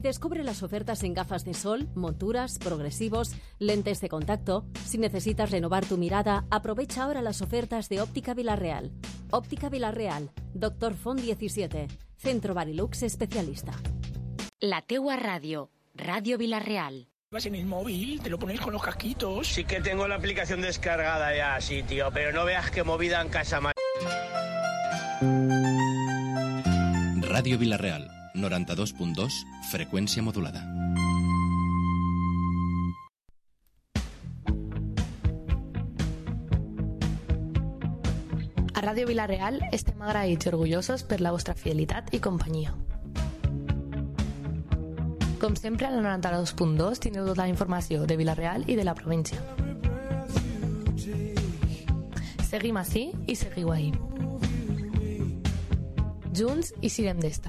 Descubre las ofertas en gafas de sol, monturas, progresivos, lentes de contacto. Si necesitas renovar tu mirada, aprovecha ahora las ofertas de Óptica Vila-real. Óptica Vila-real, Doctor Font 17, Centro Barilux especialista. La teua radio, Radio Vila-real. Vas en el móvil, te lo pones con los casquitos. Sí que tengo la aplicación descargada ya, sí, tío, pero no veas qué movida en casa más. Radio Vila-real, 92.2, freqüència modulada. A Ràdio Vila-real estem agraïts i orgullosos per la vostra fidelitat i companyia. Com sempre, a la 92.2 tindreu tota la informació de Vila-real i de la província. Seguim ací i seguiu ahí. Junts i sirem d'esta.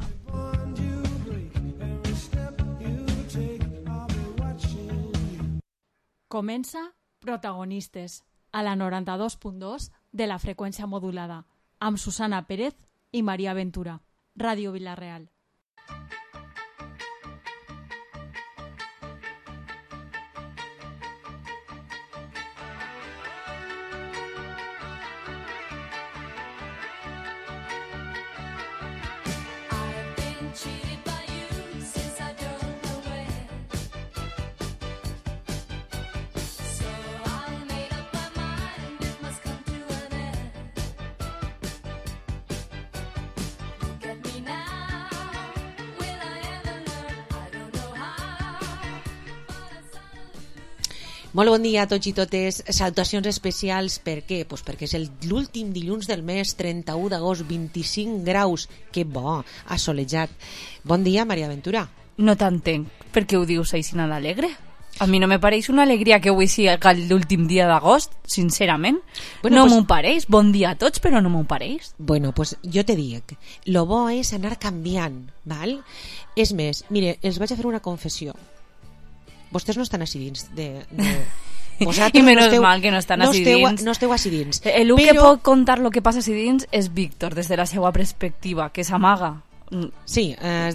Comença Protagonistes, a la 92.2 de la freqüència modulada, amb Susana Pérez i Maria Ventura. Ràdio Vila-real. Molt bon dia a tots i totes. Salutacions especials. Per què? Pues perquè és l'últim dilluns del mes, 31 d'agost, 25 graus. Que bo, assolejat. Bon dia, Maria Ventura. No t'entenc. Per què ho dius així tan alegre? A mi no me pareix una alegria que avui sigui l'últim dia d'agost, sincerament. Bueno, no m'ho pareix. Bon dia a tots, però no m'ho pareix. Bueno, pues jo te dic, lo bo és anar canviant, val? És més, mire, els vaig a fer una confessió. Vostès no estan així dins I menys mal que no estan així dins. No esteu així dins. El que pot contar el que passa així dins és Víctor, des de la seva perspectiva, que s'amaga. Sí,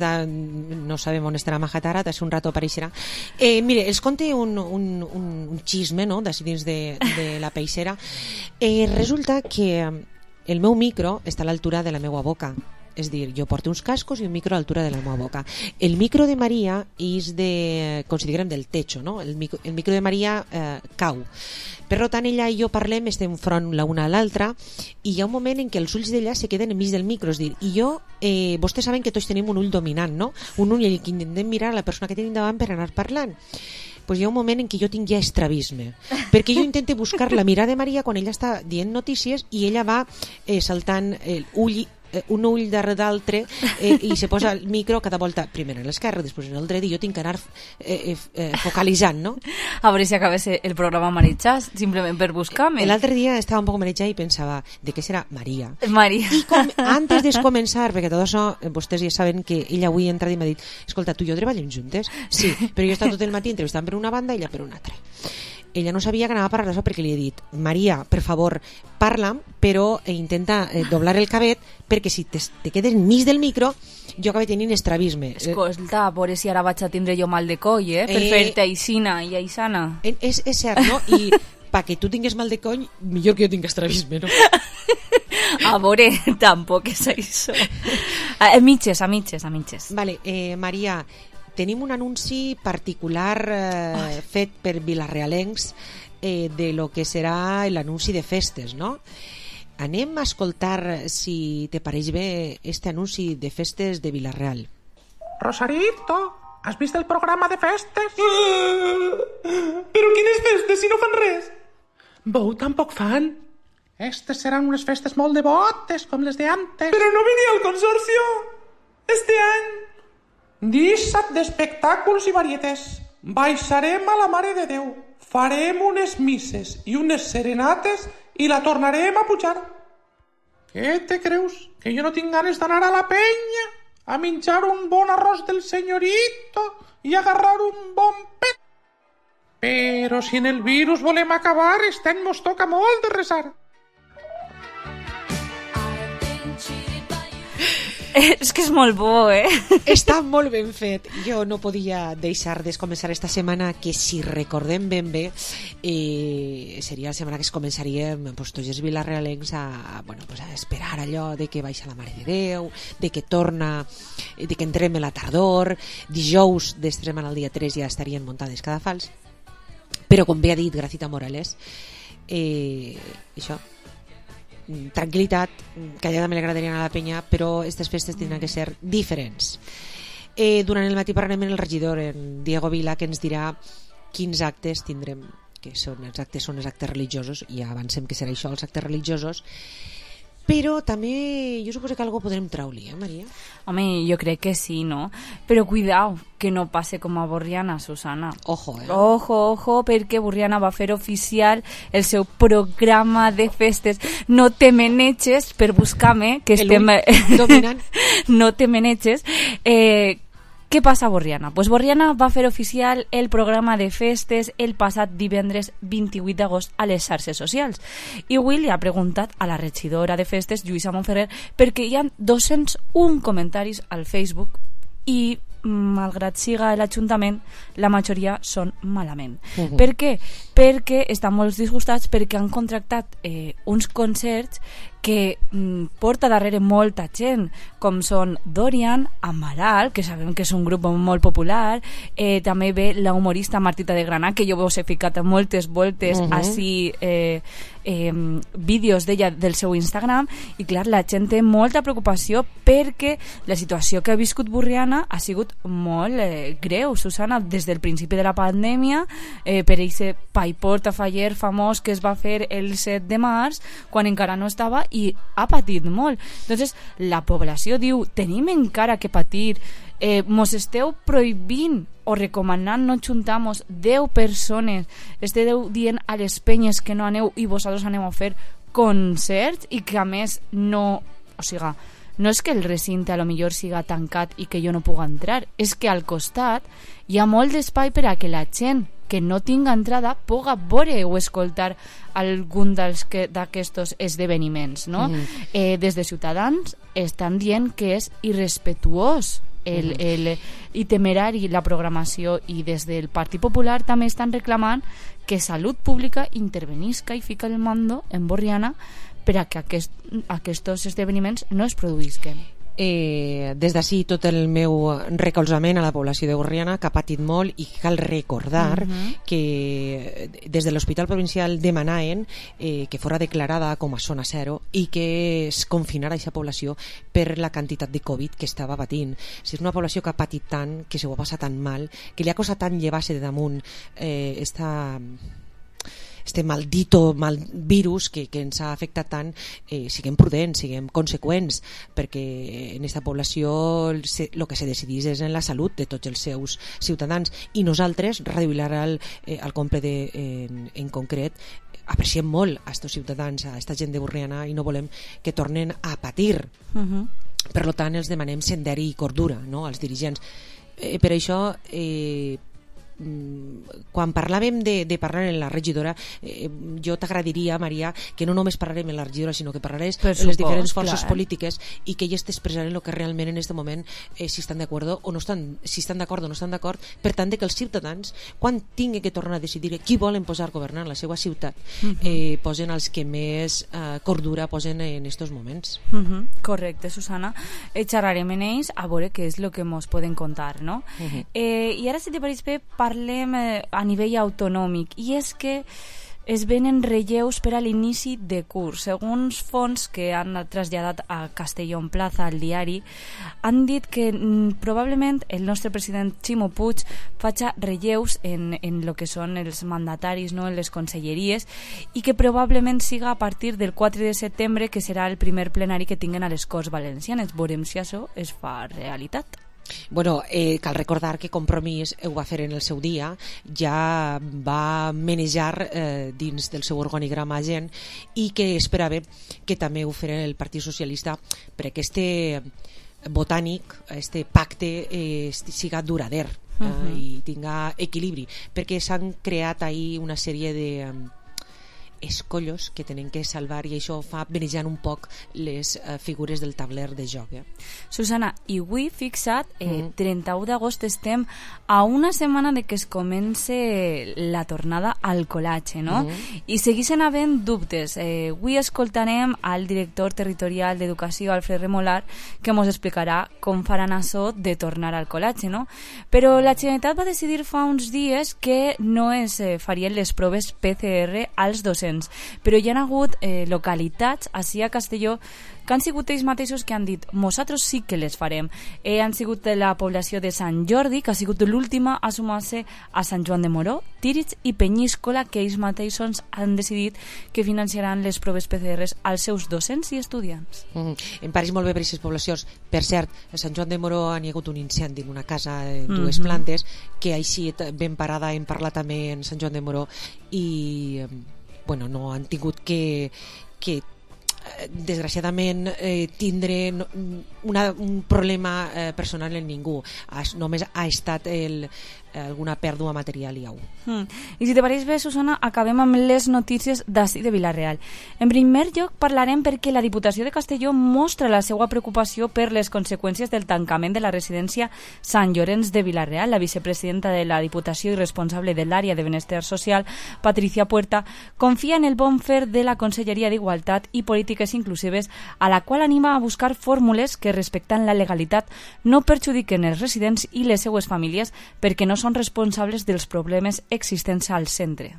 no sabem on estarà amagat ara, un rato apareixerà. Mire, els conté un xisme, no?, d'així dins de la peixera. Resulta que el meu micro està a l'altura de la meva boca. És dir, jo porto uns cascos i un micro a l'altura de la meva boca. El micro de Maria és com si diguem del techo, no? El micro de Maria cau. Per tant, ella i jo parlem, estem front l'una a l'altra, i hi ha un moment en què els ulls d'ella se queden enmig del micro. És dir, i jo, vostès saben que tots tenim un ull dominant, no? Un ull que intentem mirar a la persona que tenim davant per anar parlant. Pues hi ha un moment en què jo tinc ja estrabisme, perquè jo intento buscar la mirada de Maria quan ella està dient notícies i ella va saltant un ull darrere d'altre i se posa el micro cada volta, primer en l'esquerra, després en el dret, i jo tinc que anar focalitzant, no? A veure si acabés el programa Marichas, simplement per buscar-me. L'altre dia estava un poc marejada i pensava, de què serà Maria? Maria. I antes de començar, perquè tot això, vostès ja saben que ella avui ha entrat i m'ha dit, escolta, tu i jo treballem juntes? Sí, però jo he estat tot el matí entrevistant per una banda i ella per una altra. Ella no sabia que anava a parlar d'això perquè li he dit, Maria, per favor, parla'm, però intenta doblar el cabet perquè si te quedes enmig del micro jo acabo tenint estrabisme. Escolta, a veure si ara vaig a tindre jo mal de coll, per fer-te aixina i aixana. És cert, no? I perquè tu tingues mal de coll, millor que jo tinc estrabisme, no? A veure, tampoc és això. A mitges. Vale, Maria, tenim un anunci particular fet per vilarealencs de lo que serà l'anunci de festes, no? Anem a escoltar, si te pareix bé, este anunci de festes de Vila-real. Rosarito, has vist el programa de festes? Però quines festes, si no fan res? Bou tampoc fan. Estes seran unes festes molt devotes, com les de antes. Però no venia al consorcio este any. Dissat d'espectàculs i varietés. Baixarem a la Mare de Déu. Farem unes misses i unes serenates i la tornarem a pujar. Què te creus? Que jo no tinc ganes d'anar a la penya a menjar un bon arròs del senyorito i agarrar un bon pet? Però si en el virus volem acabar, este any mos toca molt de resar. És que és molt bo, Està molt ben fet. Jo no podia deixar de començar esta setmana, que si recordem ben bé seria la setmana que es començaríem pues, tots els vilarrealencs a esperar allò de que baixa la Mare de Déu, de que torna, de que entrem a la tardor. Dijous d'Extrema al dia 3 ja estarien muntades cadafals, però com bé ha dit Gracita Morales, això, tranquil·litat, que allà també li agradaria anar a la penya, però aquestes festes tindran que ser diferents. Durant el matí parlarem amb el regidor, en Diego Vila, que ens dirà quins actes tindrem, que són els actes religiosos, i ja avancem que serà això, els actes religiosos, però també jo suposo que algo podrem traure, Maria? Home, jo crec que sí, no? Però cuidao, que no passe com a Borriana, Susana. Ojo, Ojo, perquè Borriana va fer oficial el seu programa de festes. No te meneches per buscar-me, que estem dominant. No te meneches. Què passa a Borriana? Pues Borriana va fer oficial el programa de festes el passat divendres 28 d'agost a les xarxes socials. I avui li ha preguntat a la regidora de festes, Lluïsa Montferrer, perquè hi ha 201 comentaris al Facebook i, malgrat siga l'Ajuntament, la majoria són malament. Per què? Perquè estan molt disgustats perquè han contractat uns concerts que porta darrere molta gent, com són Dorian, Amaral, que sabem que és un grup molt popular, també ve la humorista Martita de Granà, que jo vos he ficat moltes voltes així vídeos d'ella del seu Instagram, i clar, la gent té molta preocupació perquè la situació que ha viscut Borriana ha sigut molt greu, Susana, des del principi de la pandèmia, per aquest Paiport a Faller famós que es va fer el 7 de març, quan encara no estava, i ha patit molt. Entonces la població diu, tenim encara que patir, mos esteu prohibint o recomanant no juntar-nos 10 persones, esteu dient a les penyes que no aneu i vosaltres aneu a fer concerts, i que a més no, o sigui, no és que el recinte a lo millor siga tancat i que jo no puga entrar, és que al costat hi ha molt d'espai per a que la gent que no tinga entrada puga veure o escoltar algun d'aquests esdeveniments, no? Des de Ciutadans estan dient que és irrespetuós i temerari la programació, i des del Partit Popular també estan reclamant que Salut Pública intervenisca i fica el mando en Borriana per a que aquests esdeveniments no es produïsquen. Des d'ací tot el meu recolzament a la població de Borriana, que ha patit molt, i cal recordar que des de l'Hospital Provincial demanaven que fora declarada com a zona zero i que es confinara aquesta població per la quantitat de Covid que estava patint. Si és una població que ha patit tant, que se ho ha passat tan mal, que li ha costat tant llevar-se de damunt este maldito virus que ens ha afectat tant, siguem prudents, siguem conseqüents, perquè en aquesta població el que se decidís és en la salut de tots els seus ciutadans, i nosaltres, Ràdio Vilareal, al complet en concret, apreciem molt a estos ciutadans, a esta gent de Borriana, i no volem que tornen a patir. Per tant, els demanem senderi i cordura, no?, als dirigents. Per això, quan parlàvem de parlar en la regidora, jo t'agradaria, Maria, que no només parlarem en la regidora, sinó que parlarés en les diferents forces polítiques, i que elles t'expressaren el que realment en aquest moment si estan d'acord o no estan, si estan d'acord o no estan d'acord, per tant que els ciutadans, quan tinguin que tornar a decidir qui volen posar a governar la seva ciutat, posen els que més cordura posen en aquests moments. Correcte, Susana. Xerrarem en ells a veure què és el que ens poden contar, no? I ara, si te pareix bé, parlem a nivell autonòmic, i és que es venen relleus per a l'inici de curs. Segons fonts que han traslladat a Castellón Plaza, al diari, han dit que probablement el nostre president Ximo Puig faci relleus en lo que són els mandataris, no?, en les conselleries, i que probablement siga a partir del 4 de setembre, que serà el primer plenari que tinguen a les Corts Valencianes. Veurem si això es fa realitat. Bueno, cal recordar que Compromís ho va fer en el seu dia, ja va manejar dins del seu organigrama gent, i que esperava que també ho fera el Partit Socialista, perquè este botànic, este pacte siga durader i tinga equilibri, perquè s'han creat ahí una sèrie escollos que tenen que salvar, i això fa benejant un poc les figures del tabler de joc. Susana, i avui, fixa't, 31 d'agost estem a una setmana de que es comenci la tornada al col·latge, no? I segueixen havent dubtes. Avui escoltarem al director territorial d'Educació, Alfred Remolar, que ens explicarà com faran això de tornar al col·latge, no? Però la Generalitat va decidir fa uns dies que no es farien les proves PCR als docents, però hi ha hagut localitats ací a Castelló que han sigut ells mateixos que han dit nosaltres sí que les farem. Han sigut de la població de Sant Jordi, que ha sigut l'última a sumar-se a Sant Joan de Moró, Tírig i Penyíscola, que ells mateixos han decidit que financiaran les proves PCR als seus docents i estudiants. Em pareix molt bé per aquestes poblacions. Per cert, a Sant Joan de Moró hi ha hagut un incendi en una casa en dues plantes, que així ben parada hem parlat també en Sant Joan de Moró, i bueno, no han tingut que desgraciadament tindre un problema personal en ningú. Només ha estat alguna pèrdua material i au. I si te pareix bé, Susana, acabem amb les notícies d'ací de Vila-real. En primer lloc parlarem perquè la Diputació de Castelló mostra la seva preocupació per les conseqüències del tancament de la residència Sant Llorenç de Vila-real. La vicepresidenta de la Diputació i responsable de l'àrea de benestar social, Patricia Puerta, confia en el bon fer de la Conselleria d'Igualtat i Polítiques Inclusives, a la qual anima a buscar fórmules que, respectant la legalitat, no perjudiquen els residents i les seues famílies, perquè no són responsables dels problemes existents al centre.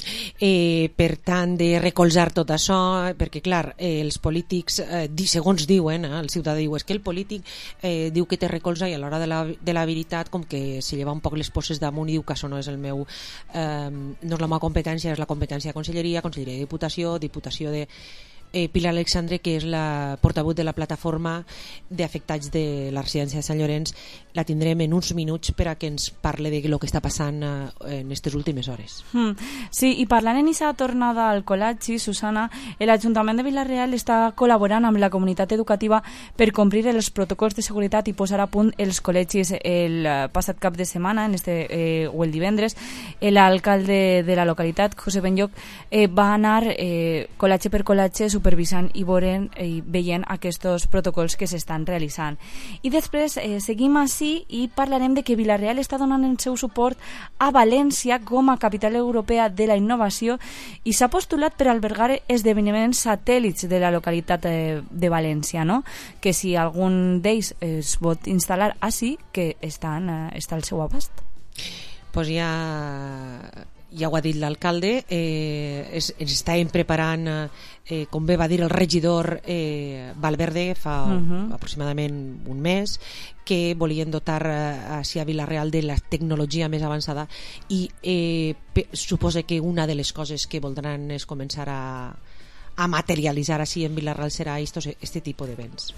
Per tant, de recolzar tot això, perquè clar, els polítics, segons diuen, el ciutadà diu, és que el polític diu que té recolza, i a l'hora de la veritat com que se lleva un poc les posses damunt i diu que això no és no és la meva competència, és la competència de Conselleria de Diputació de Pilar Alexandre, que és la portaveu de la plataforma d'afectats de la residència de Sant Llorenç. La tindrem en uns minuts per a que ens parli de lo que està passant en aquestes últimes hores. Sí, i parlant en aquesta tornada al col·latge, Susana, l'Ajuntament de Vila-real està col·laborant amb la comunitat educativa per complir els protocols de seguretat i posar a punt els col·legis. El passat cap de setmana, o el divendres, l'alcalde de la localitat, José Benlloc, va anar col·latge per col·latge supervisant i veient aquests protocols que s'estan realitzant. I després seguim així i parlarem de que Vila-real està donant el seu suport a València com a capital europea de la innovació i s'ha postulat per albergar esdeveniments satèl·lits de la localitat de València, no? Que si algun d'ells es pot instal·lar així, que està al seu abast. Pues ja ho ha dit l'alcalde, ens estàvem preparant, com bé va dir el regidor Valverde fa aproximadament un mes, que volien dotar a Vila-real de la tecnologia més avançada, i suposa que una de les coses que voldran és començar a materialitzar així en Vila-real serà este tipus d'events.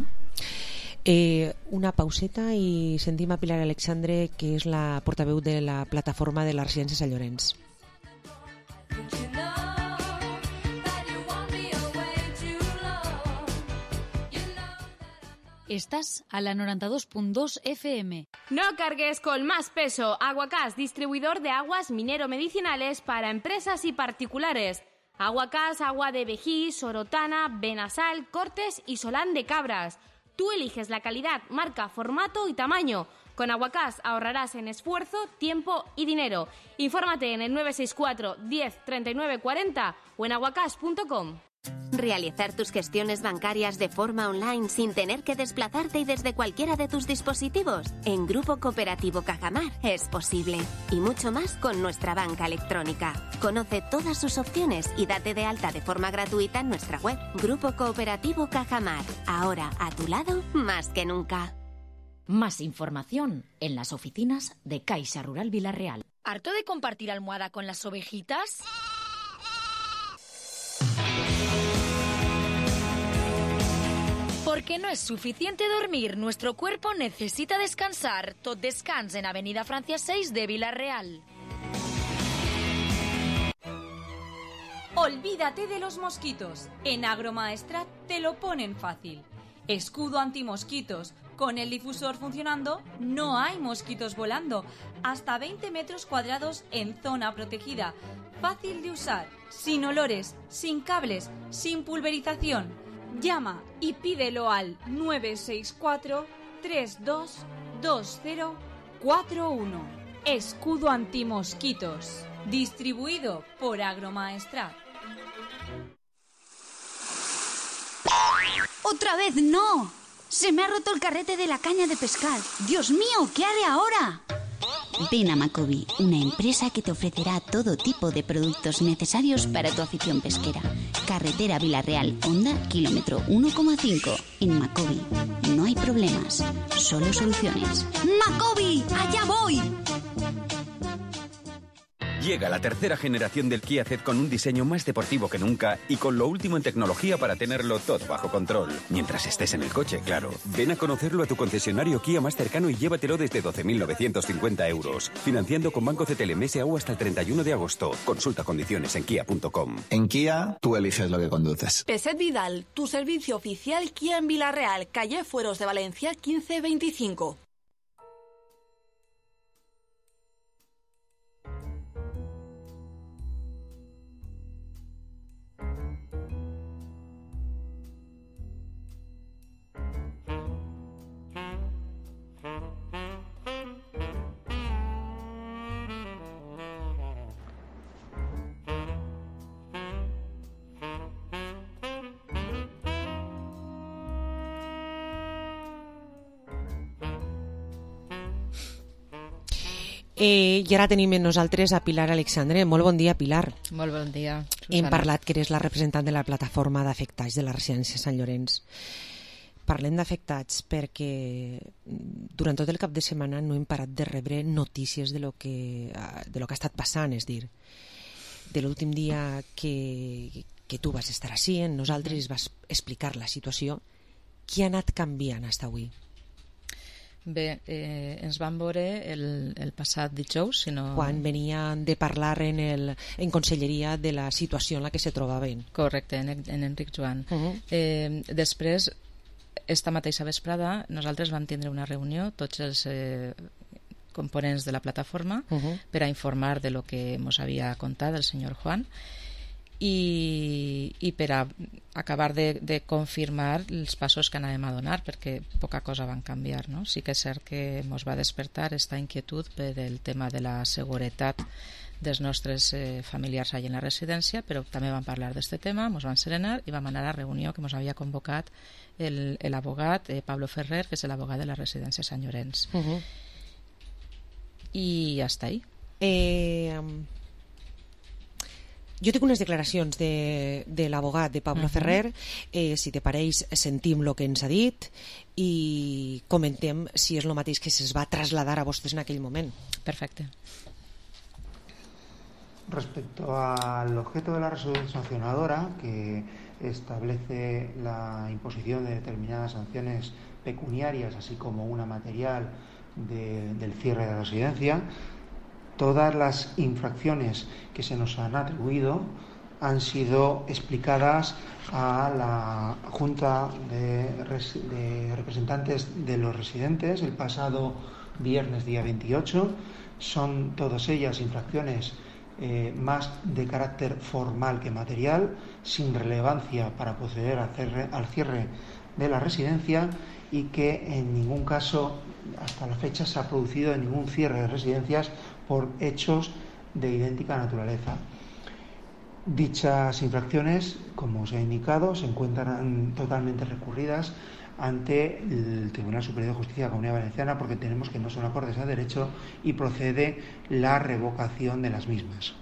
Una pauseta i sentim a Pilar Alexandre, que és la portaveu de la plataforma de la residència Sant Llorenç. Estás a la 92.2 FM. No cargues con más peso. Aguacás, distribuidor de aguas minero-medicinales para empresas y particulares. Aguacás, agua de Vejí, Sorotana, Benasal, Cortes y Solán de Cabras. Tú eliges la calidad, marca, formato y tamaño. Con Aguacás ahorrarás en esfuerzo, tiempo y dinero. Infórmate en el 964 10 39 40 o en aguacás.com. Realizar tus gestiones bancarias de forma online sin tener que desplazarte y desde cualquiera de tus dispositivos. En Grupo Cooperativo Cajamar es posible. Y mucho más con nuestra banca electrónica. Conoce todas sus opciones y date de alta de forma gratuita en nuestra web. Grupo Cooperativo Cajamar. Ahora a tu lado más que nunca. Más información en las oficinas de Caixa Rural Vila-real. ¿Harto de compartir almohada con las ovejitas? Porque no es suficiente dormir, nuestro cuerpo necesita descansar. Tot Descans en Avenida Francia 6 de Vila-real. Olvídate de los mosquitos. En Agromaestra te lo ponen fácil. Escudo antimosquitos, Con el difusor funcionando, no hay mosquitos volando. Hasta 20 metros cuadrados en zona protegida. Fácil de usar, sin olores, sin cables, sin pulverización. Llama y pídelo al 964-322041. Escudo antimosquitos. Distribuido por Agromaestrat. ¡Otra vez no! Se me ha roto el carrete de la caña de pescar. ¡Dios mío! ¿Qué haré ahora? Ven a Macobi, una empresa que te ofrecerá todo tipo de productos necesarios para tu afición pesquera. Carretera Villarreal, Honda, kilómetro 1,5. En Macobi no hay problemas, solo soluciones. ¡Macobi! ¡Allá voy! Llega la tercera generación del Kia Ceed con un diseño más deportivo que nunca y con lo último en tecnología para tenerlo todo bajo control. Mientras estés en el coche, claro. Ven a conocerlo a tu concesionario Kia más cercano y llévatelo desde 12.950 euros. Financiando con Banco CTLM SA hasta el 31 de agosto. Consulta condiciones en kia.com. En Kia, tú eliges lo que conduces. Peset Vidal, tu servicio oficial Kia en Villarreal, calle Fueros de Valencia 1525. I ara tenim amb nosaltres a Pilar Alexandre. Molt bon dia, Pilar. Molt bon dia, Susana. Hem parlat que eres la representant de la plataforma d'afectats de la residència Sant Llorenç. Parlem d'afectats perquè durant tot el cap de setmana no hem parat de rebre notícies de lo que ha estat passant, és dir, de l'últim dia que tu vas estar així, en nosaltres vas explicar la situació. Què ha anat canviant fins avui? Bé, ens vam veure el passat dijous, quan venien de parlar en conselleria de la situació en la que se trobaven. Correcte, en Enric Joan. Després, esta mateixa vesprada, nosaltres vam tindre una reunió, tots els components de la plataforma, per a informar de lo que ens havia contat el senyor Juan, i per a acabar de confirmar els passos que anàvem a donar, perquè poca cosa van canviar, no? Sí que és cert que ens va despertar esta inquietud per el tema de la seguretat dels nostres familiars allà en la residència, però també vam parlar d'aquest tema, ens vam serenar i vam anar a la reunió que ens havia convocat l'abogat Pablo Ferrer, que és l'abogat de la residència Sant Llorenç. I ja està ahí. Jo tinc unes declaracions de l'abogat de Pablo Ferrer. Si te pareix, sentim el que ens ha dit i comentem si és el mateix que se'ls va traslladar a vostès en aquell moment. Perfecte. Respecto al objeto de la resolución sancionadora, que establece la imposición de determinadas sanciones pecuniarias, así como una material del cierre de la residencia, todas las infracciones que se nos han atribuido han sido explicadas a la Junta de Representantes de los Residentes el pasado viernes día 28. Son todas ellas infracciones más de carácter formal que material, sin relevancia para proceder al cierre de la residencia, y que en ningún caso hasta la fecha se ha producido ningún cierre de residencias por hechos de idéntica naturaleza. Dichas infracciones, como os he indicado, se encuentran totalmente recurridas ante el Tribunal Superior de Justicia de la Comunidad Valenciana, porque tenemos que no son acordes a derecho y procede la revocación de las mismas.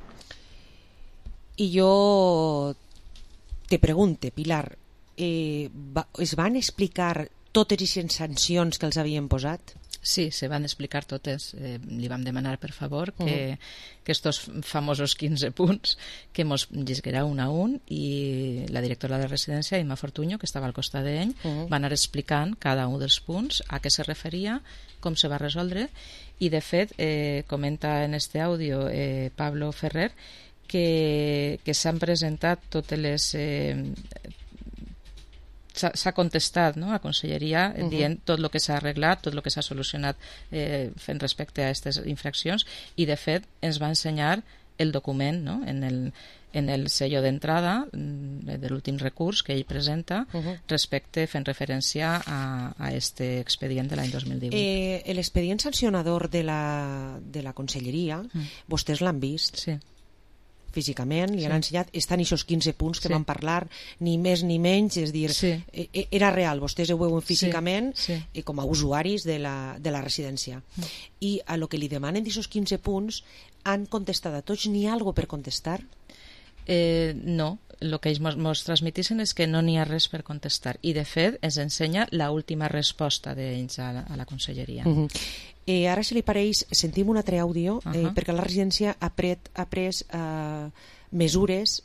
I jo te pregunte, Pilar, es van explicar totes les sancions que els havien posat? Sí, se van explicar totes. Li vam demanar, per favor, que estos famosos 15 punts que mos llisguera un a un, i la directora de residència, Imma Fortuño, que estava al costat d'ell, va anar explicant cada un dels punts, a què se referia, com se va resoldre, i de fet comenta en este àudio Pablo Ferrer que s'han presentat totes les s'ha contestat, no?, a Conselleria dient tot el que s'ha arreglat, tot el que s'ha solucionat fent respecte a aquestes infraccions, i de fet ens va ensenyar el document, no?, en el sello d'entrada de l'últim recurs que ell presenta respecte, fent referència a este expedient de l'any 2018. L'expedient sancionador de la Conselleria, vostès l'han vist? Sí. Físicament, li han ensenyat, estan aquests 15 punts que vam parlar, ni més ni menys, és dir, era real, vostès ho veuen físicament com a usuaris de la residència. I a lo que li demanen d'aquests 15 punts, han contestat a tots? N'hi ha alguna per contestar? No, el que ells ens transmitissen és que no n'hi ha res per contestar, i de fet ens ensenya l'última resposta d'ells a la Conselleria. Ara, si li pareix, sentim un altre àudio, perquè la residència ha pres mesures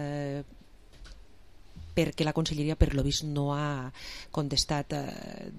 perquè la Conselleria, per lo vist, no ha contestat a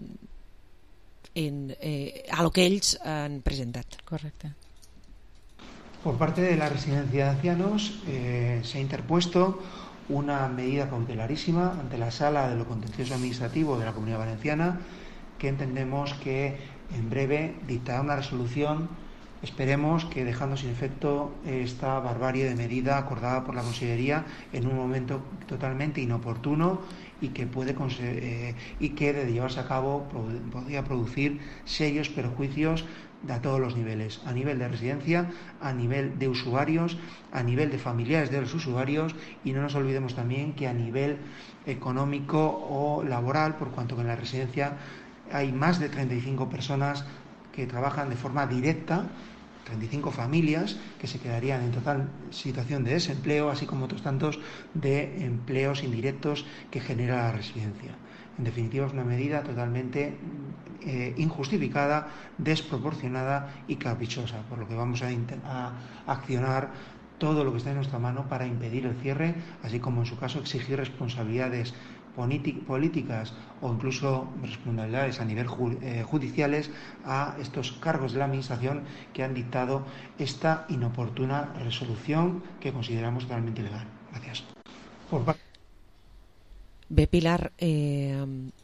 lo que ells han presentat. Correcte. Por parte de la Residencia de Ancianos se ha interpuesto una medida cautelarísima ante la Sala de lo Contencioso Administrativo de la Comunidad Valenciana, que entendemos que en breve dictará una resolución, esperemos que dejando sin efecto esta barbarie de medida acordada por la Consellería en un momento totalmente inoportuno y que de llevarse a cabo podría producir serios perjuicios a todos los niveles, a nivel de residencia, a nivel de usuarios, a nivel de familiares de los usuarios, y no nos olvidemos también que a nivel económico o laboral, por cuanto que en la residencia hay más de 35 personas que trabajan de forma directa, 35 familias que se quedarían en total situación de desempleo, así como otros tantos de empleos indirectos que genera la residencia. En definitiva, es una medida totalmente injustificada, desproporcionada y caprichosa, por lo que vamos a accionar todo lo que está en nuestra mano para impedir el cierre, así como en su caso exigir responsabilidades políticas o incluso responsabilidades a nivel judiciales a estos cargos de la Administración que han dictado esta inoportuna resolución que consideramos totalmente ilegal. Gracias. Bé, Pilar, he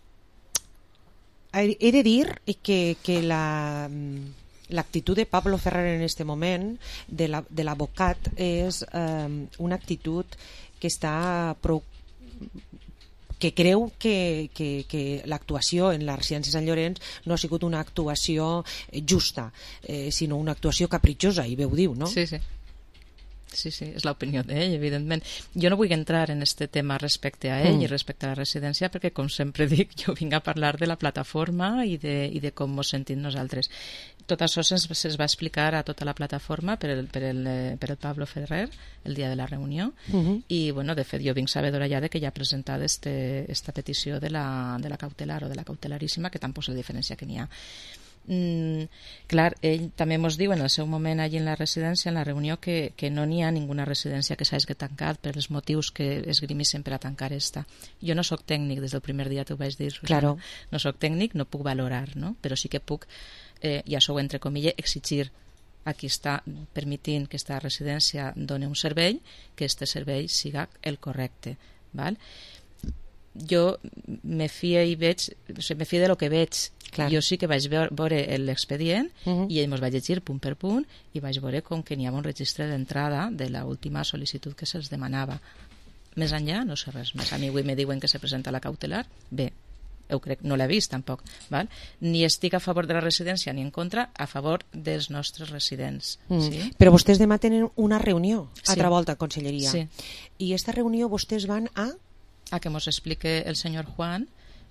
de dir que l'actitud de Pablo Ferrer en este moment, de l'advocat, és una actitud que està que creu que l'actuació en la residència Sant Llorenç no ha sigut una actuació justa, sinó una actuació capritxosa, i bé ho diu, no? Sí, sí. Sí, sí, és l'opinió d'ell, evidentment. Jo no vull entrar en aquest tema respecte a ell i respecte a la residència, perquè, com sempre dic, jo vinc a parlar de la plataforma i de com ens sentim nosaltres. Tot això se'ns va explicar a tota la plataforma per el Pablo Ferrer el dia de la reunió, i, bueno, de fet, jo vinc sabedora ja de que ja ha presentat esta petició de la cautelar o de la cautelaríssima, que tampoc és la diferència que n'hi ha. Clar, ell també ens diu en el seu moment allí en la residència, en la reunió, que no n'hi ha ninguna residència que s'hagi tancat per els motius que esgrimissen per a tancar esta. Jo no sóc tècnic, des del primer dia t'ho vaig dir, claro. No sóc tècnic, no puc valorar, no? Però sí que puc, i això ho entre comilles, exigir a qui està permitint que aquesta residència doni un servei, que aquest servei siga el correcte, val? Jo me fio de lo que veig. Clar. Jo sí que vaig veure l'expedient i ell mos va llegir punt per punt i vaig veure com que n'hi havia un registre d'entrada de l'última sol·licitud que se'ls demanava. Més enllà no sé res més. A mi avui me diuen que se presenta la cautelar, bé, ho crec, no l'he vist tampoc, val? Ni estic a favor de la residència ni en contra, a favor dels nostres residents. Sí? Però vostès demà tenen una reunió altra volta a Conselleria, i aquesta reunió vostès van a que mos explique el senyor Juan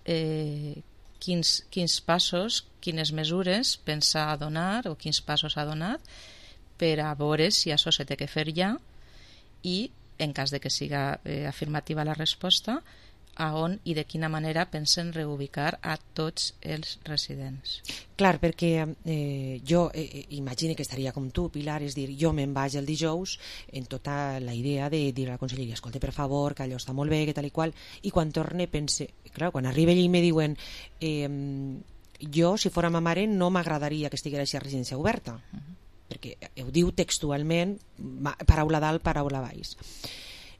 quins passos, quines mesures pensa donar o quins passos ha donat per a veure si això se té que fer ja, i en cas de que siga afirmativa la resposta, a on i de quina manera pensen reubicar a tots els residents. Clar, perquè jo imagino que estaria com tu, Pilar, és dir, jo me'n vaig el dijous en tota la idea de dir a la conselleria, escolta, per favor, que allò està molt bé, que tal i qual, i quan torne pense, clar, quan arriba allí i me diuen jo, si fora ma mare, no m'agradaria que estiguera aquesta residència oberta, perquè ho diu textualment, paraula dalt, paraula baix.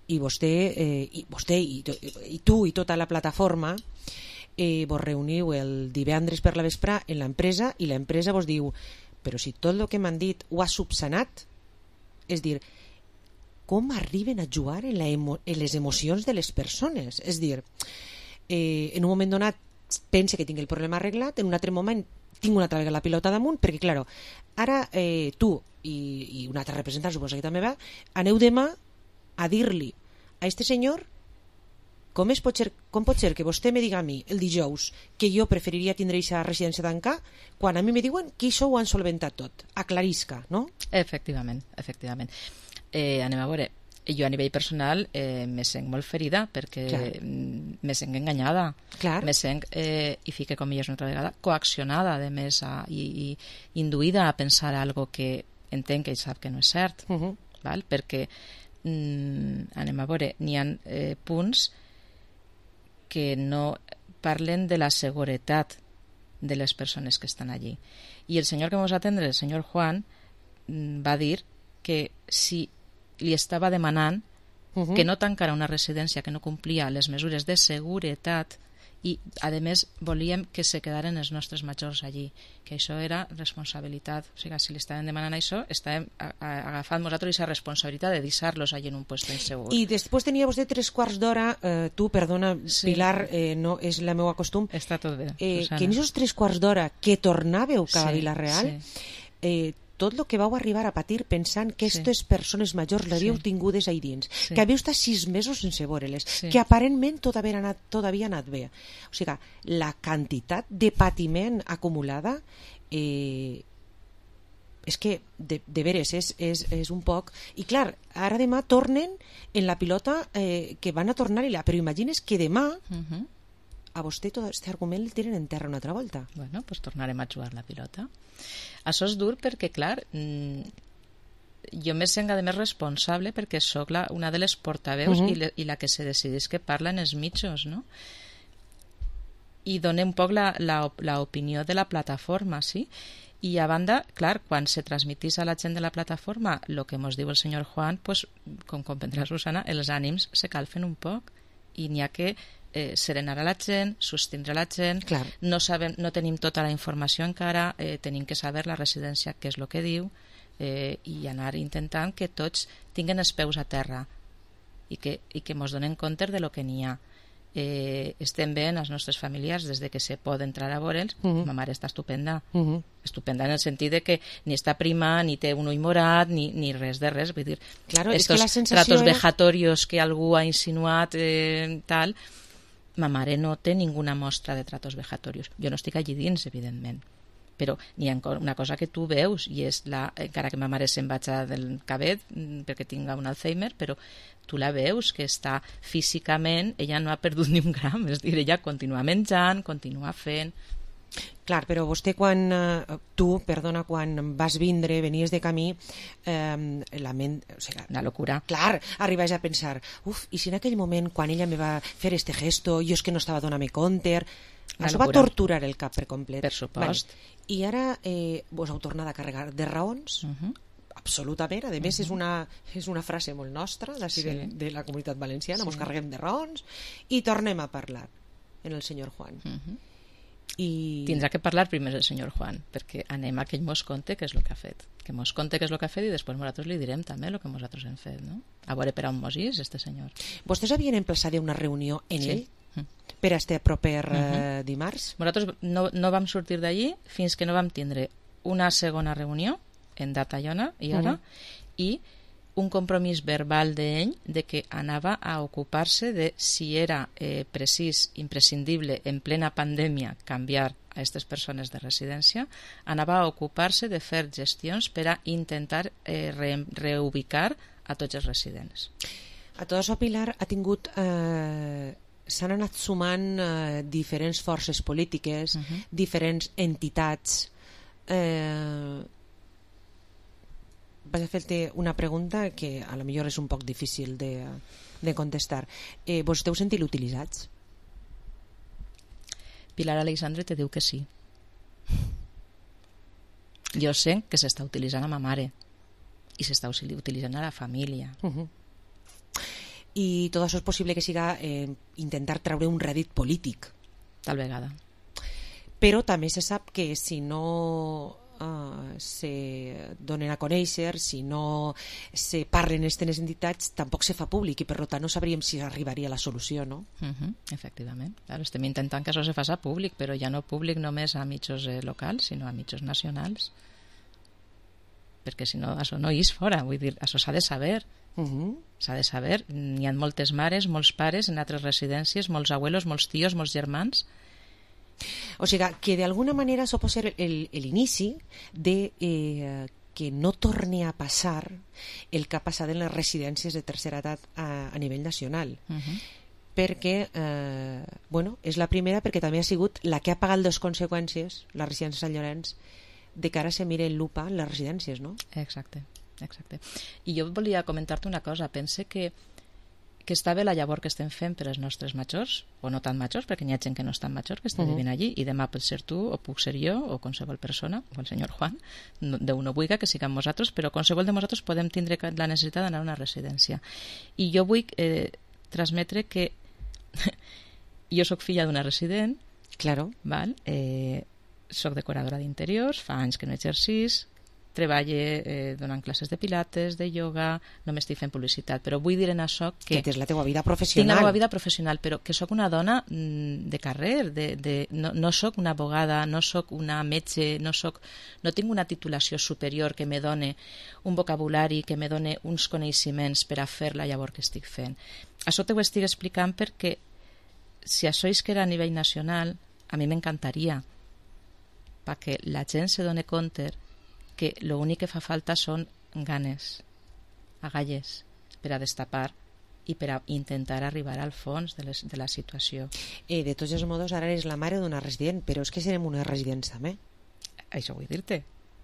i vostè i tu i tota la plataforma vos reuniu el divendres per la vespre en l'empresa i l'empresa vos diu però si tot el que m'han dit ho ha subsanat, és dir, com arriben a jugar en les emocions de les persones? És dir, en un moment donat pense que tinc el problema arreglat, en un altre moment tinc una altra vegada la pilota damunt, perquè, clar, ara tu i un altre representant, suposo que també va, aneu demà a dir-li a este senyor com pot ser que vostè me diga a mi el dijous que jo preferiria tindre aquesta residència tancar quan a mi me diuen que això ho han solventat tot. Aclarisca, no? Efectivament. Anem a veure, jo a nivell personal me sent molt ferida perquè me sent enganyada, me sent, i fique comilles una altra vegada, coaccionada a més i induïda a pensar algo que entenc que ell sap que no és cert, val? Perquè anem a veure, n'hi ha punts que no parlen de la seguretat de les persones que estan allí. I el senyor que ens va atendre, el senyor Juan, va dir que si li estava demanant que no tancara una residència que no complia les mesures de seguretat i, a més, volíem que se quedaren els nostres majors allí, que això era responsabilitat. O sigui, si li estàvem demanant això, estàvem agafant nosaltres aquesta responsabilitat de deixar-los allí en un lloc insegur. I després tenia vostè 3/4 d'hora, tu, perdona, Pilar, no és la meva costum, està tot bé, que en aquests 3/4 d'hora que tornàveu cap a Vila-real, tot el que vau arribar a patir pensant que aquestes persones majors l'havíeu tingudes ahí dins, que havíeu estat 6 mesos sense veure-les, que aparentment tot havia anat bé. O sigui, la quantitat de patiment acumulada és que, de veres, és un poc... I clar, ara demà tornen en la pilota que van a tornar-hi-la, però imagines que demà a vostè tot aquest argument el tiren en terra una altra volta. Bueno, doncs tornarem a jugar la pilota. Això és dur perquè, clar, jo me sent a més responsable perquè sóc una de les portaveus i la que se decideix que parla en els mitjos, no? I dona un poc l'opinió de la plataforma, sí? I a banda, clar, quan se transmitís a la gent de la plataforma el que ens diu el senyor Juan, pues, com comprendrà Susana, els ànims se calfen un poc i n'hi ha que serenar a la gent, sostindre la gent, no tenim tota la informació encara, tenim que saber la residència què és el que diu i anar intentant que tots tinguen els peus a terra i que ens donen compte de lo que n'hi ha. Estem bé en els nostres familiars des de que se pot entrar a veure'ls. Ma mare està estupenda, estupenda en el sentit de que ni està prima, ni té un ull morat, ni res de res. Vull dir, estos tratos vejatorios que algú ha insinuat tal, ma mare no té ninguna mostra de tratos vejatorios. Jo no estic allí dins, evidentment, però n'hi ha una cosa que tu veus i és encara que ma mare se'n vaig del cabet perquè tinga un Alzheimer, però tu la veus que està físicament, ella no ha perdut ni un gram, és a dir, ella continua menjant, continua fent. Clar, però vostè quan vas vindre, venies de camí, la ment... O sigui, una locura. Clar, arribaves a pensar, i si en aquell moment, quan ella me va fer este gesto, jo és que no estava donant-me compte... Això va torturar el cap per complet. Per supost. I ara vos heu tornat a carregar de raons, absolutament, a més és una frase molt nostra de la comunitat valenciana, mos carreguem de raons i tornem a parlar en el senyor Juan. Tindrà que parlar primer el senyor Juan, perquè anem a que ell mos conte què és el que ha fet, i després nosaltres li direm també el que nosaltres hem fet, no? A veure per on mos és este senyor. Vostès havien emplaçat una reunió en ell per a este proper dimarts? Nosaltres no vam sortir d'allí fins que no vam tindre una segona reunió en data i hora i un compromís verbal d'ell de que anava a ocupar-se de si era precís, imprescindible, en plena pandèmia, canviar a aquestes persones de residència, anava a ocupar-se de fer gestions per a intentar reubicar a tots els residents. A tot això, Pilar, ha tingut... s'han anat sumant diferents forces polítiques, diferents entitats. Vaig a fer-te una pregunta que a lo millor és un poc difícil de contestar. Vos esteu sentint utilitzats? Pilar Alexandre te diu que sí. Jo sé que s'està utilitzant a ma mare i s'està utilitzant a la família. i tot això és possible que siga intentar treure un rèdit polític. Tal vegada. Però també se sap que si no se donen a conèixer, si no se parlen aquestes entitats, tampoc se fa públic i per tant no sabríem si arribaria a la solució, no? Efectivament. Claro, estem intentant que això se faci públic, però ja no públic només a mitjos locals, sinó a mitjos nacionals. Perquè si no, això no és fora, vull dir, això s'ha de saber. S'ha de saber. Hi ha moltes mares, molts pares en altres residències, molts abuelos, molts tios, molts germans. O sigui, que d'alguna manera això pot ser l'inici de que no torni a passar el que ha passat en les residències de tercera edat a nivell nacional. Perquè, és la primera, perquè també ha sigut la que ha pagat les conseqüències, la residència Sant Llorenç, de que ara se mire en lupa les residències, no? Exacte. I jo volia comentar-te una cosa. Pense que està bé la llavor que estem fent per als nostres majors, o no tan majors, perquè hi ha gent que no és tan major, que està vivint allí, i demà pot ser tu, o puc ser jo, o qualsevol persona, o el senyor Juan, Déu no vulga que siguem nosaltres, però qualsevol de nosaltres podem tindre la necessitat d'anar a una residència. I jo vull transmetre que jo sóc filla d'una resident, soc decoradora d'interiors, fa anys que no exercís, treballe donant classes de pilates, de ioga, no m'estic fent publicitat, però vull dir en això que és la teva vida professional. Tinc la meva vida professional, però que sóc una dona de carrer, no sóc una abogada, no sóc una metge, no tinc una titulació superior que me done un vocabulari, que me done uns coneixements per a fer la llavor que estic fent. Això t'ho estic explicant perquè si això és que era a nivell nacional, a mi m'encantaria, perquè la gent se done compte que l'únic que fa falta són ganes, agalles, per a destapar i per a intentar arribar al fons de la situació. De tots els modos, ara eres la mare d'una resident, però és que serem una residents també. Això vull dir-te.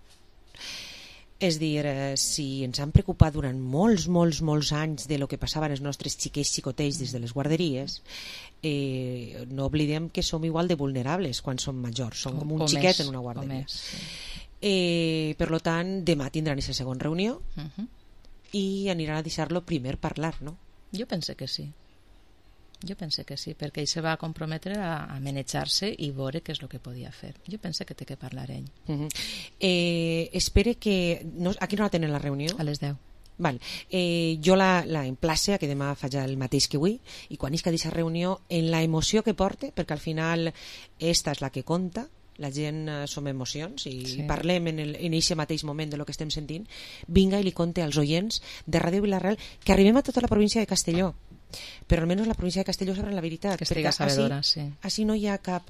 És dir, si ens han preocupat durant molts anys de lo que passava als nostres xiquets xicotells des de les guarderies, no oblidem que som igual de vulnerables quan som majors, som com un xiquet en una guarderia. Per tant, demà tindran aquesta segona reunió i aniran a deixar-lo primer parlar, no? Jo pense que sí, perquè ell se va comprometre a manejar-se i veure què és el que podia fer. Jo pense que té que parlar ell. Espere que... A quina hora tenen la reunió? A les 10. Val. Jo la emplace a que demà faig el mateix que avui, i quan isca d'aquesta reunió, en la emoció que porte, perquè al final esta és la que compta, la gent som emocions i parlem en aquest mateix moment de lo que estem sentint, vinga i li conte als oients de Ràdio Vila-real que arribem a tota la província de Castelló, però almenys la província de Castelló sabrà la veritat, que estiga sabedora, així no hi ha cap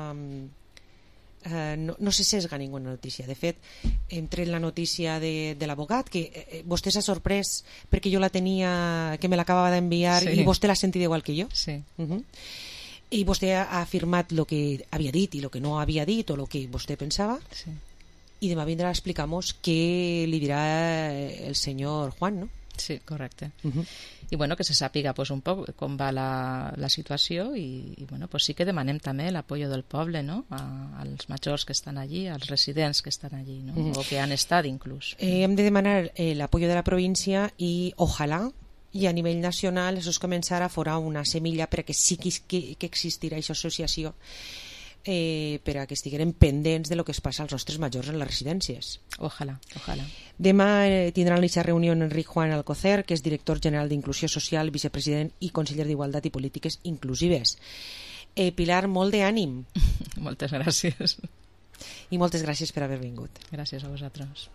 no se sesga ninguna notícia. De fet, hem tret la notícia de l'abogat, que vostè s'ha sorprès perquè jo la tenia, que me l'acabava d'enviar i vostè l'ha sentit igual que jo. I vostè ha afirmat el que havia dit i el que no havia dit o el que vostè pensava, i demà vindrà a explicar-nos què li dirà el senyor Juan, no? Sí, correcte. I bueno, que se sàpiga un poc com va la situació i bueno, sí que demanem també l'apoyo del poble, no? Als majors que estan allí, als residents que estan allí, no? O que han estat inclús. Hem de demanar l'apoyo de la província i ojalà i a nivell nacional això es començarà a forar una semilla perquè sí que existirà aquesta associació per a que estiguem pendents de lo que es passa als nostres majors en les residències. Ojalà. Demà tindran aquesta reunió Enric Juan Alcocer, que és director general d'Inclusió Social, vicepresident i conseller d'Igualtat i Polítiques Inclusives. Pilar, molt d'ànim. Moltes gràcies. I moltes gràcies per haver vingut. Gràcies a vosaltres.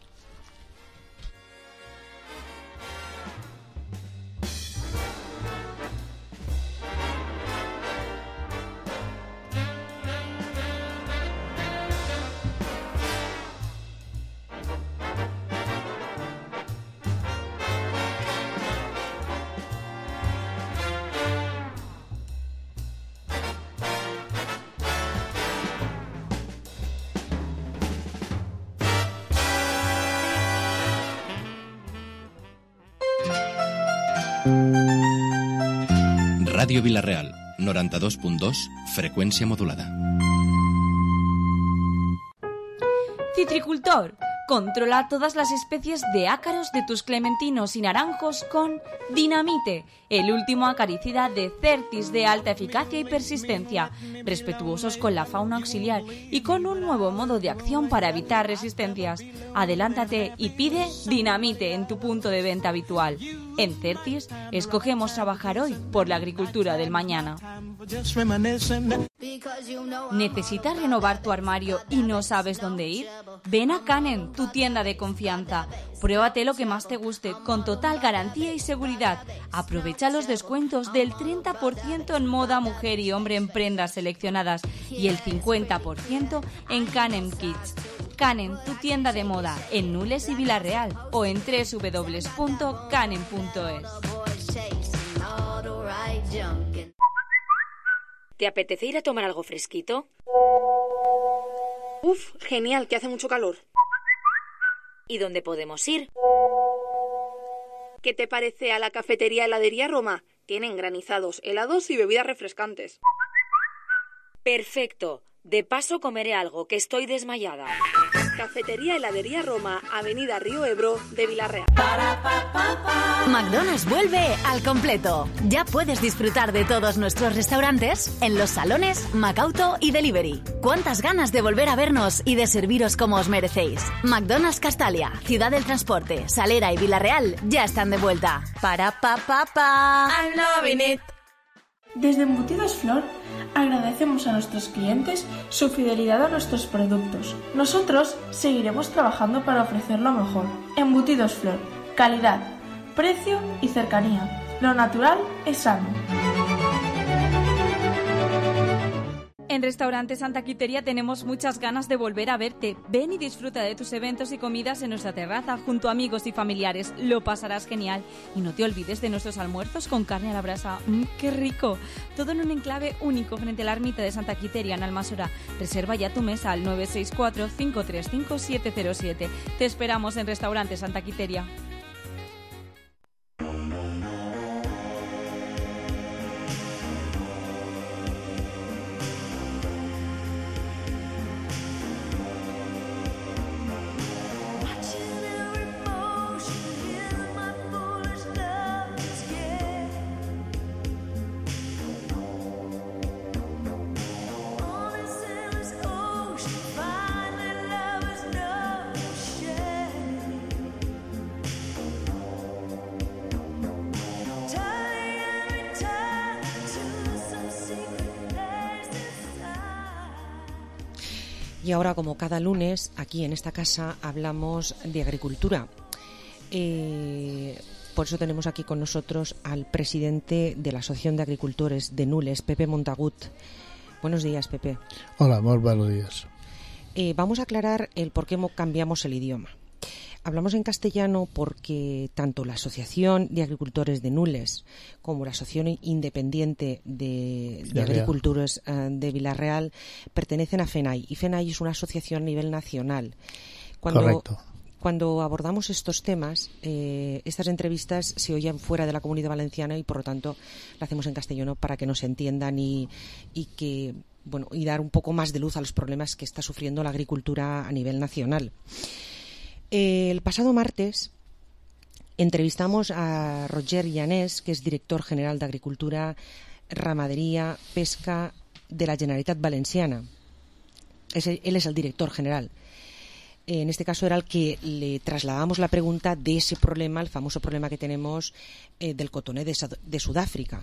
Ràdio Vila-real, 92.2, freqüència modulada. Citricultor, Controla todas las especies de ácaros de tus clementinos y naranjos con Dinamite, el último acaricida de Certis de alta eficacia y persistencia, respetuosos con la fauna auxiliar y con un nuevo modo de acción para evitar resistencias. Adelántate y pide Dinamite en tu punto de venta habitual. En Certis, escogemos trabajar hoy por la agricultura del mañana. ¿Necesitas renovar tu armario y no sabes dónde ir? Ven a Canen, tu tienda de confianza. Pruébate lo que más te guste, con total garantía y seguridad. Aprovecha los descuentos del 30% en moda mujer y hombre en prendas seleccionadas y el 50% en Canen Kids. Canen, tu tienda de moda, en Nules y Villarreal o en www.canen.es. ¿Te apetece ir a tomar algo fresquito? Uf, genial, que hace mucho calor. ¿Y dónde podemos ir? ¿Qué te parece a la cafetería Heladería Roma? Tienen granizados, helados y bebidas refrescantes. Perfecto. De paso comeré algo, que estoy desmayada. Cafetería Heladería Roma, Avenida Río Ebro de Villarreal. McDonald's vuelve al completo. Ya puedes disfrutar de todos nuestros restaurantes en los salones, Macauto y Delivery. ¿Cuántas ganas de volver a vernos y de serviros como os merecéis? McDonald's Castalia, Ciudad del Transporte, Salera y Villarreal ya están de vuelta. I'm loving it. Desde Embutidos Flor agradecemos a nuestros clientes su fidelidad a nuestros productos. Nosotros seguiremos trabajando para ofrecer lo mejor. Embutidos Flor, calidad, precio y cercanía. Lo natural es sano. En Restaurante Santa Quiteria tenemos muchas ganas de volver a verte. Ven y disfruta de tus eventos y comidas en nuestra terraza junto a amigos y familiares. Lo pasarás genial. Y no te olvides de nuestros almuerzos con carne a la brasa. ¡Qué rico! Todo en un enclave único frente a la ermita de Santa Quiteria en Almasora. Reserva ya tu mesa al 964-535-707. Te esperamos en Restaurante Santa Quiteria. Y ahora, como cada lunes, aquí en esta casa hablamos de agricultura. Por eso tenemos aquí con nosotros al presidente de la Asociación de Agricultores de Nules, Pepe Montagut. Buenos días, Pepe. Hola, muy buenos días. Vamos a aclarar el por qué cambiamos el idioma. Hablamos en castellano porque tanto la Asociación de Agricultores de Nules como la Asociación Independiente de Agricultores de Villarreal pertenecen a FENAI, y FENAI es una asociación a nivel nacional. Correcto. Cuando abordamos estos temas, estas entrevistas se oyen fuera de la Comunidad Valenciana y, por lo tanto, la hacemos en castellano para que nos entiendan y dar un poco más de luz a los problemas que está sufriendo la agricultura a nivel nacional. El pasado martes entrevistamos a Roger Llanés, que es director general de Agricultura, Ramadería, Pesca de la Generalitat Valenciana. Él es el director general. En este caso era el que le trasladamos la pregunta de ese problema, el famoso problema que tenemos del cotoné de Sudáfrica.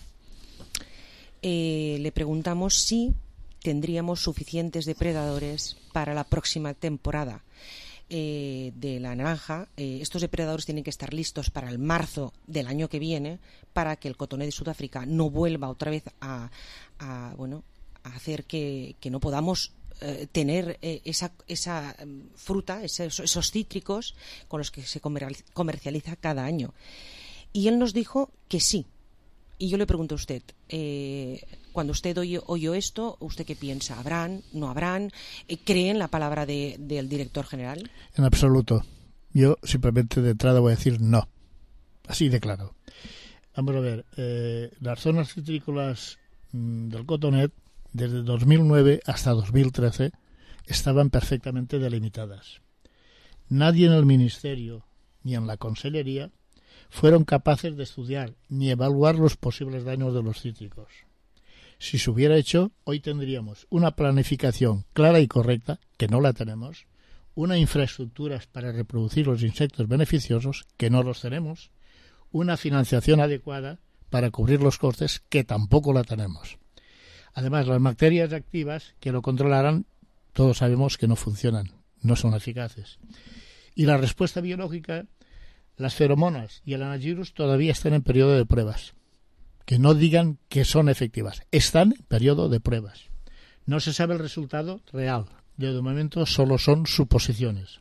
Le preguntamos si tendríamos suficientes depredadores para la próxima temporada de la naranja. Estos depredadores tienen que estar listos para el marzo del año que viene, para que el cotoné de Sudáfrica no vuelva otra vez a hacer que no podamos tener esa fruta, esos cítricos con los que se comercializa cada año. Y él nos dijo que sí. Y yo le pregunto a usted, cuando usted oyó esto, ¿usted qué piensa? ¿Habrán? ¿No habrán? ¿Cree en la palabra del director general? En absoluto. Yo simplemente de entrada voy a decir no. Así de claro. Vamos a ver, las zonas citrícolas del cotonet, desde 2009 hasta 2013, estaban perfectamente delimitadas. nadie en el Ministerio ni en la Consellería fueron capaces de estudiar ni evaluar los posibles daños de los cítricos. Si se hubiera hecho, hoy tendríamos una planificación clara y correcta, que no la tenemos, una infraestructura para reproducir los insectos beneficiosos, que no los tenemos, una financiación adecuada para cubrir los costes, que tampoco la tenemos. Además, las bacterias activas que lo controlarán, todos sabemos que no funcionan, no son eficaces. Y la respuesta biológica, las feromonas y el anagirus todavía están en periodo de pruebas. Que no digan que son efectivas. Están en periodo de pruebas. No se sabe el resultado real. De momento solo son suposiciones.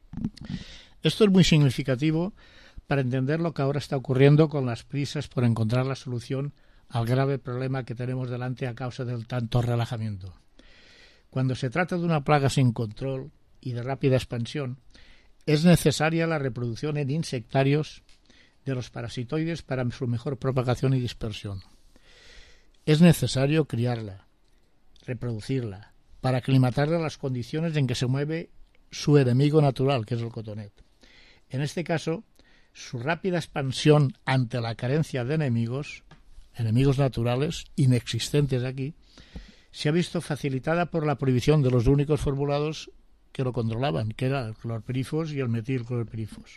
Esto es muy significativo para entender lo que ahora está ocurriendo con las prisas por encontrar la solución al grave problema que tenemos delante a causa del tanto relajamiento. Cuando se trata de una plaga sin control y de rápida expansión, es necesaria la reproducción en insectarios de los parasitoides para su mejor propagación y dispersión. Es necesario criarla, reproducirla, para aclimatarla a las condiciones en que se mueve su enemigo natural, que es el cotonet. En este caso, su rápida expansión ante la carencia de enemigos naturales, inexistentes aquí, se ha visto facilitada por la prohibición de los únicos formulados que lo controlaban, que eran el clorpirifos y el metilclorpirifos.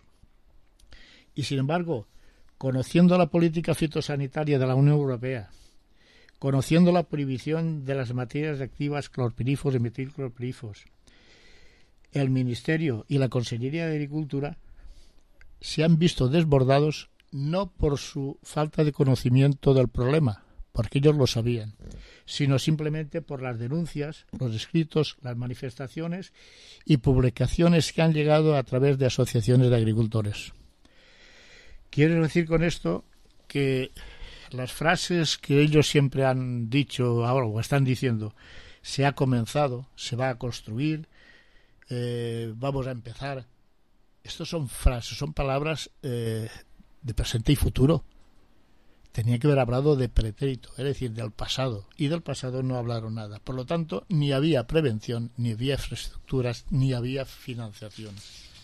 Y sin embargo, conociendo la política fitosanitaria de la Unión Europea, conociendo la prohibición de las materias activas clorpirifos y metilclorpirifos, el Ministerio y la Consellería de Agricultura se han visto desbordados no por su falta de conocimiento del problema, porque ellos lo sabían, sino simplemente por las denuncias, los escritos, las manifestaciones y publicaciones que han llegado a través de asociaciones de agricultores. Quiero decir con esto que las frases que ellos siempre han dicho ahora o están diciendo, se ha comenzado, se va a construir, vamos a empezar, estos son frases, son palabras de presente y futuro. Tenía que haber hablado de pretérito, es decir, del pasado, y del pasado no hablaron nada. Por lo tanto, ni había prevención, ni había infraestructuras, ni había financiación.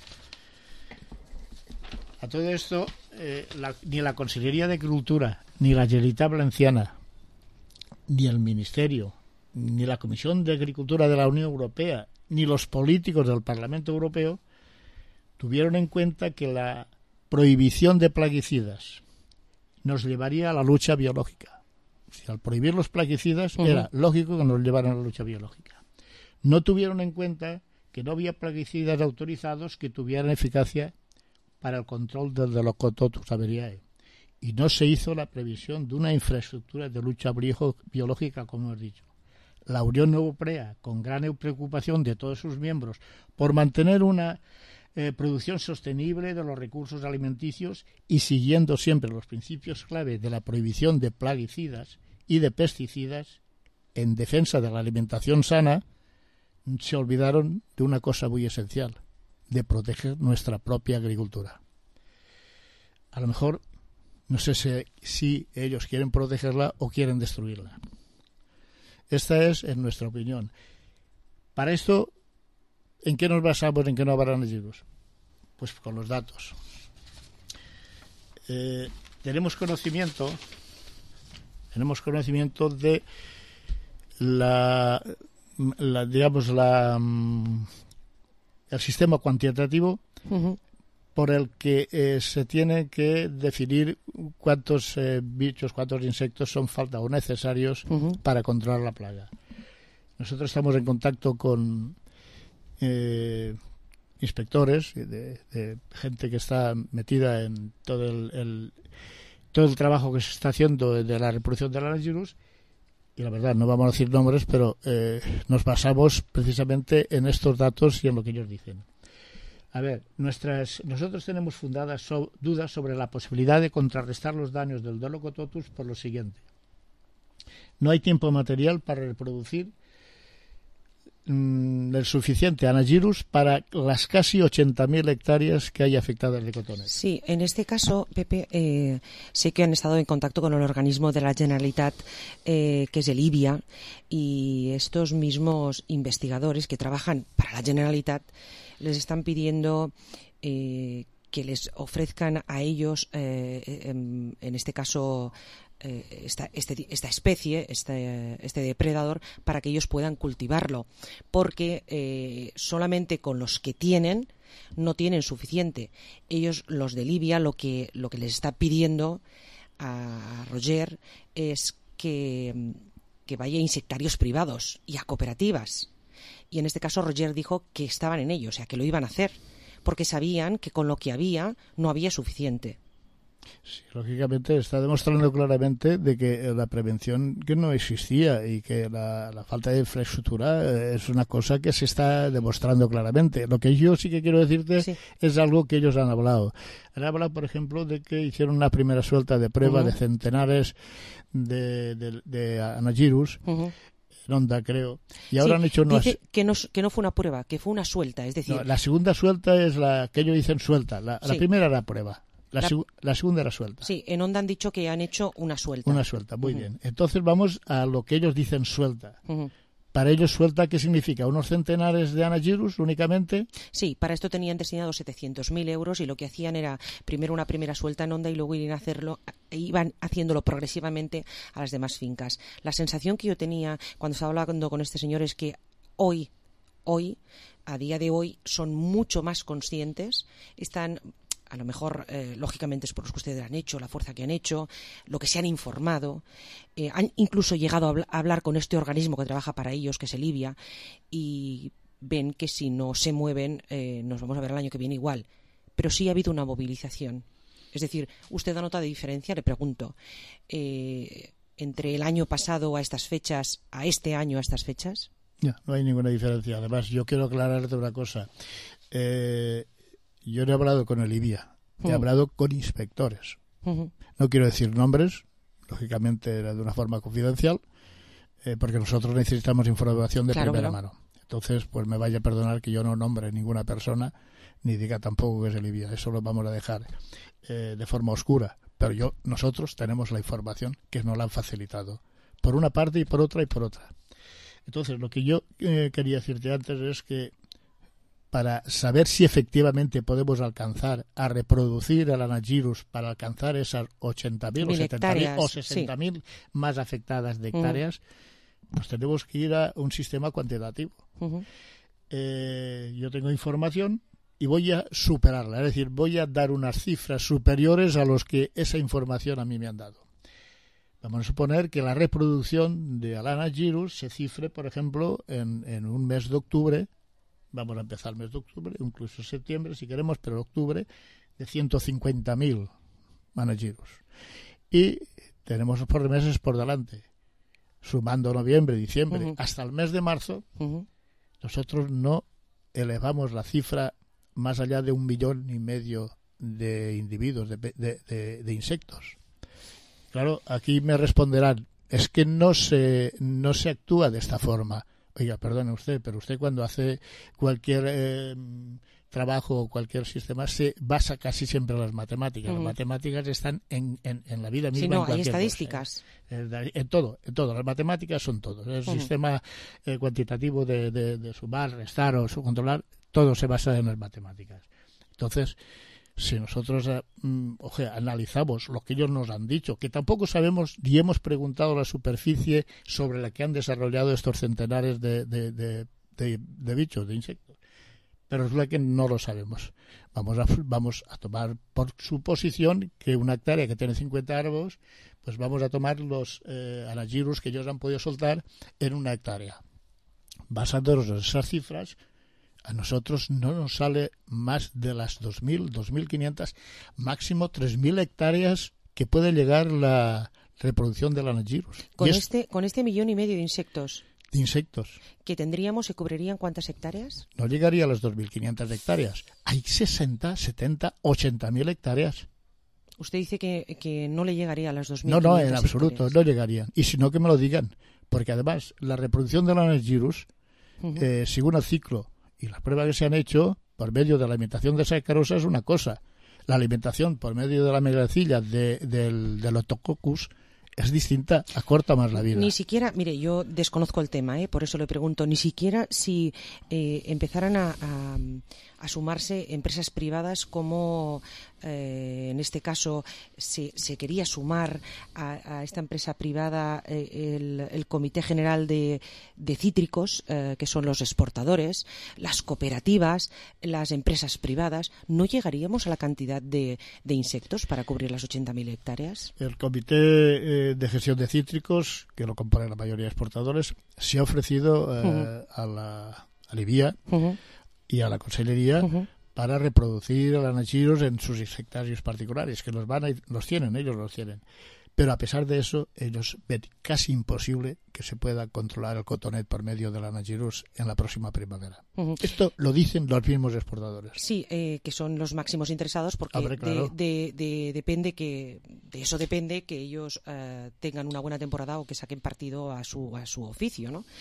A todo esto, ni la Consellería de Agricultura, ni la Generalitat Valenciana, ni el Ministerio, ni la Comisión de Agricultura de la Unión Europea, ni los políticos del Parlamento Europeo tuvieron en cuenta que la prohibición de plaguicidas nos llevaría a la lucha biológica. Si al prohibir los plaguicidas era lógico que nos llevaran a la lucha biológica. No tuvieron en cuenta que no había plaguicidas autorizados que tuvieran eficacia para el control del Delocototus averiae. Y no se hizo la previsión de una infraestructura de lucha biológica, como hemos dicho. La Unión Europea, con gran preocupación de todos sus miembros, por mantener una producción sostenible de los recursos alimenticios y siguiendo siempre los principios clave de la prohibición de plaguicidas y de pesticidas en defensa de la alimentación sana, se olvidaron de una cosa muy esencial, de proteger nuestra propia agricultura. A lo mejor, no sé si ellos quieren protegerla o quieren destruirla. Esta es nuestra opinión. Para esto, ¿en qué nos basamos? ¿En qué no habrán ellos? Pues con los datos. Tenemos conocimiento de el sistema cuantitativo por el que se tiene que definir cuántos bichos, cuántos insectos son falta o necesarios para controlar la plaga. Nosotros estamos en contacto con inspectores, de gente que está metida en todo el trabajo que se está haciendo de la reproducción del anagirus, y la verdad no vamos a decir nombres, pero nos basamos precisamente en estos datos y en lo que ellos dicen. A ver, nosotros tenemos fundadas dudas sobre la posibilidad de contrarrestar los daños del Delocototus por lo siguiente. No hay tiempo material para reproducir el suficiente anagirus para las casi 80.000 hectáreas que hay afectadas de cotones. Sí, en este caso, Pepe, sé que han estado en contacto con el organismo de la Generalitat, que es el IBIA, y estos mismos investigadores que trabajan para la Generalitat les están pidiendo que les ofrezcan a ellos, en este caso, esta especie, este depredador, para que ellos puedan cultivarlo, porque solamente con los que tienen no tienen suficiente. Ellos, los de Libia, lo que les está pidiendo a Roger es que vaya a insectarios privados y a cooperativas. Y en este caso Roger dijo que estaban en ello, o sea, que lo iban a hacer, porque sabían que con lo que había no había suficiente. Sí, lógicamente está demostrando claramente de que la prevención que no existía y que la falta de infraestructura es una cosa que se está demostrando claramente. Lo que yo sí que quiero decirte es algo que ellos han hablado. Han hablado, por ejemplo, de que hicieron una primera suelta de prueba de centenares de Anagyrus, en Onda, creo, y ahora han hecho dice que no fue una prueba, que fue una suelta, es decir... No, la segunda suelta es la que ellos dicen suelta, la primera era prueba. La segunda era suelta. Sí, en Onda han dicho que han hecho una suelta. Una suelta, muy bien. Entonces vamos a lo que ellos dicen suelta. Para ellos suelta, ¿qué significa? ¿Unos centenares de Anagyrus únicamente? Sí, para esto tenían destinados 700.000 euros y lo que hacían era primero una primera suelta en Onda y luego iban haciéndolo progresivamente a las demás fincas. La sensación que yo tenía cuando estaba hablando con este señor es que hoy, a día de hoy, son mucho más conscientes, están... A lo mejor, lógicamente, es por lo que ustedes han hecho, la fuerza que han hecho, lo que se han informado. Han incluso llegado a hablar con este organismo que trabaja para ellos, que es el Libia, y ven que si no se mueven, nos vamos a ver el año que viene igual. Pero sí ha habido una movilización. Es decir, ¿usted da nota de diferencia? Le pregunto. ¿Entre el año pasado a estas fechas, a este año a estas fechas? No hay ninguna diferencia. Además, yo quiero aclararte una cosa. Yo no he hablado con el Libia, he hablado con inspectores. No quiero decir nombres, lógicamente de una forma confidencial, porque nosotros necesitamos información de primera mano. Entonces, pues me vaya a perdonar que yo no nombre ninguna persona, ni diga tampoco que es el Libia. Eso lo vamos a dejar de forma oscura. Pero nosotros tenemos la información que nos la han facilitado, por una parte y por otra y por otra. Entonces, lo que yo quería decirte antes es que para saber si efectivamente podemos alcanzar a reproducir al Anagyrus para alcanzar esas 80.000 o 70.000 o 60.000 más afectadas de hectáreas, pues tenemos que ir a un sistema cuantitativo. Yo tengo información y voy a superarla, es decir, voy a dar unas cifras superiores a los que esa información a mí me han dado. Vamos a suponer que la reproducción de Anagyrus se cifre, por ejemplo, en un mes de octubre. Vamos a empezar el mes de octubre, incluso septiembre si queremos, pero octubre, de 150.000 Anagyrus. Y tenemos por meses por delante, sumando noviembre, diciembre, hasta el mes de marzo, nosotros no elevamos la cifra más allá de 1,5 millones de individuos, de insectos. Claro, aquí me responderán, es que no se actúa de esta forma. Oiga, perdone usted, pero usted cuando hace cualquier trabajo o cualquier sistema se basa casi siempre en las matemáticas. Las matemáticas están en la vida misma. Sí, no, en hay estadísticas. En todo. Las matemáticas son todo. El sistema cuantitativo de sumar, restar o controlar, todo se basa en las matemáticas. Entonces, si nosotros analizamos lo que ellos nos han dicho, que tampoco sabemos ni hemos preguntado la superficie sobre la que han desarrollado estos centenares de bichos, de insectos, pero es la que no lo sabemos. Vamos a tomar por suposición que una hectárea que tiene 50 árboles, pues vamos a tomar los Anagyrus que ellos han podido soltar en una hectárea. Basándonos en esas cifras, a nosotros no nos sale más de las 2.000, 2.500, máximo 3.000 hectáreas que puede llegar la reproducción del Anagyrus. Con este 1,5 millones de insectos. De insectos. ¿Que tendríamos, se cubrirían cuántas hectáreas? No llegaría a las 2.500 hectáreas. Hay 60, 70, 80.000 hectáreas. Usted dice que no le llegaría a las 2.500 No, en absoluto, no llegarían. Y si no, que me lo digan. Porque además, la reproducción del Anagyrus, según el ciclo y las pruebas que se han hecho por medio de la alimentación de sacarosa es una cosa. La alimentación por medio de la mielecilla del Otococcus es distinta, acorta más la vida. Ni siquiera, mire, yo desconozco el tema, por eso le pregunto, ni siquiera si empezaran a sumarse empresas privadas como en este caso se quería sumar a esta empresa privada el Comité General de Cítricos, que son los exportadores, las cooperativas, las empresas privadas. ¿No llegaríamos a la cantidad de insectos para cubrir las 80.000 hectáreas? El Comité de Gestión de Cítricos, que lo componen la mayoría de exportadores, se ha ofrecido a la IBIA y a la Consellería para reproducir el anachiros en sus hectáreos particulares, que ellos los tienen. Pero a pesar de eso, ellos ven casi imposible que se pueda controlar el cotonet por medio del anachirus en la próxima primavera. Esto lo dicen los mismos exportadores. Sí, que son los máximos interesados, porque claro. depende que ellos tengan una buena temporada o que saquen partido a su oficio, ¿no?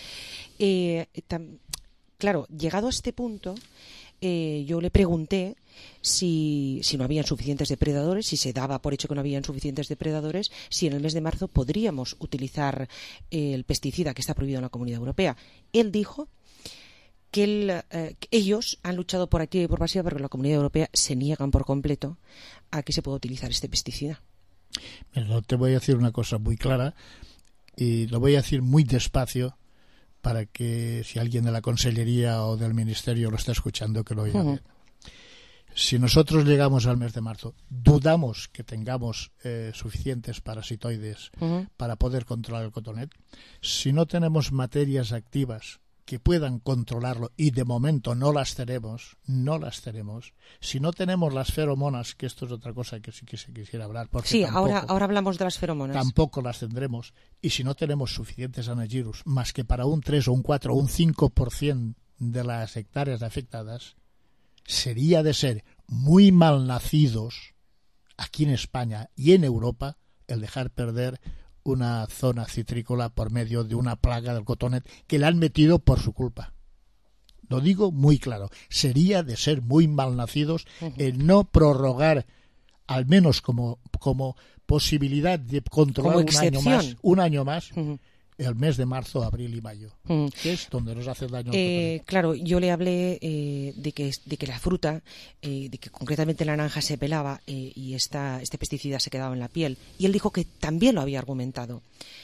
Claro, llegado a este punto, yo le pregunté si no habían suficientes depredadores, si se daba por hecho que no habían suficientes depredadores, si en el mes de marzo podríamos utilizar el pesticida que está prohibido en la Comunidad Europea. Él dijo que ellos han luchado por activa y por pasiva, pero la Comunidad Europea se niegan por completo a que se pueda utilizar este pesticida. Pero te voy a decir una cosa muy clara y lo voy a decir muy despacio, para que si alguien de la Consellería o del Ministerio lo está escuchando, que lo oiga bien. Si nosotros llegamos al mes de marzo, dudamos que tengamos suficientes parasitoides para poder controlar el cotonet. Si no tenemos materias activas que puedan controlarlo, y de momento no las tenemos, si no tenemos las feromonas, que esto es otra cosa que sí que se quisiera hablar, porque sí, ahora hablamos de las feromonas. Tampoco las tendremos, y si no tenemos suficientes anagirus, más que para un 3 o un 4 o un 5% de las hectáreas afectadas, sería de ser muy malnacidos aquí en España y en Europa el dejar perder una zona citrícola por medio de una plaga del cotonet que le han metido por su culpa. Lo digo muy claro, sería de ser muy malnacidos el no prorrogar, al menos como posibilidad de controlar un año más, el mes de marzo, abril y mayo, que es donde nos hace daño. Claro, yo le hablé de que la fruta, de que concretamente la naranja se pelaba y este pesticida se quedaba en la piel, y él dijo que también lo había argumentado,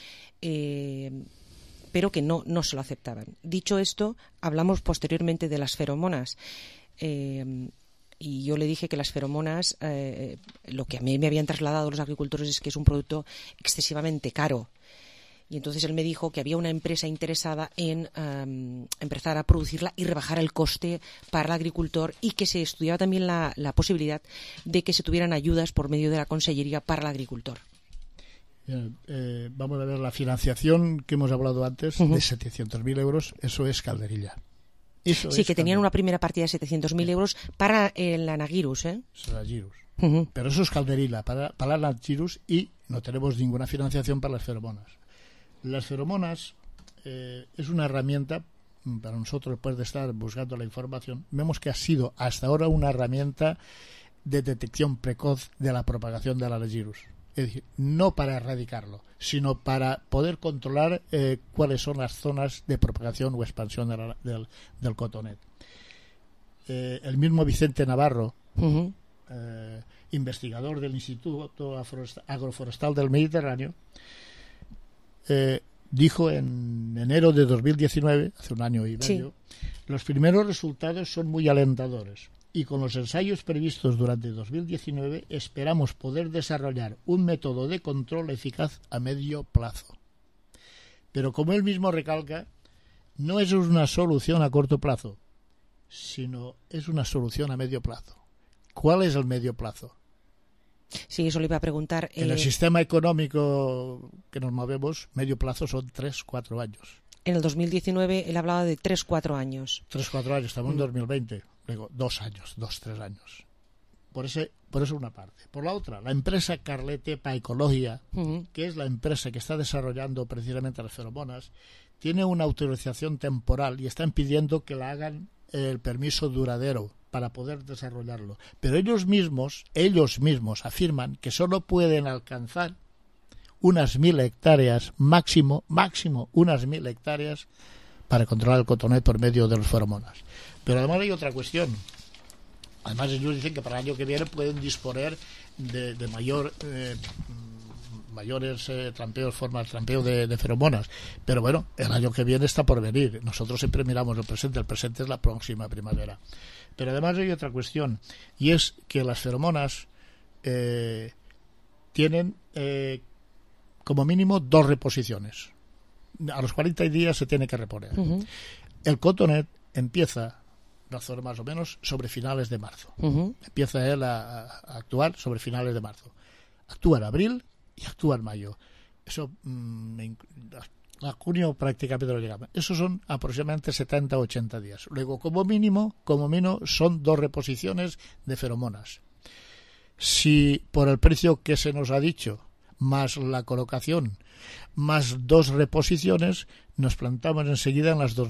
pero que no se lo aceptaban. Dicho esto, hablamos posteriormente de las feromonas. Y yo le dije que las feromonas, lo que a mí me habían trasladado los agricultores es que es un producto excesivamente caro. Y entonces él me dijo que había una empresa interesada en empezar a producirla y rebajar el coste para el agricultor, y que se estudiaba también la posibilidad de que se tuvieran ayudas por medio de la Consellería para el agricultor. Vamos a ver, la financiación que hemos hablado antes, de 700.000 euros, eso es calderilla. Sí, que tenían una primera partida de 700.000 euros para el anagirus, Pero eso es calderilla para el anagirus, y no tenemos ninguna financiación para las feromonas. Las feromonas es una herramienta para nosotros, después de estar buscando la información, vemos que ha sido hasta ahora una herramienta de detección precoz de la propagación del anagirus. Es decir, no para erradicarlo, sino para poder controlar cuáles son las zonas de propagación o expansión del cotonet. El mismo Vicente Navarro, investigador del Instituto Agroforestal del Mediterráneo, dijo en enero de 2019, hace un año y medio, los primeros resultados son muy alentadores, y con los ensayos previstos durante 2019 esperamos poder desarrollar un método de control eficaz a medio plazo. Pero como él mismo recalca, no es una solución a corto plazo, sino es una solución a medio plazo. ¿Cuál es el medio plazo? Sí, eso le iba a preguntar. En el sistema económico que nos movemos, medio plazo son 3-4 años. En el 2019 él hablaba de 3-4 años. 3-4 años, estamos en 2020. Luego, 2-3 años. Por eso una parte. Por la otra, la empresa Carlete Paecología, que es la empresa que está desarrollando precisamente las feromonas, tiene una autorización temporal y están pidiendo que la hagan el permiso duradero para poder desarrollarlo. Pero ellos mismos afirman que solo pueden alcanzar unas 1.000 hectáreas, máximo unas 1.000 hectáreas para controlar el cotonet por medio de las feromonas. Pero además hay otra cuestión. Además, ellos dicen que para el año que viene pueden disponer de mayores formas de trampeo de feromonas. Pero bueno, el año que viene está por venir. Nosotros siempre miramos el presente es la próxima primavera. Pero además hay otra cuestión, y es que las feromonas tienen como mínimo 2 reposiciones. A los 40 días se tiene que reponer. El cotonet empieza, más o menos, sobre finales de marzo. Empieza él a actuar sobre finales de marzo. Actúa en abril y actúa en mayo. Eso a junio prácticamente no llegaba. Esos son aproximadamente 70 o 80 días. Luego, como mínimo, son 2 reposiciones de feromonas. Si por el precio que se nos ha dicho, más la colocación, más 2 reposiciones, nos plantamos enseguida en los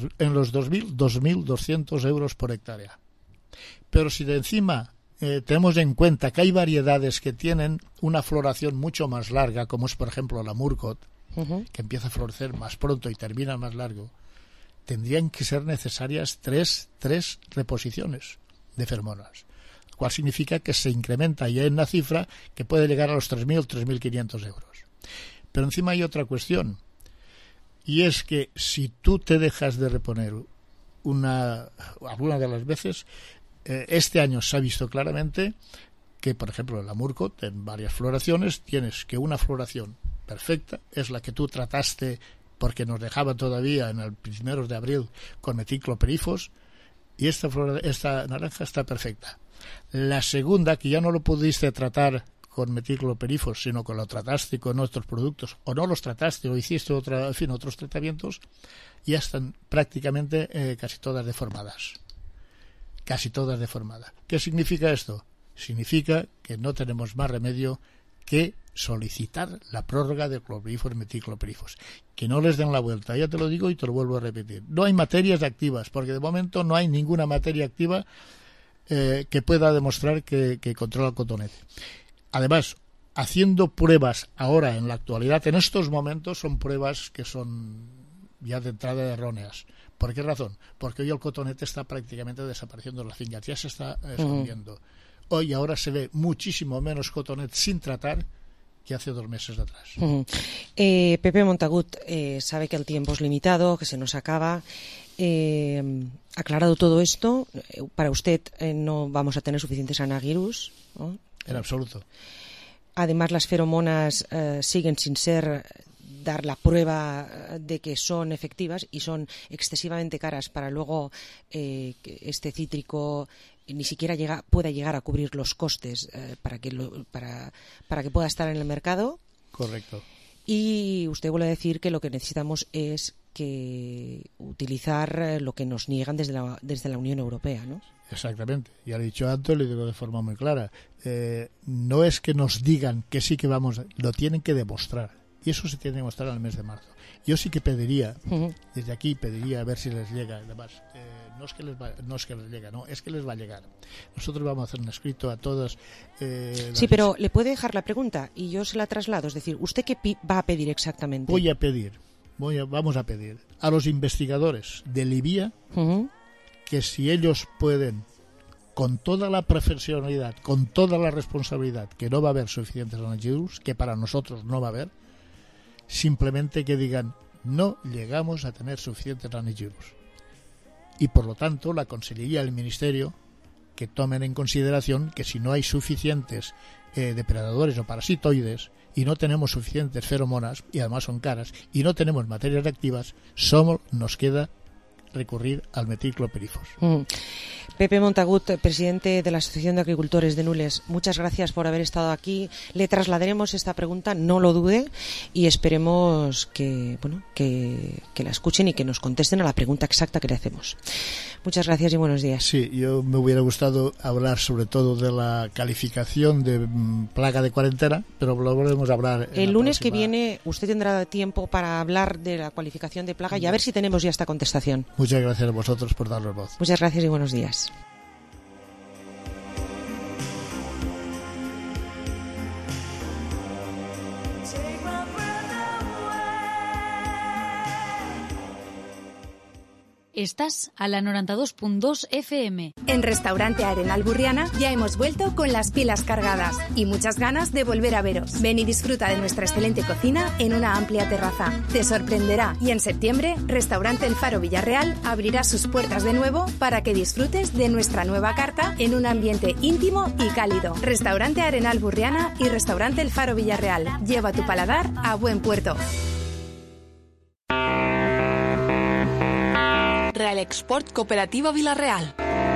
2.200 euros por hectárea. Pero si de encima tenemos en cuenta que hay variedades que tienen una floración mucho más larga, como es por ejemplo la Murcot, que empieza a florecer más pronto y termina más largo, tendrían que ser necesarias 3 reposiciones de feromonas, lo cual significa que se incrementa ya en una cifra que puede llegar a los 3.000, 3.500 euros. Pero encima hay otra cuestión, y es que si tú te dejas de reponer alguna de las veces, este año se ha visto claramente que, por ejemplo, en la Murcot, en varias floraciones, tienes que una floración perfecta es la que tú trataste, porque nos dejaba todavía en el primeros de abril con meticloperifos, y esta naranja está perfecta. La segunda, que ya no lo pudiste tratar con meticloperifos, sino que lo trataste con otros productos, o no los trataste, o hiciste otros tratamientos, ya están prácticamente casi todas deformadas. ¿Qué significa esto? Significa que no tenemos más remedio que solicitar la prórroga de cloperifos, meticloperifos. Que no les den la vuelta, ya te lo digo y te lo vuelvo a repetir. No hay materias activas, porque de momento no hay ninguna materia activa que pueda demostrar que controla el cotonete. Además, haciendo pruebas ahora, en la actualidad, en estos momentos, son pruebas que son ya de entrada erróneas. ¿Por qué razón? Porque hoy el cotonete está prácticamente desapareciendo de las fincas, ya se está escondiendo. Hoy ahora se ve muchísimo menos cotonete sin tratar que hace 2 meses atrás. Pepe Montagut sabe que el tiempo es limitado, que se nos acaba. Aclarado todo esto, para usted no vamos a tener suficientes Anagirus, ¿no? En absoluto. Además, las feromonas siguen sin dar la prueba de que son efectivas y son excesivamente caras para luego que este cítrico ni siquiera pueda llegar a cubrir los costes para que pueda estar en el mercado. Correcto. Y usted vuelve a decir que lo que necesitamos es utilizar lo que nos niegan desde la Unión Europea, ¿no? Exactamente. Ya lo he dicho antes, lo digo de forma muy clara. No es que nos digan que sí que vamos, lo tienen que demostrar. Y eso se tiene que demostrar al mes de marzo. Yo sí que pediría, desde aquí pediría a ver si les llega. Además, no es que les llega, no, es que les va a llegar. Nosotros vamos a hacer un escrito a todas. Sí, pero le puede dejar la pregunta y yo se la traslado. Es decir, ¿usted qué va a pedir exactamente? Vamos a pedir a los investigadores de Libia que si ellos pueden, con toda la profesionalidad, con toda la responsabilidad, que no va a haber suficientes Anagirus, que para nosotros no va a haber, simplemente que digan no llegamos a tener suficientes Anagirus. Y por lo tanto la Consellería del Ministerio que tomen en consideración que si no hay suficientes depredadores o parasitoides y no tenemos suficientes feromonas, y además son caras, y no tenemos materias activas, nos queda recurrir al meticloperifos. Pepe Montagut, presidente de la Asociación de Agricultores de Nules, muchas gracias por haber estado aquí. Le trasladaremos esta pregunta, no lo dude, y esperemos que la escuchen y que nos contesten a la pregunta exacta que le hacemos. Muchas gracias y buenos días. Sí, yo me hubiera gustado hablar sobre todo de la calificación de plaga de cuarentena, pero lo volvemos a hablar. El lunes que viene usted tendrá tiempo para hablar de la cualificación de plaga y a ver si tenemos ya esta contestación. Muchas gracias a vosotros por darnos voz. Muchas gracias y buenos días. Estás a la 92.2 FM. En Restaurante Arenal Burriana ya hemos vuelto con las pilas cargadas y muchas ganas de volver a veros. Ven y disfruta de nuestra excelente cocina en una amplia terraza. Te sorprenderá y en septiembre Restaurante El Faro Villarreal abrirá sus puertas de nuevo para que disfrutes de nuestra nueva carta en un ambiente íntimo y cálido. Restaurante Arenal Burriana y Restaurante El Faro Villarreal. Lleva tu paladar a buen puerto. Real Export Cooperativa Vilarreal.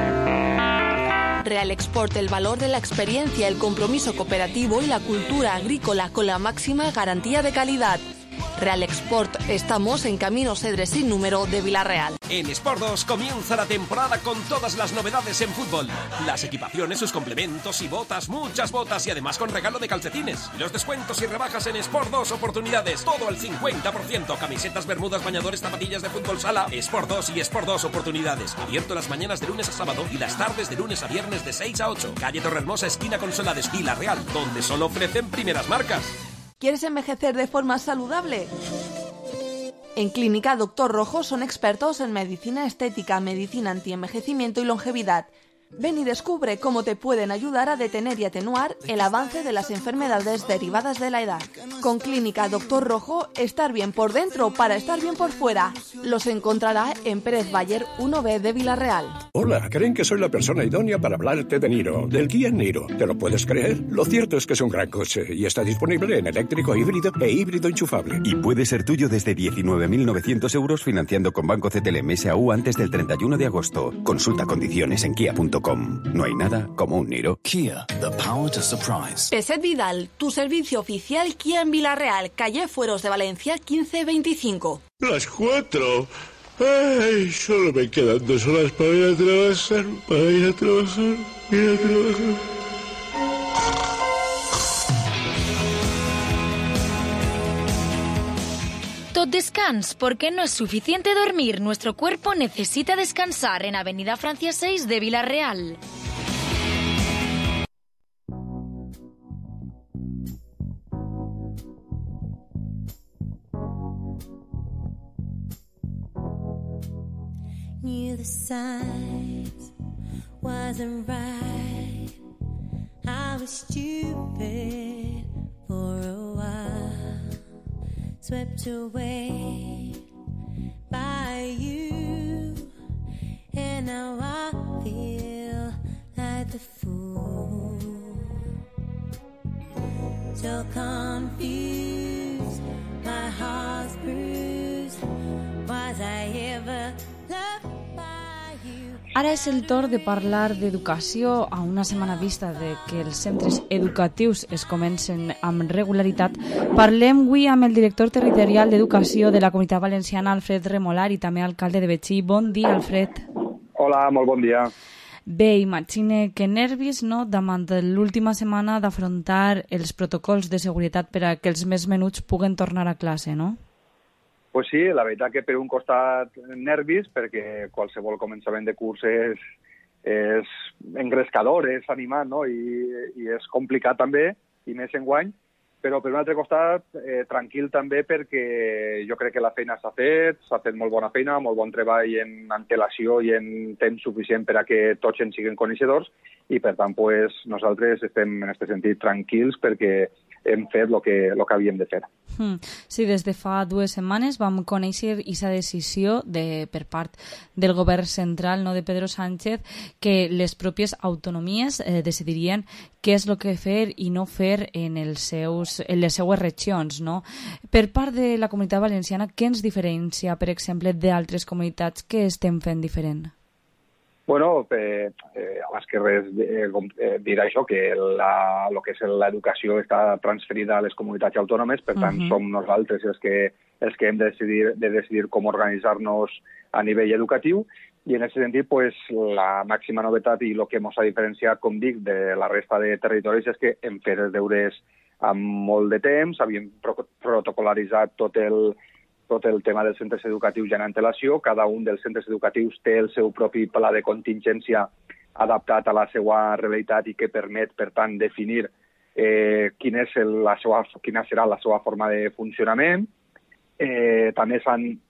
Real Export, el valor de la experiencia, el compromiso cooperativo y la cultura agrícola con la máxima garantía de calidad. Real Export, estamos en Camino Cedres sin número de Vilarreal. En Sport 2 comienza la temporada con todas las novedades en fútbol. Las equipaciones, sus complementos y botas, muchas botas y además con regalo de calcetines. Los descuentos y rebajas en Sport 2 oportunidades, todo al 50%. Camisetas, bermudas, bañadores, zapatillas de fútbol sala. Sport 2 y Sport 2 oportunidades. Abierto las mañanas de lunes a sábado y las tardes de lunes a viernes de 6 a 8. Calle Torrehermosa, esquina con Solades, Vilarreal, donde solo ofrecen primeras marcas. ¿Quieres envejecer de forma saludable? En Clínica Doctor Rojo son expertos en medicina estética, medicina antienvejecimiento y longevidad. Ven y descubre cómo te pueden ayudar a detener y atenuar el avance de las enfermedades derivadas de la edad. Con Clínica Doctor Rojo, estar bien por dentro para estar bien por fuera. Los encontrará en Pérez Bayer 1B de Vilarreal. Hola, creen que soy la persona idónea para hablarte de Niro, del Kia Niro. ¿Te lo puedes creer? Lo cierto es que es un gran coche y está disponible en eléctrico, híbrido e híbrido enchufable. Y puede ser tuyo desde 19.900 euros financiando con Banco CTLM SAU antes del 31 de agosto. Consulta condiciones en kia.com. No hay nada como un Niro. Kia, the power to surprise. Peset Vidal, tu servicio oficial Kia en Vilarreal, calle Fueros de Valencia 1525. Las 4. Ay, solo me quedan 2 horas para ir a trabajar, Tot descans, porque no es suficiente dormir. Nuestro cuerpo necesita descansar en Avenida Francia 6 de Vilarreal. Knew the signs wasn't right. I was stupid for a while, swept away by you, and now I feel like the fool, so confused, my heart's bruised. Was I ever loved? Ara és el torn de parlar d'educació a una setmana vista de que els centres educatius es comencen amb regularitat. Parlem avui amb el director territorial d'Educació de la Comunitat Valenciana, Alfred Remolar, i també alcalde de Betxí. Bon dia, Alfred. Hola, molt bon dia. Bé, imagine que nervis, no?, davant de l'última setmana d'afrontar els protocols de seguretat per a que els més menuts puguen tornar a classe, no? Pues sí, la veritat que per un costat nervis, perquè qualsevol començament de curs és engrescador, és animat, no? I és complicat també, i més enguany, però per un altre costat tranquil també perquè jo crec que la feina s'ha fet molt bona feina, molt bon treball en antelació i en temps suficient per a que tots en siguin coneixedors i per tant pues, nosaltres estem en aquest sentit tranquils perquè hem fet el que havíem de fer. Sí, des de fa 2 setmanes vam conèixer aquesta decisió per part del govern central, no, de Pedro Sánchez, que les pròpies autonomies decidirien què és el que fer i no fer en les seues regions, no? Per part de la Comunitat Valenciana, què ens diferencia, per exemple, d'altres comunitats que estem fent diferent? Bueno, abans que res dir això, que el que és l'educació està transferida a les comunitats autònomes, per tant som nosaltres els que hem de decidir com organitzar-nos a nivell educatiu, i en aquest sentit pues, la màxima novetat i el que ens ha diferenciat, com dic, de la resta de territoris és que hem fet els deures amb molt de temps, havíem protocolaritzat tot el tema dels centres educatius ja en antelació. Cada un dels centres educatius té el seu propi pla de contingència adaptat a la seva realitat i que permet, per tant, definir quina serà la seva forma de funcionament. També s'han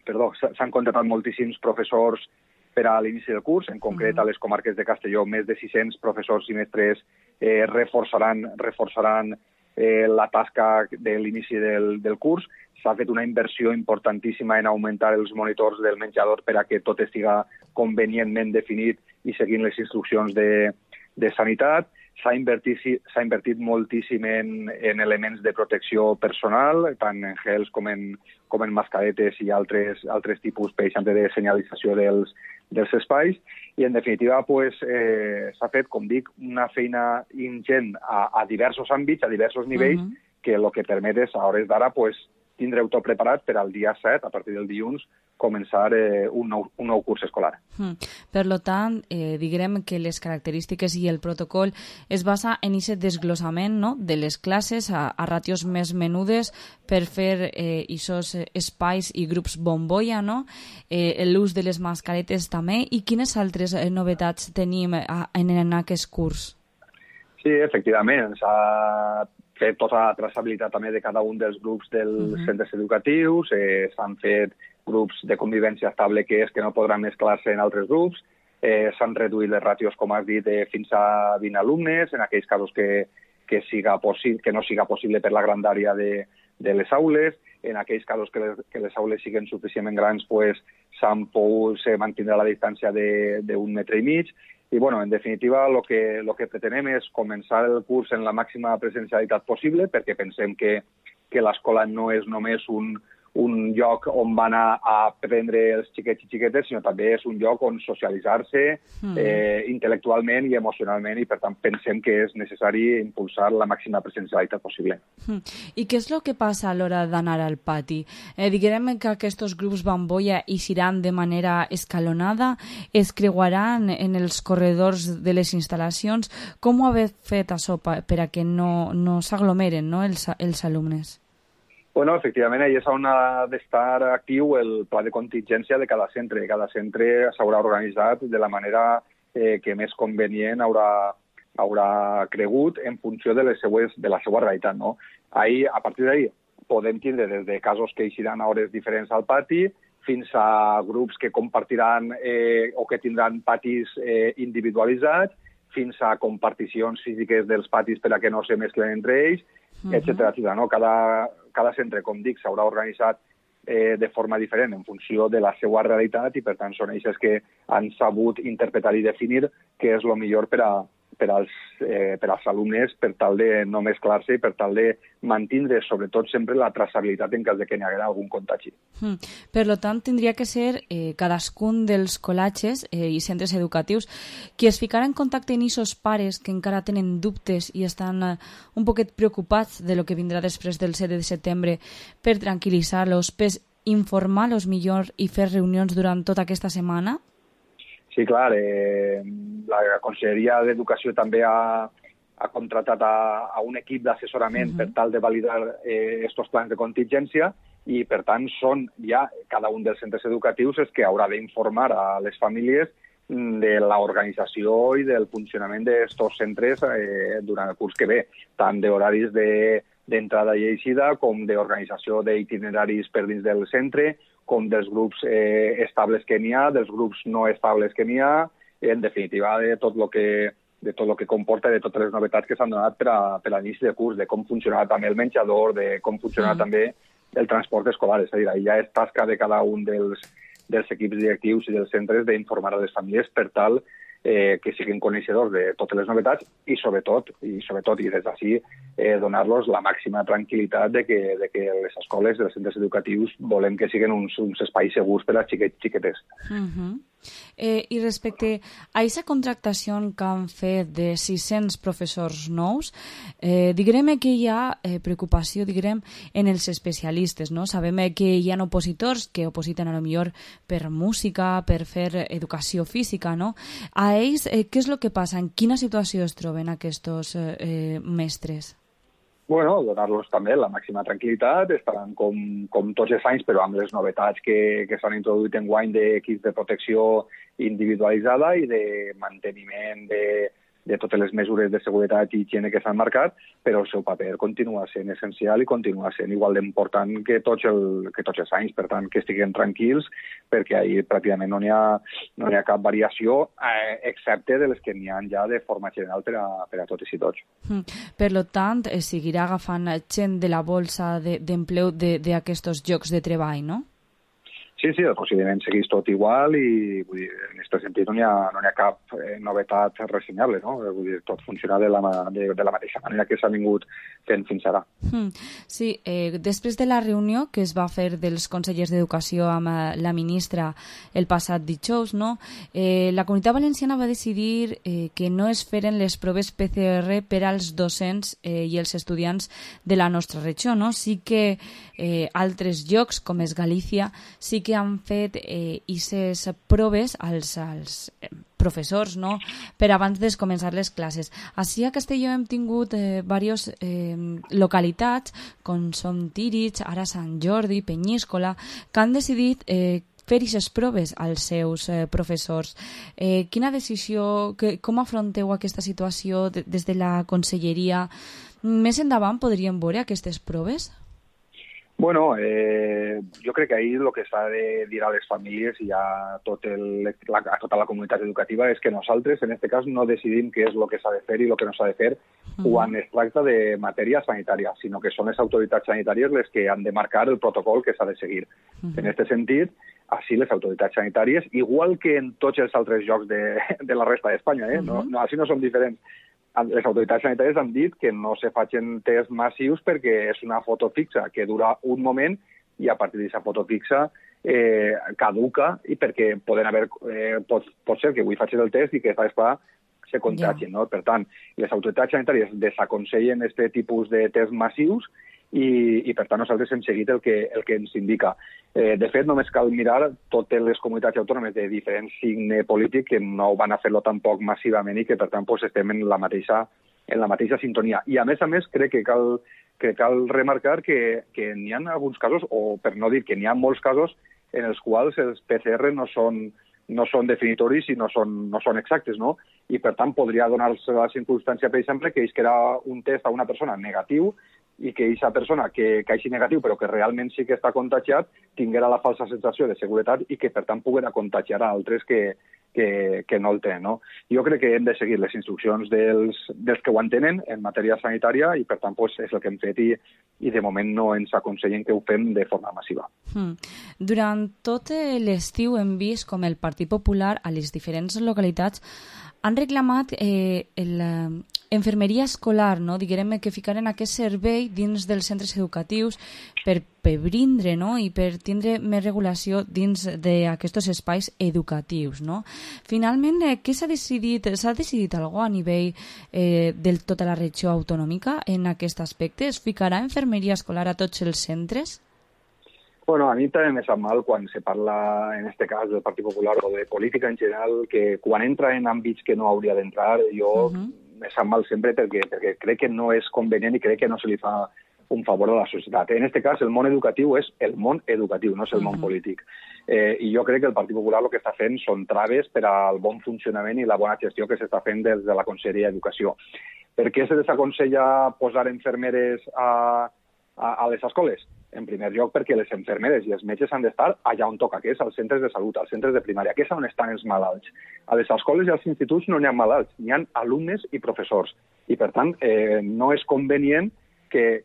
s'han contratat moltíssims professors per a l'inici del curs, en concret a les comarques de Castelló, més de 600 professors i mestres reforçaran la tasca de l'inici del curs. S'ha fet una inversió importantíssima en augmentar els monitors del menjador per a que tot estiga convenientment definit i seguint les instruccions de sanitat. S'ha invertit moltíssim en elements de protecció personal, tant en gels com en mascaretes i altres tipus, per exemple, de senyalització dels espais. I, en definitiva, s'ha fet, com dic, una feina ingent a diversos àmbits, a diversos nivells, que el que permet és, a hores d'ara, tindreu tot preparat per al dia 7, a partir del dilluns, començar un nou curs escolar. Per tant, diguem que les característiques i el protocol es basa en aquest desglossament, no?, de les classes a ràtios més menudes per fer aquests espais i grups bombolla, no?, l'ús de les mascaretes també. I quines altres novetats tenim en aquest curs? Sí, efectivament, s'ha fet tota la traçabilitat també de cada un dels grups dels centres educatius, s'han fet grups de convivència estable que no podran mesclar-se en altres grups, s'han reduït les ràtios, com has dit, fins a 20 alumnes, en aquells casos que no siga possible per la grandària de les aules, en aquells casos que les aules siguin suficientment grans, s'han pogut mantenir la distància d'1,5 metre. I, en definitiva, el que pretenem és començar el curs en la màxima presencialitat possible, perquè pensem que l'escola no és només un lloc on van a aprendre els xiquets i xiquetes, sinó també és un lloc on socialitzar-se intel·lectualment i emocionalment, i per tant pensem que és necessari impulsar la màxima presencialitat possible. I què és el que passa a l'hora d'anar al pati? Diguem que aquests grups bombolla iran de manera escalonada, es creuaran en els corredors de les instal·lacions. Com ho heu fet això per a que no s'aglomeren, no, els alumnes? Efectivament, allà és on ha d'estar actiu el pla de contingència de cada centre. Cada centre s'haurà organitzat de la manera que més convenient haurà cregut en funció de la seva realitat. A partir d'ahir podem tindre des de casos que eixiran a hores diferents al pati fins a grups que compartiran o que tindran patis individualitzats, fins a comparticions físiques dels patis per a que no se mesclen entre ells, etc. Cada centre, com dic, s'haurà organitzat de forma diferent en funció de la seva realitat i, per tant, són ells que han sabut interpretar i definir què és el millor per als alumnes per tal de no mesclar-se i per tal de mantindre, sobretot, sempre la traçabilitat en cas de que n'hi haguera algun contagi. Per tant, tindria que ser cadascun dels col·legis i centres educatius qui es ficarà en contacte amb aquests pares que encara tenen dubtes i estan un poquet preocupats de lo que vindrà després del 7 de setembre per tranquil·litzar-los, per informar-los millor i fer reunions durant tota aquesta setmana? Sí, clar. La Conselleria d'Educació també ha contratat a un equip d'assessorament per tal de validar aquests plans de contingència i, per tant, són ja cada un dels centres educatius els que haurà d'informar a les famílies de l'organització i del funcionament d'aquests centres durant el curs que ve, tant d'horaris d'entrada i eixida com d'organització d'itineraris per dins del centre, com dels grups estables que n'hi ha, dels grups no estables que n'hi ha, en definitiva, de tot el que comporta, de totes les novetats que s'han donat per a l'inici de curs, de com funcionarà també el menjador, de com funcionarà també el transport escolar. És a dir, ja és tasca de cada un dels equips directius i dels centres d'informar a les famílies per tal que siguin coneixedors de totes les novetats i sobretot i des d'ací donar-los la màxima tranquil·litat de que les escoles, els centres educatius, volem que siguin uns espais segurs per a xiquets i xiquetes. I respecte a aquesta contractació que han fet de 600 professors nous, diguem que hi ha preocupació en els especialistes, no? Sabem que hi ha opositors que opositen a lo millor per música, per fer educació física, no? A ells, què és el que passa? En quina situació es troben aquests mestres? Donar-los també la màxima tranquil·litat, estaran com tots els anys, però amb les novetats que s'han introduït enguany d'equips de protecció individualitzada i de manteniment de totes les mesures de seguretat i higiene que s'han marcat, però el seu paper continua sent essencial i continua sent igual d'important que tots els anys. Per tant, que estiguem tranquils, perquè ahir pràcticament no n'hi ha cap variació, excepte de les que n'hi ha ja de forma general per a totes i tots. Per tant, seguirà agafant gent de la bolsa d'empleo d'aquests llocs de treball, no? Sí, el procediment segueix tot igual i vull dir, en aquest sentit no hi ha cap novetat ressenyable, no? Vull dir, tot funciona de la mateixa manera que s'ha vingut fent fins ara. Sí, després de la reunió que es va fer dels consellers d'Educació amb la ministra el passat dijous, no? La Comunitat Valenciana va decidir que no es feren les proves PCR per als docents i els estudiants de la nostra regió, no? Sí que altres llocs, com és Galícia, sí que han fet aquestes proves als professors, no?, per abans de començar les classes. Així a Castelló hem tingut diverses localitats, com són Tírig, ara Sant Jordi, Penyíscola, que han decidit fer aquestes proves als seus professors. Quina decisió, com afronteu aquesta situació des de la conselleria? Més endavant podríem veure aquestes proves? Bueno, jo crec que ahir el que s'ha de dir a les famílies i a tota la comunitat educativa és que nosaltres, en aquest cas, no decidim què és el que s'ha de fer i el que no s'ha de fer quan es tracta de matèria sanitària, sinó que són les autoritats sanitàries les que han de marcar el protocol que s'ha de seguir. En aquest sentit, així les autoritats sanitàries, igual que en tots els altres llocs de la resta d'Espanya, així no som diferents. Les autoritats sanitàries han dit que no se facin tests massius perquè és una foto fixa que dura un moment i a partir d'aquesta foto fixa caduca i perquè pot ser que avui facin el test i que després se contagien. No? Per tant, les autoritats sanitàries desaconsellen aquest tipus de tests massius i per tant nosaltres hem seguit el que ens indica. De fet, només cal mirar totes les comunitats autònomes de diferent signe polític que no van a fer-lo tampoc massivament i que per tant estem en la mateixa sintonia. I a més, crec que cal remarcar que n'hi ha alguns casos, o per no dir que n'hi ha molts casos, en els quals els PCR no són definitoris i no són exactes, no? I per tant podria donar-se la circumstància, per exemple, que era un test a una persona negatiu i que aquesta persona que caixi negatiu però que realment sí que està contagiat tinguera la falsa sensació de seguretat i que per tant poguera contagiar a altres que no el tenen. No? Jo crec que hem de seguir les instruccions dels que ho entenen en matèria sanitària i per tant és el que hem fet i de moment no ens aconsellen que ho fem de forma massiva. Durant tot l'estiu hem vist com el Partit Popular a les diferents localitats han reclamat l'enfermeria escolar, no? Diguem que ficaren aquest servei dins dels centres educatius per brindre, no? I per tindre més regulació dins d'aquests espais educatius, no? Finalment, què s'ha decidit? S'ha decidit alguna cosa a nivell de tota la regió autonòmica en aquest aspecte? Es ficarà enfermeria escolar a tots els centres? Bueno, a mi també me sap mal quan se parla, en este cas, del Partit Popular o de política en general, que quan entra en àmbits que no hauria d'entrar, jo me sap mal sempre perquè crec que no és convenient i crec que no se li fa un favor a la societat. En este cas, el món educatiu és el món educatiu, no és el món polític. I jo crec que el Partit Popular el que està fent són traves per al bon funcionament i la bona gestió que s'està fent des de la Conselleria d'Educació. Per què se desaconsella posar enfermeres a les escoles? En primer lloc, perquè les enfermeres i els metges han d'estar allà on toca, que és als centres de salut, als centres de primària, que és on estan els malalts. A les escoles i als instituts no n'hi ha malalts, n'hi ha alumnes i professors. I, per tant, no és convenient que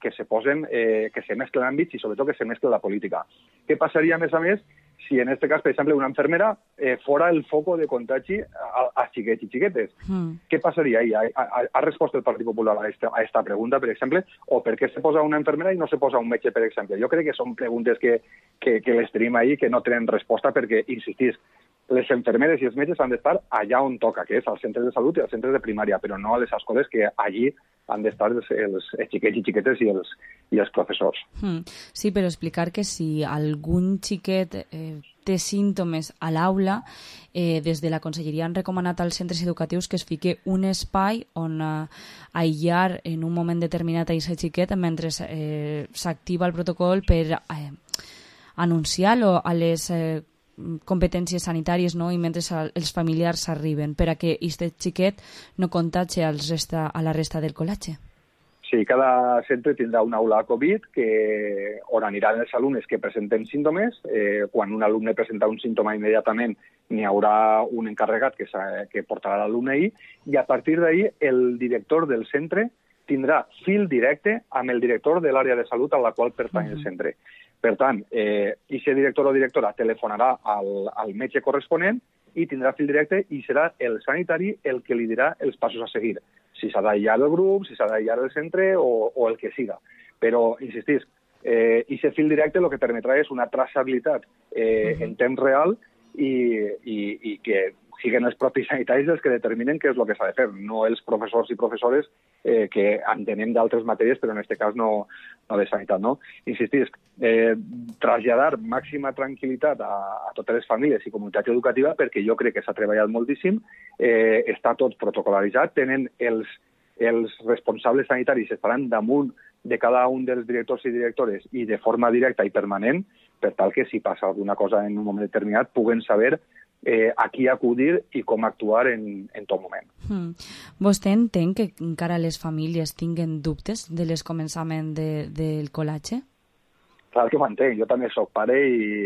se mesclen àmbits i, sobretot, que se mescle la política. Què passaria, a més, si en aquest cas, per exemple, una infermera fora el foco de contagi a xiquets i xiquetes? Què passaria ahí? ¿Ha respost el Partit Popular a esta pregunta, per exemple? O per què se posa una infermera i no se posa un metge, per exemple? Jo crec que són preguntes que les tenim ahí, que no tenen resposta perquè, insistís, les enfermeres i els metges han d'estar allà on toca, que és als centres de salut i als centres de primària, però no a les escoles, que allí han d'estar els xiquets i xiquetes i els professors. Sí, però explicar que si algun xiquet té símptomes a l'aula, des de la Conselleria han recomanat als centres educatius que es fique un espai on aïllar en un moment determinat a aquest xiquet mentre s'activa el protocol per anunciar-lo a les competències sanitàries, no? I mentre els familiars arriben, per a que aquest xiquet no contagi a la resta del col·legi. Sí, cada centre tindrà una aula Covid on aniran els alumnes que presenten símptomes. Quan un alumne presenta un símptoma immediatament n'hi haurà un encarregat que portarà l'alumne ahir, i a partir d'ahir el director del centre tindrà fil directe amb el director de l'àrea de salut a la qual pertany el centre. Per tant, aquest director o directora telefonarà al metge corresponent i tindrà fil directe i serà el sanitari el que li dirà els passos a seguir. Si s'ha d'aïllar el grup, si s'ha d'aïllar el centre o el que siga. Però, insistís, aquest fil directe el que permetrà és una traçabilitat en temps real i que siguin els propis sanitaris els que determinen què és el que s'ha de fer, no els professors i professores que entenem d'altres matèries, però en aquest cas no de sanitat. No? Insistís, traslladar màxima tranquil·litat a totes les famílies i comunitat educativa, perquè jo crec que s'ha treballat moltíssim, està tot protocol·laritzat, tenen els responsables sanitaris estaran damunt de cada un dels directors i directores i de forma directa i permanent, per tal que si passa alguna cosa en un moment determinat puguen saber a qui acudir i com actuar en tot moment. Vostè entén que encara les famílies tinguen dubtes de l'escomençament del col·legi? Clar que ho entenc, jo també soc pare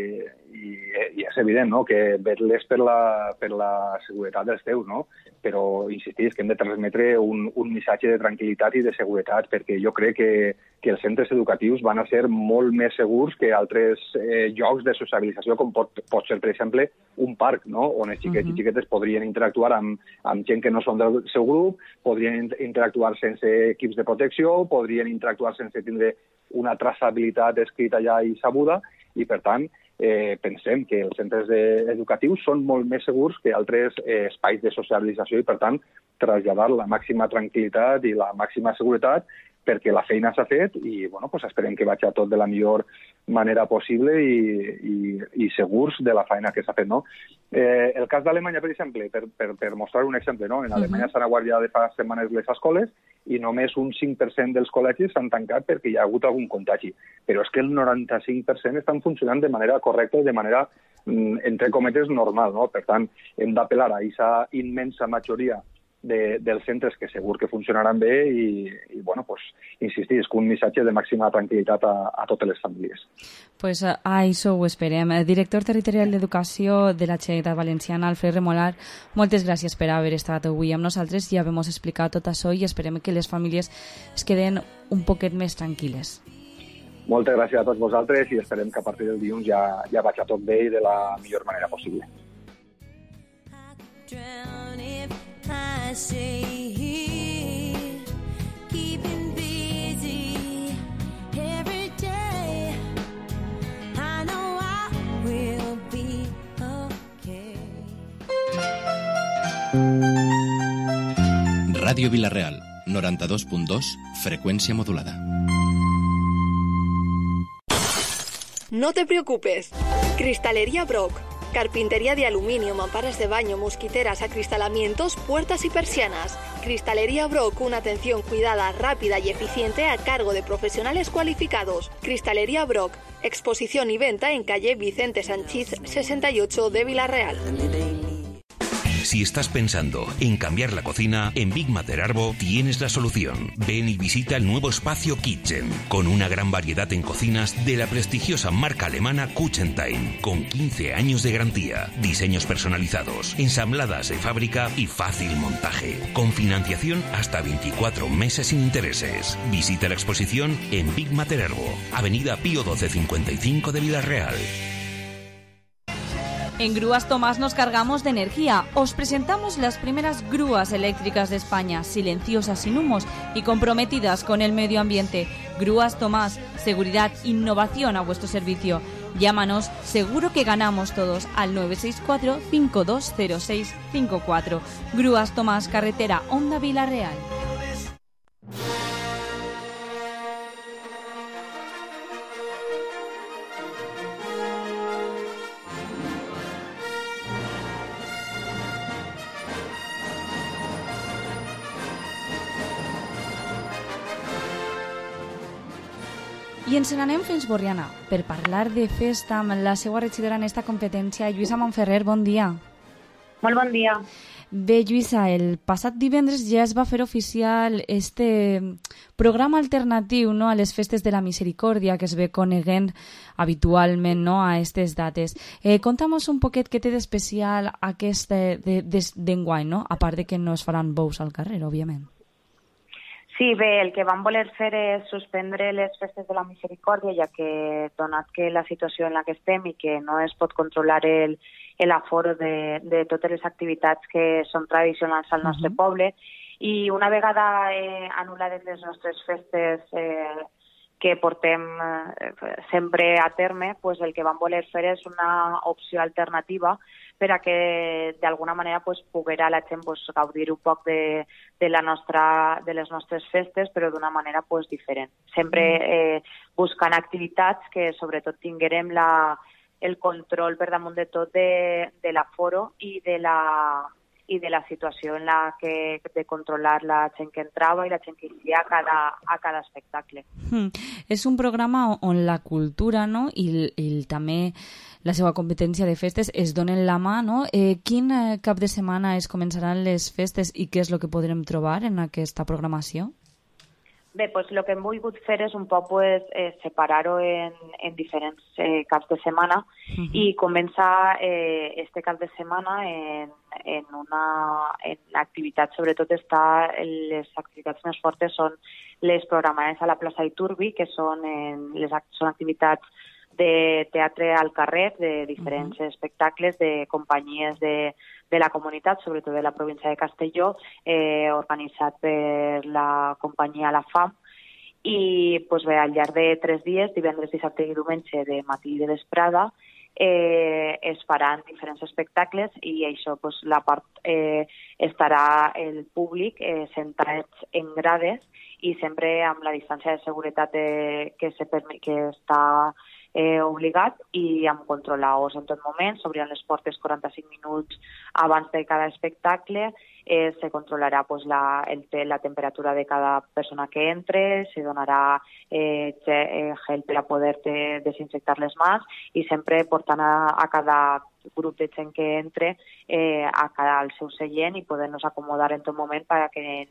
i és evident, no?, que vetlles per la seguretat dels teus, no? Però insistís que hem de transmetre un missatge de tranquil·litat i de seguretat, perquè jo crec que els centres educatius van a ser molt més segurs que altres llocs de socialització, com pot ser, per exemple, un parc, no?, on els xiquets i xiquetes podrien interactuar amb gent que no són del seu grup, podrien interactuar sense equips de protecció, podrien interactuar sense tindre una traçabilitat escrita ja i sabuda, i per tant pensem que els centres educatius són molt més segurs que altres espais de socialització i per tant traslladar la màxima tranquil·litat i la màxima seguretat perquè la feina s'ha fet i esperem que vagi tot de la millor manera possible i segurs de la feina que s'ha fet. No? El cas d'Alemanya, per exemple, per mostrar un exemple, no? En Alemanya s'han guardat de fa setmanes les escoles i només un 5% dels col·legis s'han tancat perquè hi ha hagut algun contagi. Però és que el 95% estan funcionant de manera correcta i de manera, entre cometes, normal. No? Per tant, hem d'apel·lar a aquesta immensa majoria dels centres que segur que funcionaran bé i insistir, és un missatge de màxima tranquil·litat a totes les famílies. Pues a això ho esperem. Director territorial d'Educació de la Generalitat Valenciana, Alfred Remolar, moltes gràcies per haver estat avui amb nosaltres i haver-nos explicat tot això i esperem que les famílies es queden un poquet més tranquil·les. Moltes gràcies a tots vosaltres i esperem que a partir del dilluns ja vagi tot bé i de la millor manera possible. I stay here, keeping busy every day. I know I will be okay. Ràdio Vila-real, 92.2, frecuencia modulada. No te preocupes. Cristalería Brock. Carpintería de aluminio, mamparas de baño, mosquiteras, acristalamientos, puertas y persianas. Cristalería Brock, una atención cuidada, rápida y eficiente a cargo de profesionales cualificados. Cristalería Brock, exposición y venta en calle Vicente Sanchís 68 de Vila-real. Si estás pensando en cambiar la cocina, en Big Mater Arbo tienes la solución. Ven y visita el nuevo espacio Kitchen, con una gran variedad en cocinas de la prestigiosa marca alemana Kuchentime, con 15 años de garantía, diseños personalizados, ensambladas de fábrica y fácil montaje, con financiación hasta 24 meses sin intereses. Visita la exposición en Big Mater Arbo, Avenida Pío 1255 de Vila-real. En Grúas Tomás nos cargamos de energía. Os presentamos las primeras grúas eléctricas de España, silenciosas, sin humos y comprometidas con el medio ambiente. Grúas Tomás, seguridad, innovación a vuestro servicio. Llámanos, seguro que ganamos todos, al 964-520654. Grúas Tomás, carretera Onda Vila-real. I ens n'anem fins Borriana per parlar de festa amb la seva regidora en esta competència, Lluïsa Montferrer. Bon dia. Molt bon dia. Bé, Lluïsa, el passat divendres ja es va fer oficial este programa alternatiu, no, a les festes de la Misericòrdia que es ve coneguent habitualment, no, a aquestes dates. Conta'm un poquet què té d'especial aquest d'enguany, no? A part de que no es faran bous al carrer, òbviament. Sí, bé, el que vam voler fer és suspendre les festes de la Misericòrdia, ja que, donat que la situació en la que estem i que no es pot controlar l'aforo de totes les activitats que són tradicionals al nostre poble, i una vegada anul·lades les nostres festes que portem sempre a terme, pues el que vam voler fer és una opció alternativa per a que d'alguna manera poguera la gent gaudir un poc de les nostres festes, però d'una manera diferent. Sempre buscant activitats que sobretot tinguérem el control per damunt de tot de l'aforo i de la situació en la que de controlar la gent que entrava i la gent que hi ha a cada espectacle. És un programa on la cultura, no, i també la seva competència de festes es donen la mà, no? Quin cap de setmana es començaran les festes i què és el que podrem trobar en aquesta programació? Bé, el que hem volgut fer és un poc separar-ho en diferents caps de setmana i començar este cap de setmana en l'activitat, sobretot les activitats més fortes són les programades a la plaça Iturbi, que són activitats de teatre al carrer, de diferents espectacles de companyies de la comunitat, sobretot de la província de Castelló, organitzat per la companyia La Fam. I al llarg de 3 dies, divendres, dissabte i diumenge, de matí i de vesprada, es faran diferents espectacles i això, la part estarà el públic sentats en grades i sempre amb la distància de seguretat que està obligat i amb controlaors en tot moment. S'obriran les portes 45 minuts abans de cada espectacle, se controlarà la temperatura de cada persona que entre, se donarà gel per a poder desinfectar les mans i sempre portant a cada grup de gent que entre al seu seient i poder-nos acomodar en tot moment perquè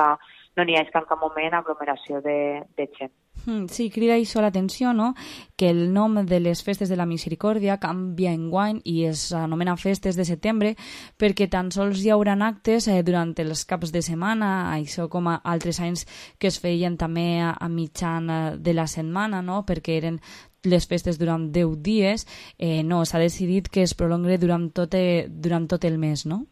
no n'hi hagi en cap moment aglomeració de gent. Sí, crida això l'atenció, no?, que el nom de les festes de la Misericòrdia canvia enguany i es anomena Festes de Setembre perquè tan sols hi haurà actes durant els caps de setmana, això com a altres anys que es feien també a mitjan de la setmana, no?, perquè eren les festes durant 10 dies, no, s'ha decidit que es prolongui durant tot el mes, no?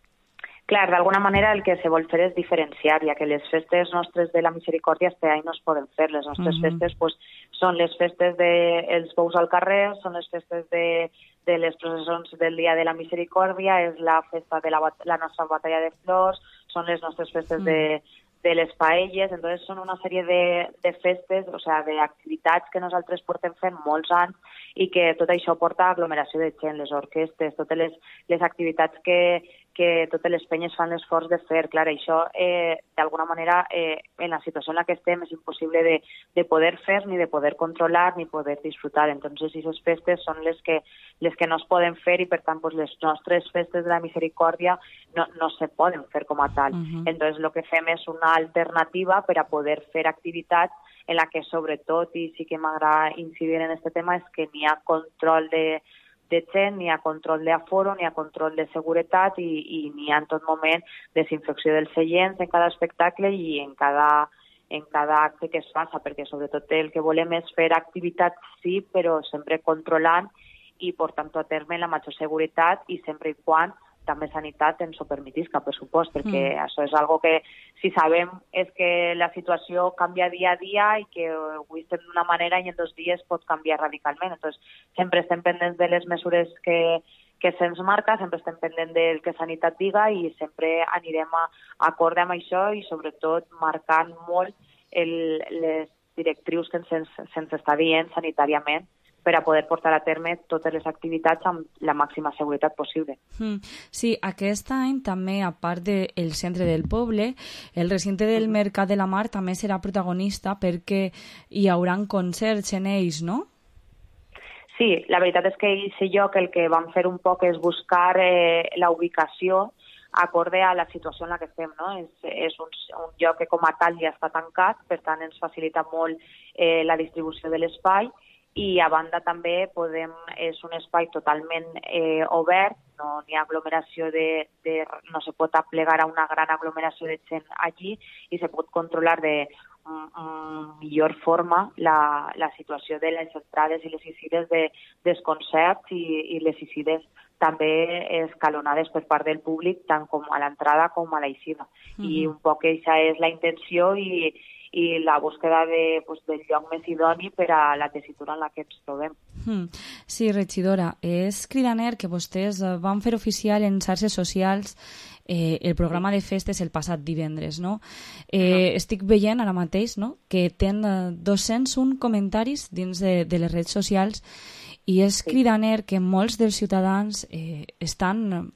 Clar, d'alguna manera el que se vol fer és diferenciar, ja que les festes nostres de la Misericòrdia este any no es poden fer. Les nostres festes són les festes dels bous al carrer, són les festes de les processons del Dia de la Misericòrdia, és la festa de la nostra batalla de flors, són les nostres festes de les paelles. Entonces són una sèrie de festes, o sea, d'activitats que nosaltres portem fent molts anys i que tot això porta aglomeració de gent, les orquestes, totes les activitats que totes les penyes fan l'esforç de fer. Clar, això d'alguna manera en la situació en la que estem és impossible de poder fer, ni de poder controlar, ni poder disfrutar. Entonces, aquestes festes són les que no es poden fer i, per tant, les nostres festes de la Misericòrdia no se poden fer com a tal. Entonces, el que fem és una alternativa per a poder fer activitats en la que, sobretot, i sí que m'agrada incidir en aquest tema, és que n'hi ha control de gent, n'hi ha control d'aforo, n'hi ha control de seguretat i n'hi ha en tot moment desinfecció dels seients en cada espectacle i en cada acte que es faça, perquè sobretot el que volem és fer activitat, sí, però sempre controlant i portant a terme la major seguretat i sempre i quan també sanitat ens ho permetisca, per supost, perquè això és algo que, si sabem, és que la situació canvia dia a dia i que avui estem d'una manera i en 2 dies pot canviar radicalment. Entonces, sempre estem pendents de les mesures que se'ns marca, sempre estem pendents del que sanitat diga i sempre anirem acorde amb això i, sobretot, marcant molt les directrius que se'ns està dient sanitàriament per a poder portar a terme totes les activitats amb la màxima seguretat possible. Sí, aquest any també, a part del centre del poble, el recinte del Mercat de la Mar també serà protagonista perquè hi haurà concerts en ells, no? Sí, la veritat és que a aquest lloc el que vam fer un poc és buscar la ubicació acorde a la situació en la que estem, no? És un lloc que com a tal ja està tancat, per tant ens facilita molt la distribució de l'espai, i a banda també és un espai totalment obert, no hi ha aglomeració no se pot aplegar a una gran aglomeració de gent allí i se pot controlar de millor forma la situació de les entrades i les eixides dels concerts i les eixides també escalonades per part del públic, tant com a l'entrada com a l'eixida. I un poc aquesta és la intenció i la búsqueda del lloc més idoni per a la tessitura en la que ens trobem. Sí, regidora, és cridaner que vostès van fer oficial en xarxes socials el programa de festes el passat divendres, no? Estic veient ara mateix, no?, que ten 201 comentaris dins de les redes socials i és cridaner que molts dels ciutadans estan,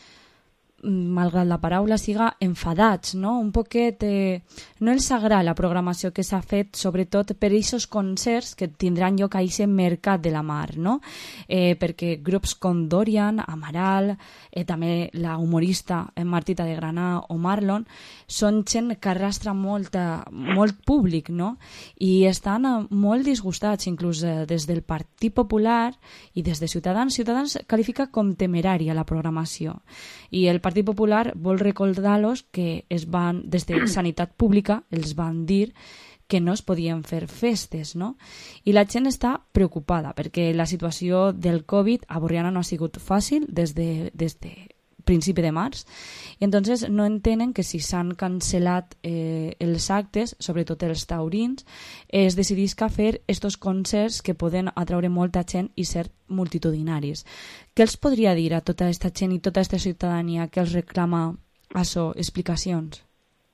malgrat la paraula siga, enfadats, no? Un poquet no els agrada la programació que s'ha fet, sobretot per aquests concerts que tindran lloc a aquest Mercat de la Mar, no? Perquè grups com Dorian, Amaral, també la humorista Martita de Granà o Marlon, són gent que arrastra molt públic, no? I estan molt disgustats, inclús des del Partit Popular i des de Ciutadans. Ciutadans qualifica com temerària la programació. I el Partit Popular vol recordar-los que des de Sanitat Pública els van dir que no es podien fer festes, no? I la gent està preocupada perquè la situació del Covid a Borriana no ha sigut fàcil des de principi de març, i entonces no entenen que si s'han cancel·lat els actes, sobretot els taurins, es decidisca fer estos concerts que poden atraure molta gent i ser multitudinaris. Què els podria dir a tota aquesta gent i tota aquesta ciutadania que els reclama això, explicacions?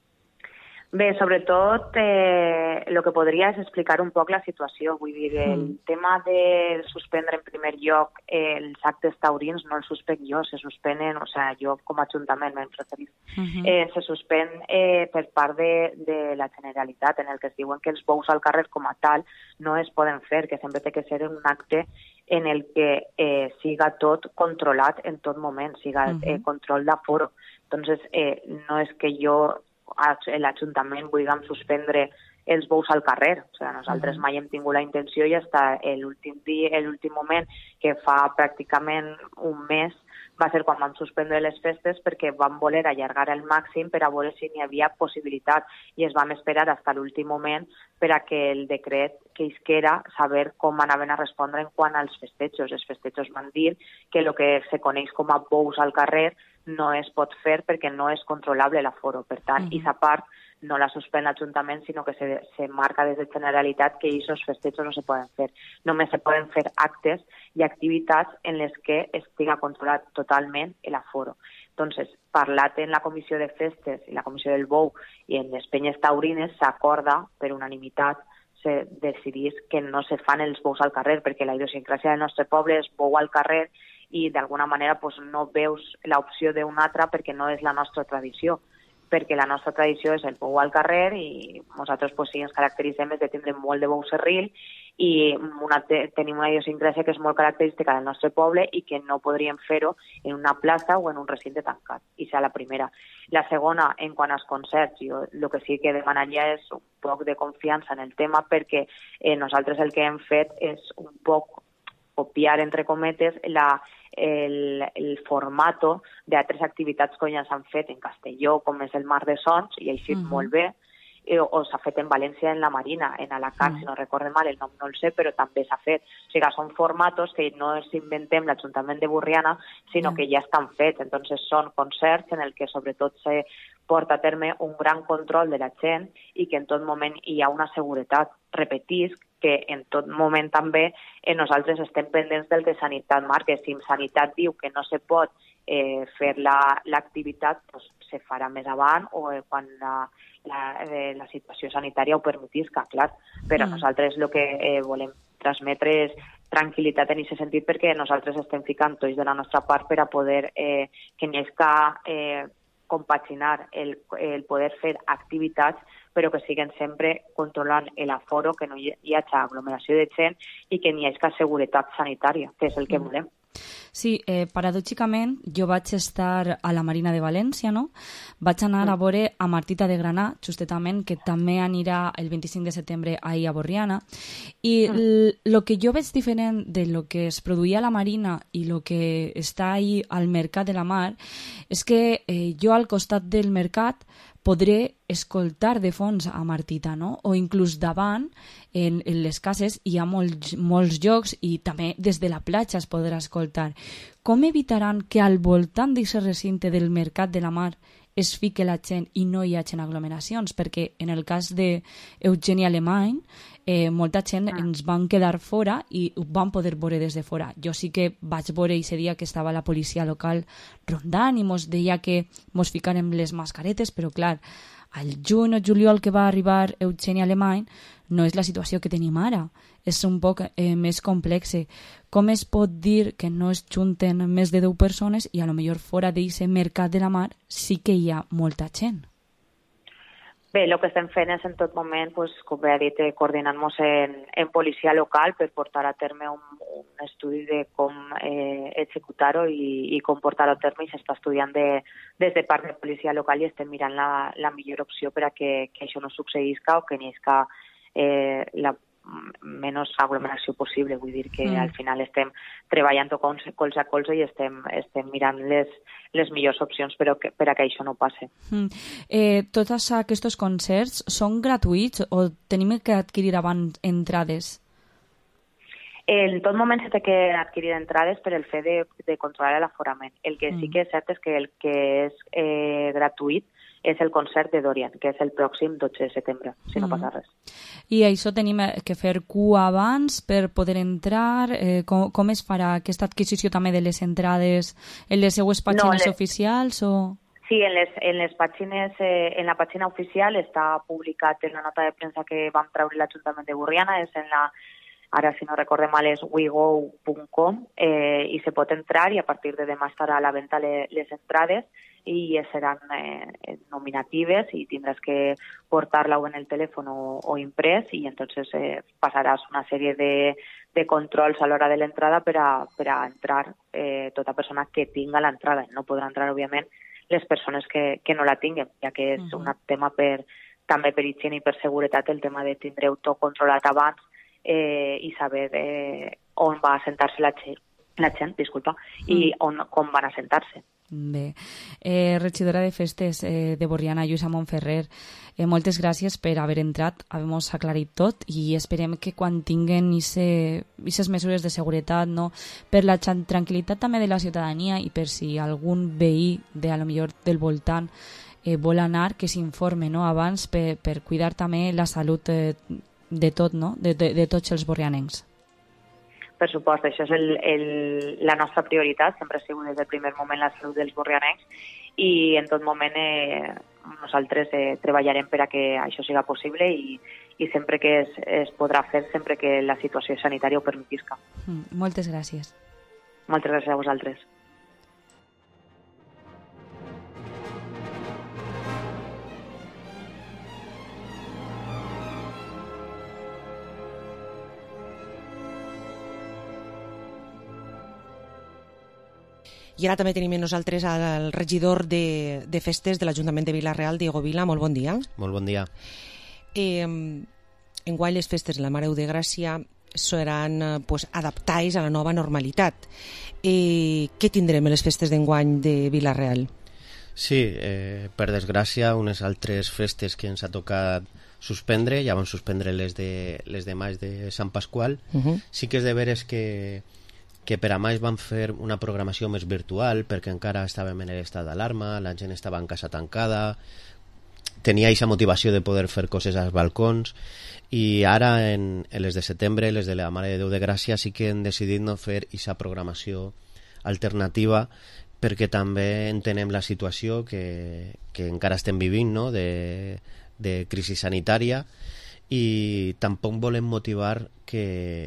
Bé, sobretot el que podria és explicar un poc la situació. Vull dir, el tema de suspendre en primer lloc els actes taurins no els suspenc jo, se suspenen, jo com a Ajuntament m'he referit, se suspèn per part de la Generalitat, en el que es diuen que els bous al carrer com a tal no es poden fer, que sempre té que ser un acte en el que siga tot controlat en tot moment, siga control d'aforo. Entonces, no és que jo l'Ajuntament vulguem suspendre els bous al carrer. Nosaltres mai hem tingut la intenció i fins a l'últim moment, que fa pràcticament un mes, va ser quan vam suspendre les festes perquè vam voler allargar al màxim per a veure si n'hi havia possibilitat i es vam esperar fins a l'últim moment per a que el decret que isquera saber com anaven a respondre en quant als festejos. Els festejos van dir que el que se coneix com a bous al carrer no es pot fer perquè no és controlable l'aforo. Per tant, aquesta part no la suspèn l'Ajuntament, sinó que se marca des de Generalitat que aquests festejos no se poden fer. Només se poden fer actes i activitats en les que estiga controlat totalment l'aforo. Entonces, parlat en la Comissió de Festes i la Comissió del Bou i en les penyes taurines s'acorda per unanimitat, se decidís que no se fan els bous al carrer, perquè la idiosincràsia del nostre poble és bou al carrer i d'alguna manera no veus l'opció d'un altre perquè no és la nostra tradició, perquè la nostra tradició és el bou al carrer i nosaltres sí ens caracteritzem de tindre molt de bou serril i tenim una idiosincràsia que és molt característica del nostre poble i que no podríem fer-ho en una plaça o en un recinte tancat. I és la primera. La segona, en quant als concerts, jo el que sí que demanaria és un poc de confiança en el tema perquè nosaltres el que hem fet és un poc copiar, entre cometes, el formato d'altres activitats que ja s'han fet en Castelló, com és el Mar de Sons, i ha eixit molt bé, o s'ha fet en València, en la Marina, en Alacant, si no recorde mal, el nom no el sé, però també s'ha fet. O sigui, són formatos que no els inventem l'Ajuntament de Borriana, sinó que ja estan fets. Entonces, són concerts en el que sobretot se porta a terme un gran control de la gent i que en tot moment hi ha una seguretat. Repetisc que en tot moment també nosaltres estem pendents del que Sanitat marca. Si Sanitat diu que no se pot fer l'activitat, se farà més avant o quan la situació sanitària ho permetisca, clar. Però nosaltres el que volem transmetre és tranquil·litat en aquest sentit, perquè nosaltres estem ficant tots de la nostra part per a poder que n'hi hagi compaginar el poder fer activitats, però que siguen sempre controlant l'aforo, que no hi hagi aglomeració de gent i que n'hi hagi seguretat sanitària, que és el que volem. Sí, paradòxicament, jo vaig estar a la Marina de València, no? Vaig anar a veure a Martita de Granà, justament, que també anirà el 25 de setembre ahir a Borriana, i el que jo veig diferent de lo que es produïa a la Marina i el que està ahir al Mercat de la Mar és que jo al costat del mercat podré escoltar de fons a Martita, no? O inclús davant, en les cases, hi ha molts llocs i també des de la platja es podrà escoltar. Com evitaran que al voltant d'aquest recinte del Mercat de la Mar es fique la gent i no hi hagi aglomeracions? Perquè en el cas d'Eugeni Alemany, molta gent ens van quedar fora i ho van poder veure des de fora. Jo sí que vaig veure aquest dia que estava la policia local rondant i mos deia que mos ficarem les mascaretes, però clar, al juny o juliol que va arribar Eugeni Alemany no és la situació que tenim ara, és un poc més complexe. Com es pot dir que no es junten més de 10 persones i a lo millor fora d'aquest Mercat de la Mar sí que hi ha molta gent? Bé, el que estem fent és en tot moment, com bé ha dit, coordinant-nos en policia local per portar a terme un estudi de com executar-ho i com portar-ho a terme, i s'està estudiant des de part de policia local i estem mirant la millor opció per a que això no succeïsca o que n'hi hagi la menys aglomeració possible. Vull dir que al final estem treballant colze a colze i estem mirant les millors opcions per a que això no passi. Tots aquests concerts són gratuïts o tenim que adquirir abans entrades? En tot moment s'ha de adquirir entrades per el fet de controlar l'aforament. El que sí que és cert és que el que és gratuït és el concert de Dorian, que és el pròxim 12 de setembre, si no passa res. I això tenim que fer cua abans per poder entrar? Com es farà aquesta adquisició també de les entrades en les seues pàgines oficials? Sí, en les pàgines, en la pàgina oficial està publicat en la nota de premsa que vam treure l'Ajuntament de Borriana, és en la, ara si no recorde mal és wego.com, i se pot entrar i a partir de demà estarà a la venda les entrades i seran nominatives i tindràs que portar-la en el telèfon o imprès i entonces passaràs una sèrie de controls a l'hora de l'entrada per a entrar tota persona que tinga l'entrada. No podrà entrar, òbviament, les persones que no la tinguen, ja que és un tema també per higiene i per seguretat, el tema de tindre-ho tot controlat abans i saber on va assentar-se la gent, i com van assentar-se. Bé. Regidora de Festes de Borriana, Lluïsa Montferrer, moltes gràcies per haver entrat, haver-nos aclarit tot i esperem que quan tinguen aquestes mesures de seguretat, no, per la tranquil·litat també de la ciutadania i per si algun veí a lo millor del voltant vol anar, que s'informe, no, abans per cuidar també la salut de tot, no, de tots els borrianencs. Per supost, això és la nostra prioritat, sempre ha sigut des del primer moment la salut dels borrianencs i en tot moment nosaltres treballarem per a que això siga possible i sempre que es podrà fer, sempre que la situació sanitària ho permetisca. Moltes gràcies. Moltes gràcies a vosaltres. I ara també tenim amb nosaltres el regidor de Festes de l'Ajuntament de Vila-real, Diego Vila. Molt bon dia. Molt bon dia. Enguany les festes de la Mare de Gràcia seran adaptades a la nova normalitat. Què tindrem a les festes d'enguany de Vila-real? Sí, per desgràcia, unes altres festes que ens ha tocat suspendre, ja vam suspendre les de maig de Sant Pasqual. Sí que és de veres que per a maig van fer una programació més virtual perquè encara estàvem en l'estat d'alarma, la gent estava en casa tancada, tenia aquesta motivació de poder fer coses als balcons i ara en les de setembre, les de la Mare de Déu de Gràcia, sí que hem decidit no fer aquesta programació alternativa perquè també entenem la situació que encara estem vivint, no? de crisi sanitària i tampoc volem motivar que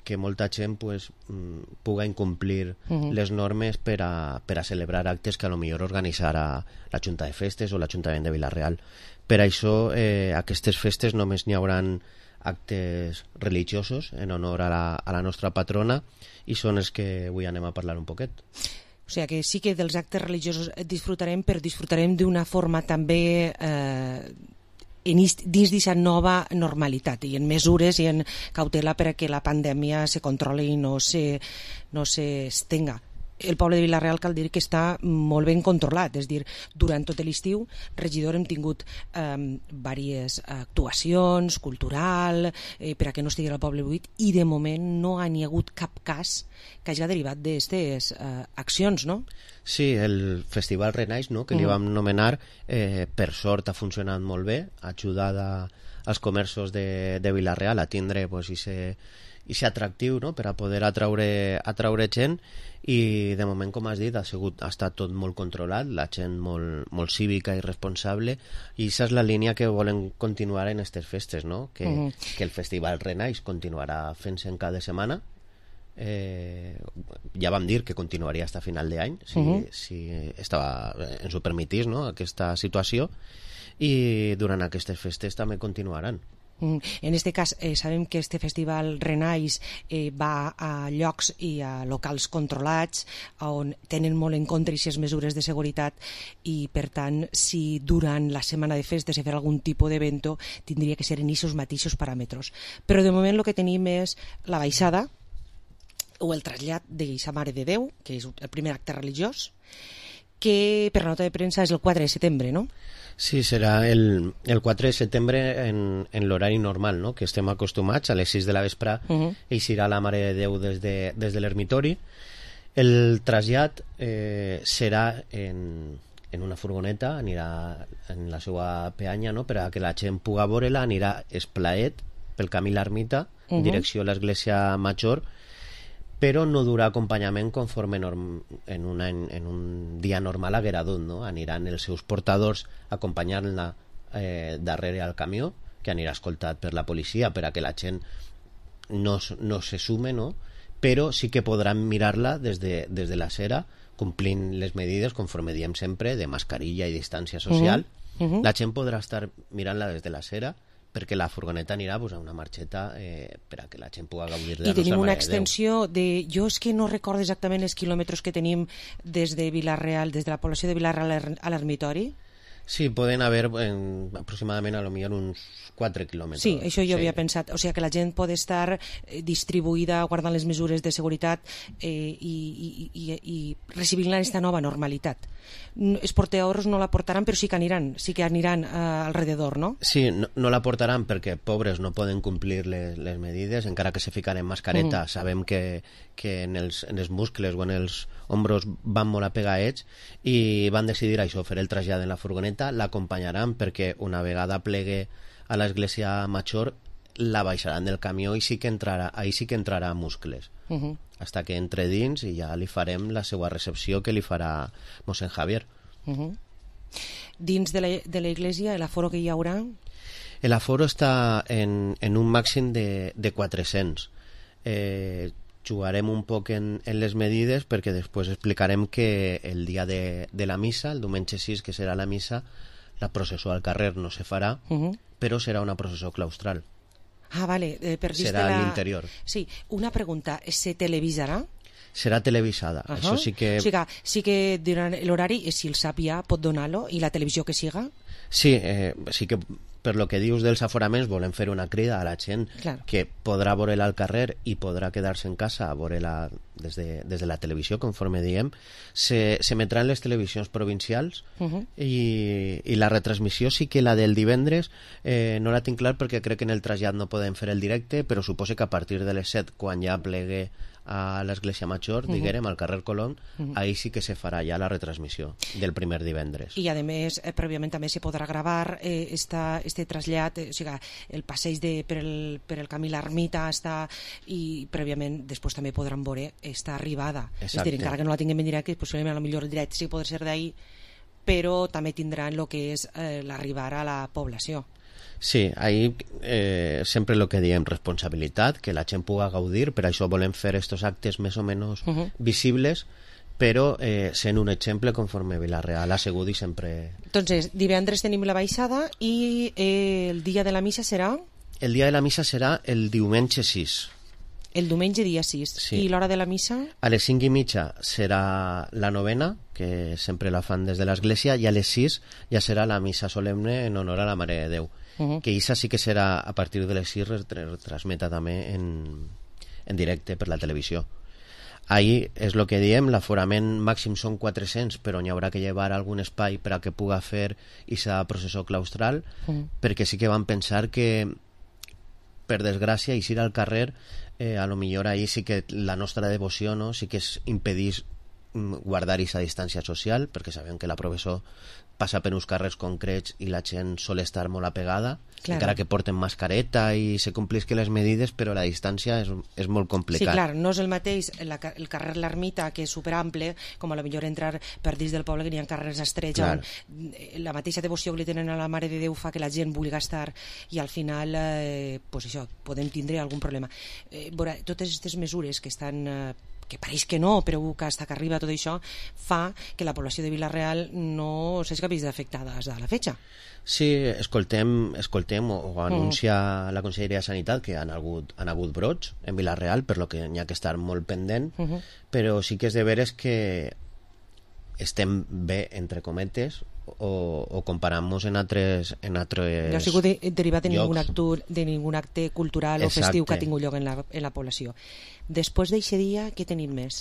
que molta gent pues, puga incomplir les normes per a celebrar actes que a lo millor organitzarà la Junta de Festes o l'Ajuntament de Vila-real. Per això, aquestes festes només n'hi hauran actes religiosos en honor a la nostra patrona i són els que avui anem a parlar un poquet. O sigui que sí que dels actes religiosos disfrutarem, però disfrutarem d'una forma també dins d'aquesta nova normalitat i en mesures i en cautela perquè la pandèmia se controli i no s'estenga. El poble de Vila-real cal dir que està molt ben controlat, és a dir, durant tot l'estiu, regidor, hem tingut diverses actuacions cultural per a que no estigui el poble buit i de moment no hi ha hagut cap cas que hagi derivat d'aquestes accions, no? Sí, el Festival Renaix, no?, que li vam nomenar, per sort ha funcionat molt bé, ha ajudat als comerços de Vila-real a tindre pues, i ser atractiu, no?, per a poder atraure gent, i de moment, com has dit, ha estat tot molt controlat, la gent molt cívica i responsable, i aquesta és la línia que volen continuar en aquestes festes, no?, que el Festival Renaix continuarà fent-se en cada setmana. Ja vam dir que continuaria fins a final d'any, si ens ho permetís, no?, aquesta situació, i durant aquestes festes també continuaran. En aquest cas, sabem que este festival Renaix va a llocs i a locals controlats on tenen molt en compte aquestes mesures de seguretat i, per tant, si durant la setmana de festes se farà algun tipus d'evento, tindria que ser en aquests mateixos paràmetres. Però de moment el que tenim és la baixada o el trasllat d'aquesta Mare de Déu, que és el primer acte religiós, que per la nota de premsa és el 4 de setembre, no? Sí, serà el 4 de setembre en l'horari normal, no?, que estem acostumats, a les 6 de la vespre eixirà la Mare de Déu des de l'ermitori. El trasllat serà en una furgoneta, anirà en la seva peanya, no?, per a que la gent pugui veure-la, anirà esplaet pel camí l'ermita, en direcció a l'església major, però no durà acompanyament conforme en un dia normal haguera dut, no? Aniran els seus portadors acompanyant-la darrere al camió, que anirà escoltat per la policia per a que la gent no se sume, no? Però sí que podran mirar-la des de la cera, complint les medides, conforme diem sempre, de mascarilla i distància social. La gent podrà estar mirant-la des de la cera, perquè la furgoneta anirà a una marxeta per a que la gent pugui gaudir de la nostra Mare de Déu. I tenim una extensió de... Jo és que no recordo exactament els quilòmetres que tenim des de Vila-real, des de la població de Vila-real a l'ermitori. Sí, poden haver aproximadament a lo millor uns 4 quilòmetres. Sí, això jo havia pensat. O sigui que la gent pot estar distribuïda guardant les mesures de seguretat i recibint-la en aquesta nova normalitat. Els porteadors no la portaran, però sí que aniran alrededor, no? Sí, no la portaran perquè pobres no poden complir les medides, encara que se fiquen en mascareta. Sabem que en els muscles o en els ombros van molt apegats i van decidir això, fer el trasllat en la furgoneta, l'acompanyaran perquè una vegada plegue a l'església major la baixaran del camió i ahí sí que entrarà muscles. Hasta que entre dins i ja li farem la seva recepció que li farà mossèn Javier. Dins de la iglesia, l'aforo que hi haurà? L'aforo està en un màxim de 400. Jugarem un poc en les medides perquè després explicarem que el dia de la missa, el diumenge 6, que serà la missa, la processó al carrer no se farà, però serà una processó claustral. Ah, vale. Serà a l'interior. Sí, una pregunta, se televisarà? Serà televisada. Això sí que... O sigui, sí que durant l'horari, si el sap ja, pot donar-lo, i la televisió que siga? Sí, sí que per lo que dius dels aforaments volem fer una crida a la gent que podrà veure-la al carrer i podrà quedar-se en casa a veure-la des de la televisió, conforme diem. S'emetrà en les televisions provincials i la retransmissió sí que la del divendres no la tinc clar perquè crec que en el trasllat no podem fer el directe, però suposo que a partir de les 7, quan ja plegue a l'església major, diguem, al carrer Colón, ahí sí que se farà ja la retransmissió del primer divendres. I a més, prèviament també se podrà gravar este trasllat, o sigui, el passeig per el camí l'ermita i prèviament després també podran veure esta arribada. És a dir, encara que no la tinguem en directe, possiblement potser el directe sí que pot ser d'ahir, però també tindran el que és l'arribar a la població. Sí, ahí sempre el que diem, responsabilitat, que la gent puga gaudir, per això volem fer estos actes més o menys visibles, però sent un exemple conforme Vila-real ha sigut i sempre... Entonces, divendres tenim la baixada i el dia de la missa serà? El dia de la missa serà el diumenge 6. El diumenge dia 6. Sí. I l'hora de la missa? A les 5:30 serà la novena, que sempre la fan des de l'església, i a les 6 ja serà la missa solemne en honor a la Mare de Déu. Que això sí que serà a partir de les 6 retransmeta també en directe per la televisió. Ahí és el que diem, l'aforament màxim són 400, però n'hi haurà que llevar algun espai per a que puga fer aquesta processó claustral, perquè sí que van pensar que, per desgràcia, eixir al carrer, a lo millor ahí sí que la nostra devoció, no? Sí que es impedís guardar aquesta distància social, perquè sabem que la professó passa per uns carrers concrets i la gent sol estar molt apegada, encara que porten mascareta i se complisquen les medides, però la distància és molt complicat. Sí, clar, no és el mateix el carrer L'Ermita, que és superample, com a la millor entrar per dins del poble, que n'hi ha carrers estrets, on la mateixa devoció que li tenen a la Mare de Déu fa que la gent vulgui estar, i al final, pues això, podem tindre algun problema. Totes aquestes mesures que estan... que pareix que no, però que hasta que arriba tot això fa que la població de Vila-real no s'hagi vist afectada a la fetge. Sí, escoltem o anuncia la Conselleria de Sanitat que han hagut brots en Vila-real, per lo que n'hi ha que estar molt pendent, però sí que és de veres que estem bé, entre cometes, o comparant-nos en altres no ha sigut derivat de ningun acte cultural o festiu que ha tingut lloc en la població. Després d'aquest dia, què tenim més?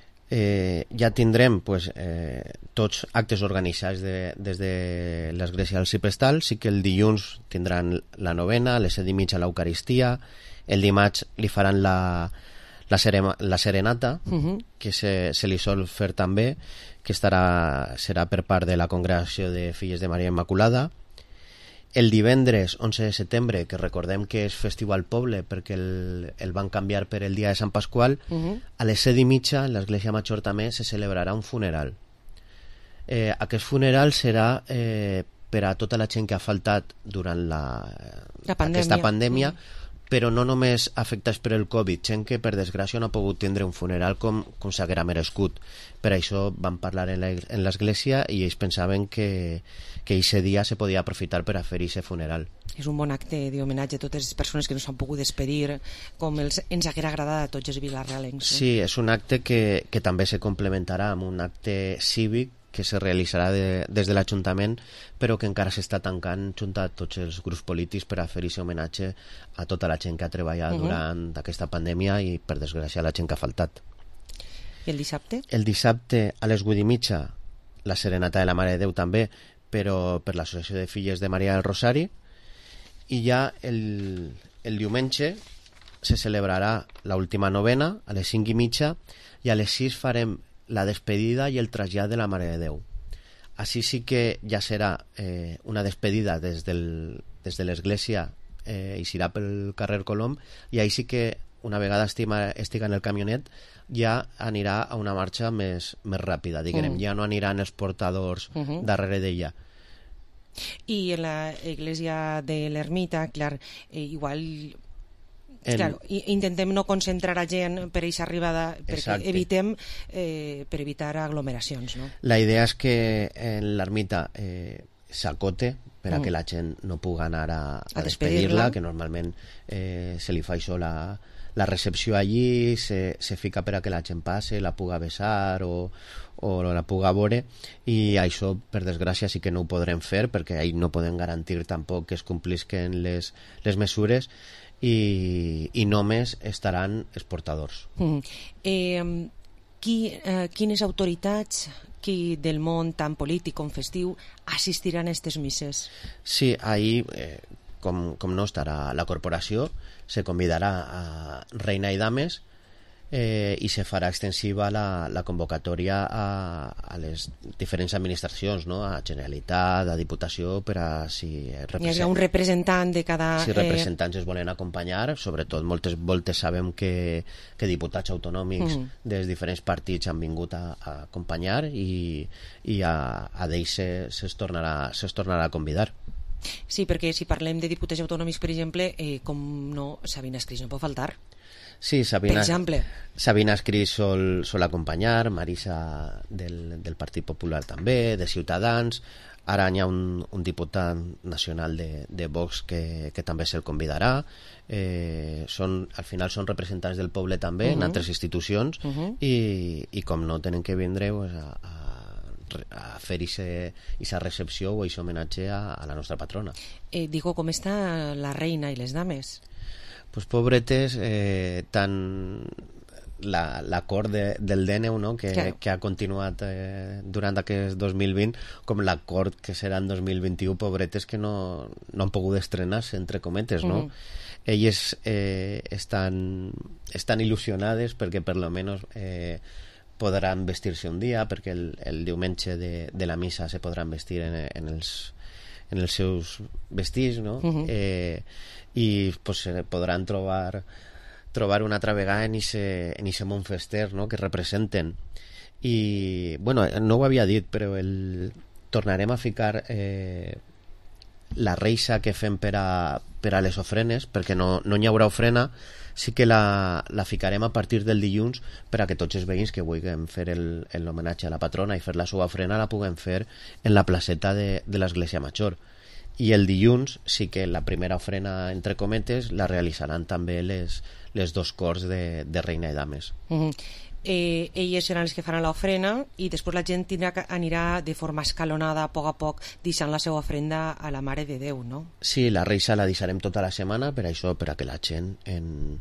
Ja tindrem tots actes organitzats des de l'Església del Ciprestal. Sí que el dilluns tindran la novena, a les 7:30 l'Eucaristia, el dimarts li faran la serenata, que se li sol fer també, que serà per part de la Congregació de Filles de Maria Immaculada. El divendres 11 de setembre, que recordem que és festiu al poble perquè el van canviar per el dia de Sant Pasqual, a les 7:30 en l'Església Major també se celebrarà un funeral. Aquest funeral serà per a tota la gent que ha faltat durant aquesta pandèmia, però no només afectats per el Covid, gent que per desgràcia no ha pogut tindre un funeral com s'haguera merescut. Per això van parlar en l'església i ells pensaven que aquest dia se podia aprofitar per a fer aquest funeral. És un bon acte d'homenatge a totes les persones que no s'han pogut despedir, com ens haguera agradat a tots els vilarealencs. Sí, és un acte que també se complementarà amb un acte cívic que se realitzarà des de l'Ajuntament, però que encara s'està tancant junt a tots els grups polítics per a fer aquest homenatge a tota la gent que ha treballat durant aquesta pandèmia i, per desgràcia, la gent que ha faltat. I el dissabte? El dissabte a les 8:30 la serenata de la Mare de Déu també, però per l'Associació de Filles de Maria del Rosari, i ja el diumenge se celebrarà l'última novena a les 5:30 i a les 6 farem la despedida i el trasllat de la Mare de Déu. Així sí que ja serà una despedida des de l'església, i serà pel carrer Colom, i ahí sí que una vegada estiga en el camionet ja anirà a una marxa més ràpida, diguem. Ja no aniran els portadors darrere d'ella. I en l'església de l'Ermita, clar, igual... Claro, intentem no concentrar a gent per aquesta arribada, perquè evitem per evitar aglomeracions, no? La idea és que en l'ermita s'acote per a que la gent no pugui anar a despedir-la, que normalment se li fa això la recepció allí, se fica per a que la gent passe, la puga besar o la puga veure, i això per desgràcia sí que no ho podrem fer perquè ahí no podem garantir tampoc que es complisquen les mesures, i només estaran els portadors. Quines autoritats del món tant polític com festiu assistiran a aquestes misses? Sí, ahir, com no estarà la corporació, se convidarà a reina i dames, i se farà extensiva la convocatòria a les diferents administracions, no? A Generalitat, a Diputació, per a si hi ha un representant de cada... Si representants es volen acompanyar, sobretot moltes voltes sabem que diputats autonòmics dels diferents partits han vingut a acompanyar, i a d'ells es tornarà a convidar. Sí, perquè si parlem de diputats autonòmics, per exemple, com no, Sabina Escris no pot faltar. Sí, Sabina, per exemple. Sabina Escris sol acompanyar, Marisa del Partit Popular també, de Ciutadans. Ara hi ha un diputat nacional de Vox que també se'l convidarà. Al final són representants del poble també en altres institucions i com no tenen que vindre pues, a fer aquesta recepció o aquest homenatge a la nostra patrona. Digo, com està la reina i les dames? Pues pobretes, tant la cort del DNU, no? que ha continuat durant aquest 2020, com la cort que serà en 2021, pobretes que no han pogut estrenar-se, entre cometes, no? Elles estan il·lusionades perquè per lo menos podran vestir-se un dia, perquè el diumenge de la missa se podran vestir en els seus vestits, no? I pues, podran trobar una altra vegada en ese món fester, no? que representen. I bueno, no ho havia dit, però tornarem a ficar la reixa que fem per a les ofrenes, perquè no hi haurà ofrena. Sí que la ficarem a partir del dilluns per a que tots els veïns que vulguem fer l'homenatge a la patrona i fer la seva ofrena la puguem fer en la placeta de l'Església Major. I el dilluns sí que la primera ofrena, entre cometes, la realitzaran també les dos cors de reina i dames. Elles seran les que faran l'ofrena i després la gent anirà de forma escalonada, a poc, deixant la seva ofrenda a la Mare de Déu, no? Sí, la reixa la deixarem tota la setmana per això, per a que la gent en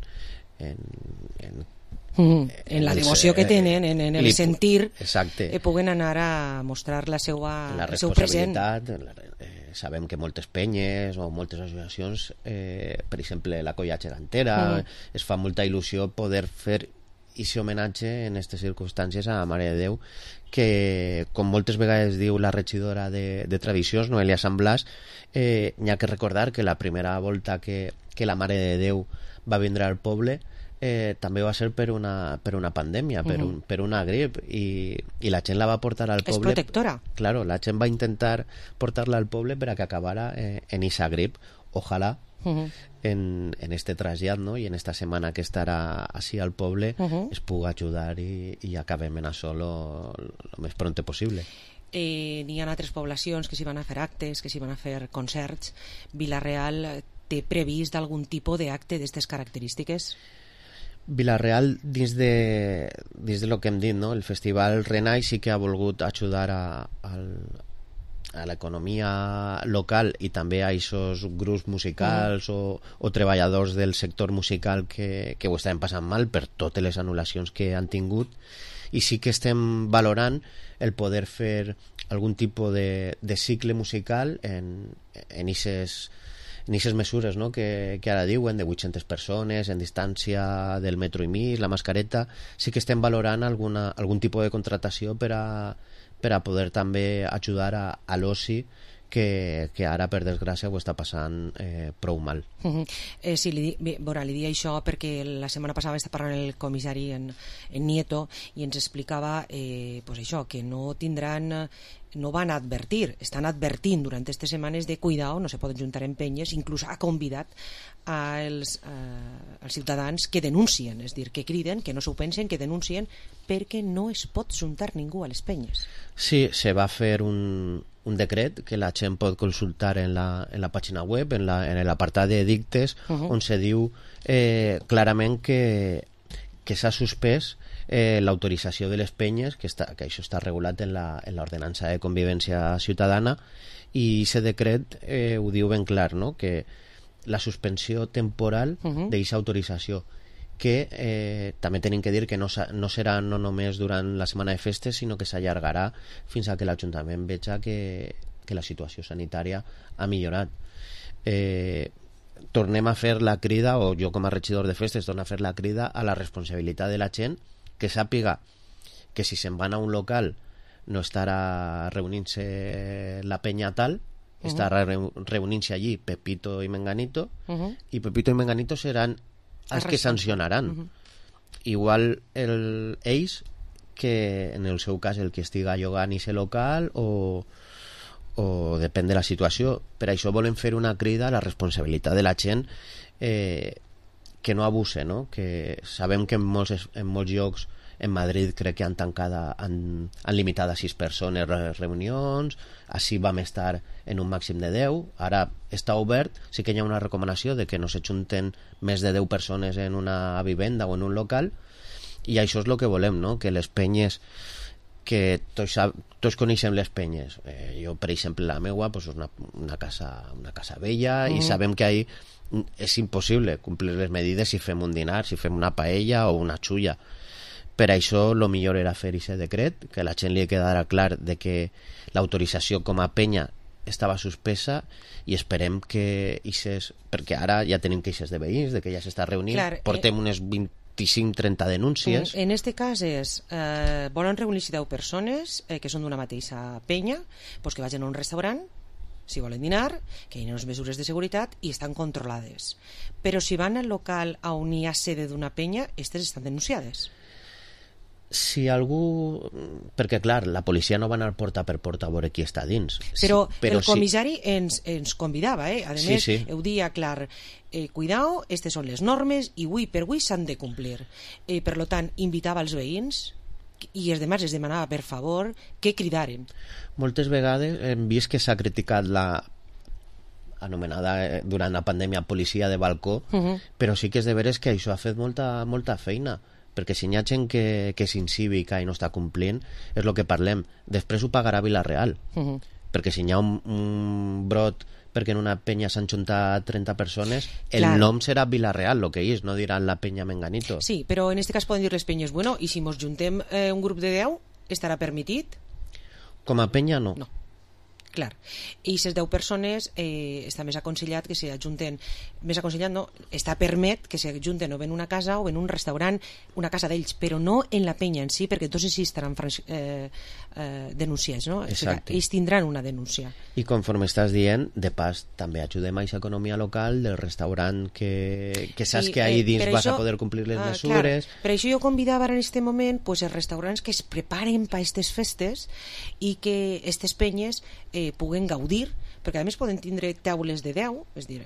la devoció que tenen, en el sentir, puguen anar a mostrar el seu present. Sabem que moltes penyes o moltes associacions, per exemple la Colla Gegantera, es fa molta il·lusió poder fer aquest homenatge en aquestes circumstàncies a la Mare de Déu, que com moltes vegades diu la regidora de Tradicions, Noelia Sant Blas, n'hi ha que recordar que la primera volta que la Mare de Déu va vindre al poble també va ser per una pandèmia, per una grip, i la gent la va portar al poble. És protectora. Claro, la gent va intentar portar-la al poble per a que acabara en aquesta grip. Ojalà en este trasllat, no? I en esta setmana que estarà així al poble es pugui ajudar i acabem en això lo més pronte possible. N'hi ha altres poblacions que s'hi van a fer actes, que s'hi van a fer concerts. Vila-real té previst algun tipus d'acte d'aquestes característiques? Vila-real, dins de lo que hem dit, no? El Festival Renai sí que ha volgut ajudar a l'economia local i també a aquests grups musicals o treballadors del sector musical que ho estaven passant mal per totes les anul·lacions que han tingut, i sí que estem valorant el poder fer algun tipus de cicle musical en aquestes mesures, no? que ara diuen de 800 persones en distància del metro i mig, la mascareta. Sí que estem valorant algun tipus de contratació per a poder també ajudar a l'oci que ara, per desgràcia, ho està passant prou mal. Sí, li dia això perquè la setmana passada estava parlant el comissari en Nieto i ens explicava pues això, que no van advertir, estan advertint durant aquestes setmanes de cuidado, no se poden juntar en penyes, inclús ha convidat als ciutadans que denuncien, és dir, que criden, que no s'ho pensen, que denuncien, perquè no es pot juntar ningú a les penyes. Sí, se va fer un decret que la gent pot consultar en la pàgina web, en l'apartat d'edictes, on se diu clarament que s'ha suspès l'autorització de les penyes, que això està regulat en l'ordenança de convivència ciutadana, i aquest decret ho diu ben clar, no? Que la suspensió temporal d'aquesta autorització, que també tenim que dir que no serà no només durant la setmana de festes, sinó que s'allargarà fins a que l'Ajuntament veja que la situació sanitària ha millorat. Tornem a fer la crida, o jo com a regidor de festes torno a fer la crida a la responsabilitat de la gent, que sàpiga que si se'n van a un local no estarà reunint-se la penya tal, estarà reunint-se allí Pepito i Menganito, i Pepito i Menganito seran els que sancionaran. Igual ells que en el seu cas el que estiga llogant i ser local o o depèn de la situació. Per això volem fer una crida a la responsabilitat de la gent, que no abuse, no? Que sabem que en molts llocs, en Madrid crec que han limitat a 6 persones reunions, així vam estar en un màxim de 10, ara està obert, sí que hi ha una recomanació de que no s'ajunten més de 10 persones en una vivenda o en un local, i això és el que volem, no? Que les penyes, que tots coneixem les penyes, jo per exemple la meua pues, és una casa vella, i sabem que ahí és impossible complir les medides si fem un dinar, si fem una paella o una xulla. Per això el millor era fer aquest decret, que la gent li quedara clar de que l'autorització com a penya estava suspesa, i esperem que perquè ara ja tenim queixes de veïns, de que ja s'està reunint, portem unes 25-30 denúncies. En este cas volen reunir-se 10 persones que són d'una mateixa penya, pues que vagin a un restaurant, si volen dinar, que hi ha unes mesures de seguretat i estan controlades. Però si van al local on hi ha sede d'una penya, aquestes estan denunciades. Si algú... Perquè, clar, la policia no va anar porta per porta a veure qui està dins. Però el comissari ens convidava, A més, ho dia clar, cuidao, aquestes són les normes i avui per avui s'han de complir. Per tant, invitava els veïns i els demás es demanava, per favor, que cridaren. Moltes vegades hem vist que s'ha criticat la anomenada durant la pandèmia policia de balcó, però sí que és de veres que això ha fet molta feina, perquè si hi ha gent que és incívica i no està complint, és el que parlem. Després ho pagarà Vila-real, perquè si hi ha un brot perquè en una penya s'han juntat 30 persones, el nom serà Vila-real, el que és, no diran la penya Menganito. Sí, però en este cas poden dir les penyes, bueno, i si mos juntem un grup de 10, estarà permitit? Com a penya, no. No. Clar, i les 10 persones està més aconsellat que s'ajunten, més aconsellat no, està permet que s'ajunten o en una casa o en un restaurant, una casa d'ells, però no en la penya en si, perquè tots així estaran denunciats, no? Exacte. Ells tindran una denúncia. I conforme estàs dient, de pas també ajudem a aquesta economia local del restaurant que saps que ahí dins vas a poder complir les mesures. Clar, per això jo convidava en aquest moment pues, els restaurants que es preparen per aquestes festes i que aquestes penyes puguen gaudir, perquè a més poden tindre taules de 10, és dir,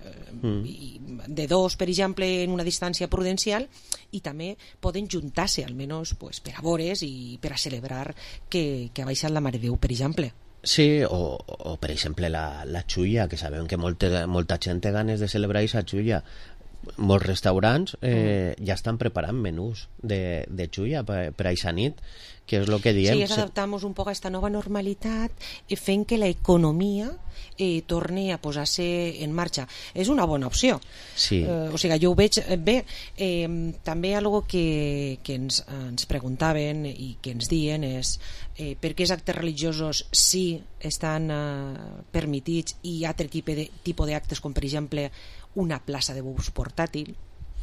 de 2, per exemple, en una distància prudencial, i també poden juntar-se, almenys pues, per a veure's i per a celebrar que ha baixat la Mare de Déu, per exemple. Sí, o per exemple la xulla, que sabem que molta gent té ganes de celebrar aquesta xulla. Molts restaurants ja estan preparant menús de xulla per a aquesta nit, que és el que diem. Sí, és adaptar-nos un poc a aquesta nova normalitat fent que l'economia torni a posar-se en marxa. És una bona opció. Sí. O sigui, jo ho veig bé. També algo que ens preguntaven i que ens diuen és per què els actes religiosos sí estan permitits i altre tipus d'actes, com per exemple una plaça de bous portàtil?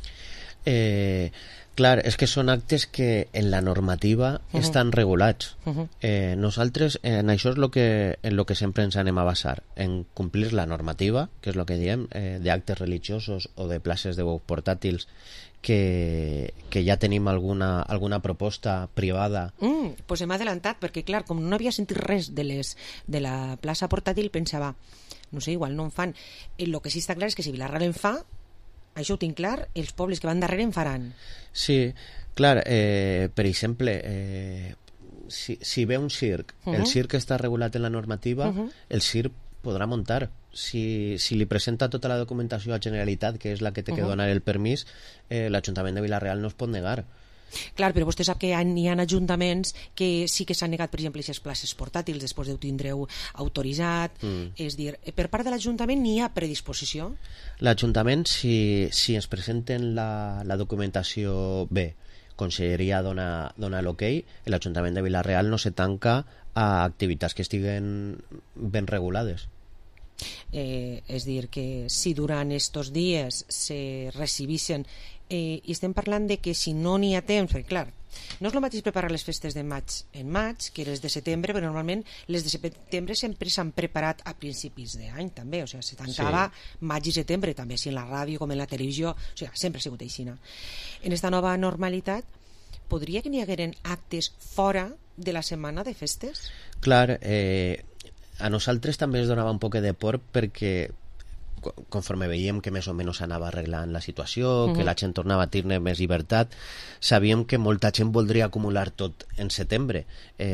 Clar, és que són actes que en la normativa estan regulats. Nosaltres en això és en lo que sempre ens anem a basar, en complir la normativa, que és el que diem, d'actes religiosos o de places de bous portàtils, que ja tenim alguna proposta privada. Pues hem adelantat, perquè clar, com no havia sentit res de la plaça portàtil, pensava, no sé, igual no en fan. El que sí està clar és que si Vila-real en fa, això ho tinc clar, els pobles que van darrere en faran. Sí, clar, per exemple, si ve un circ, el circ està regulat en la normativa, el circ podrà muntar. Si li presenta tota la documentació a Generalitat, que és la que té que donar el permís, l'Ajuntament de Vila-real no es pot negar. Clar, però vostè sap que hi ha ajuntaments que sí que s'han negat, per exemple, aquestes places portàtils després de ho tindreu autoritzat. És dir, per part de l'Ajuntament n'hi ha predisposició? L'Ajuntament, si es presenten la documentació bé, Conselleria dona l'ok, l'Ajuntament de Vila-real no se tanca a activitats que estiguen ben regulades. És dir, que si durant estos dies se recibissin i estem parlant de que si no n'hi ha temps, perquè clar, no és el mateix preparar les festes de maig en maig que les de setembre, però normalment les de setembre sempre s'han preparat a principis d'any també, o sigui, se tancava maig i setembre també, si en la ràdio com en la televisió, o sigui, sempre ha sigut així. En esta nova normalitat podria que n'hi hagueren actes fora de la setmana de festes? Clar, a nosaltres també ens donava un poc de por perquè conforme veiem que més o menys anava arreglant la situació, que la gent tornava a tenir més llibertat, sabíem que molta gent voldria acumular tot en setembre.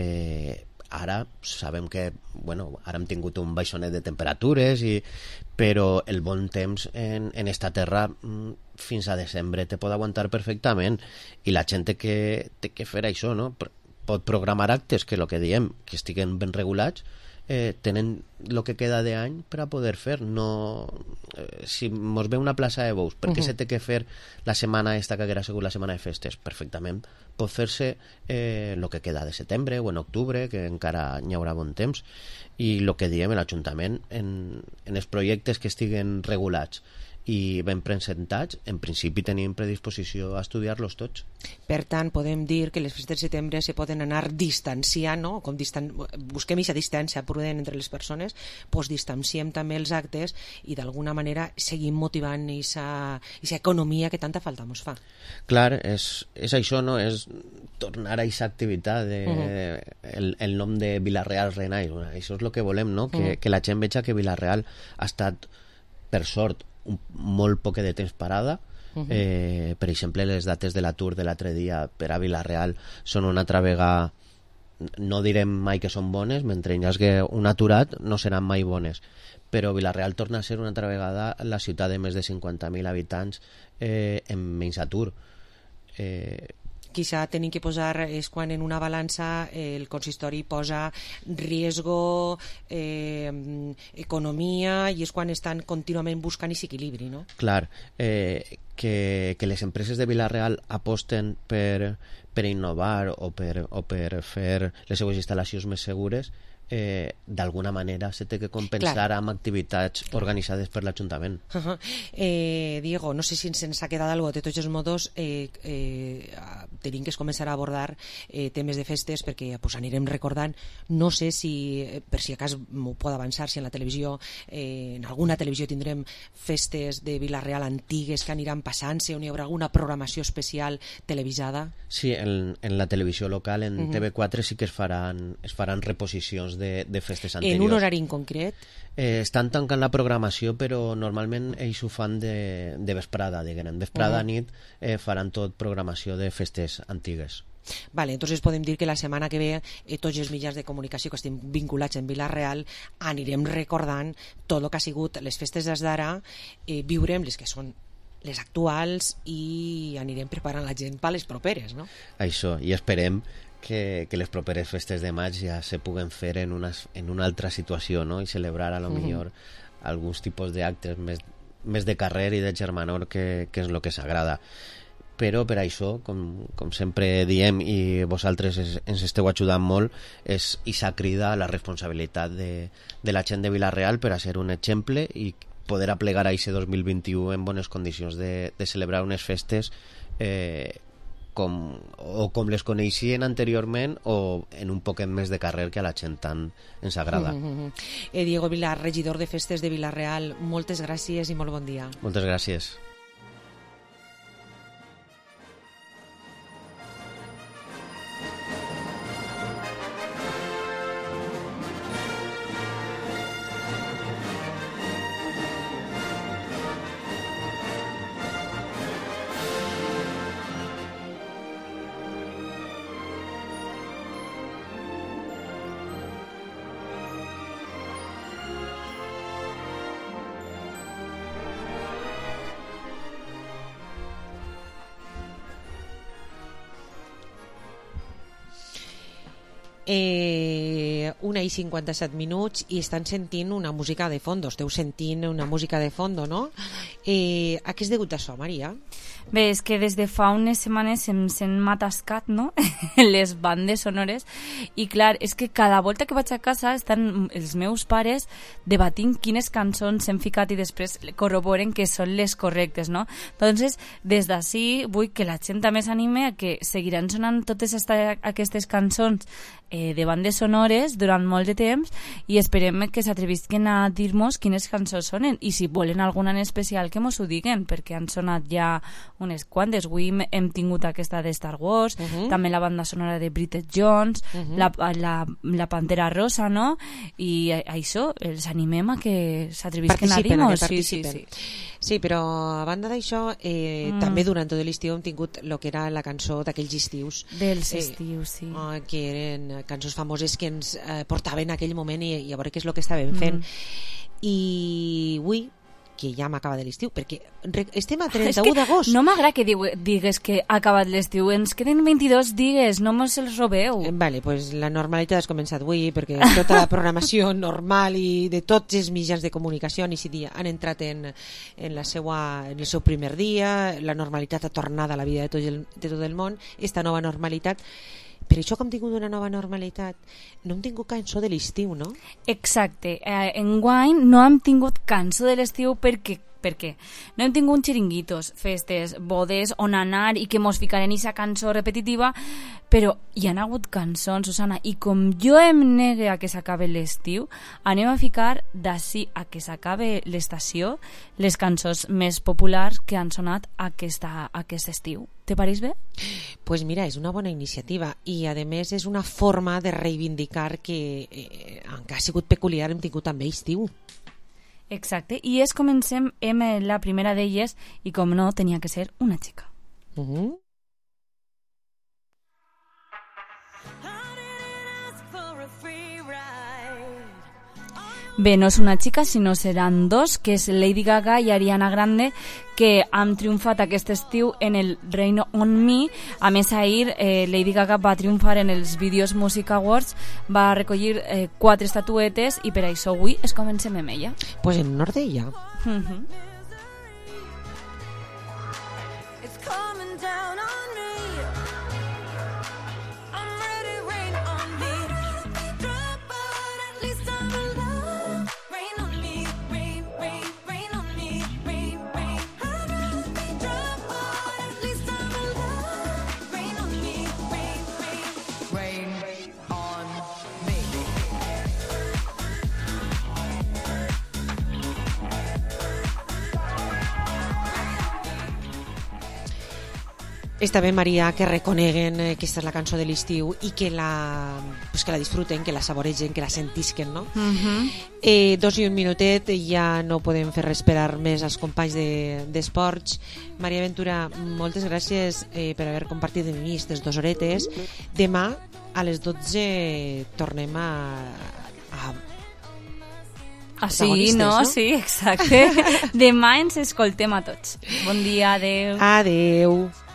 Ara sabem que, ara hem tingut un baixonet de temperatures, però el bon temps en esta terra fins a desembre te pot aguantar perfectament, i la gent té que fer això, no? Pot programar actes que el que diem, que estiguen ben regulats, tenen el que queda d'any per a poder fer. Si mos ve una plaça de bous, per què se té que fer la setmana esta que haguera sigut la setmana de festes? Perfectament pot fer-se el que queda de setembre o en octubre, que encara n'hi haurà bon temps. I el que diem l'Ajuntament, en els projectes que estiguen regulats i ben presentats, en principi tenim predisposició a estudiar-los tots. Per tant, podem dir que les festes de setembre se poden anar distanciant, no? Busquem aquesta distància prudent entre les persones, doncs distanciem també els actes i d'alguna manera seguim motivant aquesta economia que tanta falta ens fa. Clar, és això, no? És tornar a aquesta activitat, el nom de Vila-real Renaix. Això és el que volem, no? Que la gent veja que Vila-real ha estat, per sort, molt poc de temps parada. Per exemple, les dates de l'atur de l'altre dia per a Vila-real són una altra vegada, no direm mai que són bones, mentre hi hagi un aturat no seran mai bones, però Vila-real torna a ser una altra vegada la ciutat de més de 50.000 habitants amb menys atur. Quizá tenim que posar, és quan en una balança el consistori posa riesgo, economia, i és quan estan contínuament buscant aquest equilibri, no? Clar, que les empreses de Vila-real aposten per innovar o per fer les seues instal·lacions més segures, d'alguna manera se té que compensar amb activitats organitzades per l'Ajuntament. Diego, no sé si ens ha quedat alguna cosa. De tots els modos, tenim que començar a abordar temes de festes, perquè anirem recordant, no sé si, per si acas m'ho pot avançar, si en la televisió, en alguna televisió tindrem festes de Vila-real antigues que aniran passant-se, on hi haurà alguna programació especial televisada? Sí, en la televisió local, en TV4 sí que es faran reposicions de festes anteriors. En un horari en concret? Estan tancant la programació, però normalment ells ho fan de vesprada, diguem. Vesprada a nit faran tot programació de festes antigues. Vale, entonces podem dir que la setmana que ve tots els mitjans de comunicació que estem vinculats en Vila-real anirem recordant tot el que ha sigut les festes des d'ara, viurem les que són les actuals i anirem preparant la gent per les properes, no? Això, i esperem que les properes festes de maig ja se puguen fer en una altra situació, no? I celebrar a lo millor alguns tipus d'actes més de carrer i de germanor, que és el que s'agrada. Però per això, com sempre diem, i vosaltres ens esteu ajudant molt, és aquesta crida a la responsabilitat de la gent de Vila-real per a ser un exemple i poder aplegar a aquest 2021 en bones condicions de celebrar unes festes com les coneixien anteriorment, o en un poquet més de carrer, que a la gent tant ens agrada. Diego Vilar, regidor de festes de Vila-real, moltes gràcies i molt bon dia. Moltes gràcies. Una i 57 minuts i estan sentint una música de fondo. Esteu sentint una música de fondo, no? A què és degut això, Maria? Bé, és que des de fa unes setmanes se'm m'ha atascat, no?, les bandes sonores, i clar, és que cada volta que vaig a casa estan els meus pares debatint quines cançons s'han ficat i després corroboren que són les correctes, no? Entonces, des d'ací vull que la gent també s'anime a que seguiran sonant totes aquestes cançons de bandes sonores durant molt de temps, i esperem que s'atrevisquen a dir-nos quines cançons sonen, i si volen alguna en especial que mos ho diguen, perquè han sonat ja unes quantes. Avui hem tingut aquesta de Star Wars, també la banda sonora de Bridget Jones, la Pantera Rosa, no? I això, els animem a que s'atrevisquen a dir-nos. Sí, però a banda d'això, també durant tot l'estiu hem tingut el que era la cançó d'aquells estius. Dels estius, sí. Que eren cançons famoses que ens portaven en aquell moment i a veure què és el que estàvem fent. I avui, que ja m'acaba de l'estiu, perquè estem a 31 d'agost. No m'agrada que digues que ha acabat l'estiu, ens queden 22 dies, no mos els robeu. Vale, pues la normalitat has començat avui, perquè tota la programació normal i de tots els mitjans de comunicació han entrat en el seu primer dia, la normalitat ha tornat a la vida de tot el món, esta nova normalitat. Per això que hem tingut una nova normalitat, no hem tingut cançó de l'estiu, no? Exacte. Enguany no hem tingut cançó de l'estiu perquè no hem tingut xiringuitos, festes, bodes on anar i que mos ficaren aquesta cançó repetitiva, però hi ha hagut cançons, Susana, i com jo em negue a que s'acabe l'estiu, anem a ficar d'ací a que s'acabe l'estació les cançons més populars que han sonat aquest estiu. Te pareix bé? Pues mira, és una bona iniciativa i a més és una forma de reivindicar que encara ha sigut peculiar, hem tingut també estiu. Exacte, i comencem amb la primera d'elles i com no, tenia que ser una xica. Bé, no és una xica, sinó seran dos, que és Lady Gaga i Ariana Grande, que han triomfat aquest estiu en el Rain on Me. A més, ahir Lady Gaga va triomfar en els Videos Music Awards, va recollir 4 estatuetes i per això avui comencem amb ella. Pues en honor d'ella. Està bé, Maria, que reconeguen que aquesta és la cançó de l'estiu i que la disfruten, que la saboregen, que la sentisquen, no? 2 i 1 minutet, ja no podem fer esperar més als companys d'esports. Maria Ventura, moltes gràcies per haver compartit amb mi aquestes 2 horetes. Demà a les 12 tornem sí, no? Sí, exacte. Demà ens escoltem a tots. Bon dia, adeu. Adeu.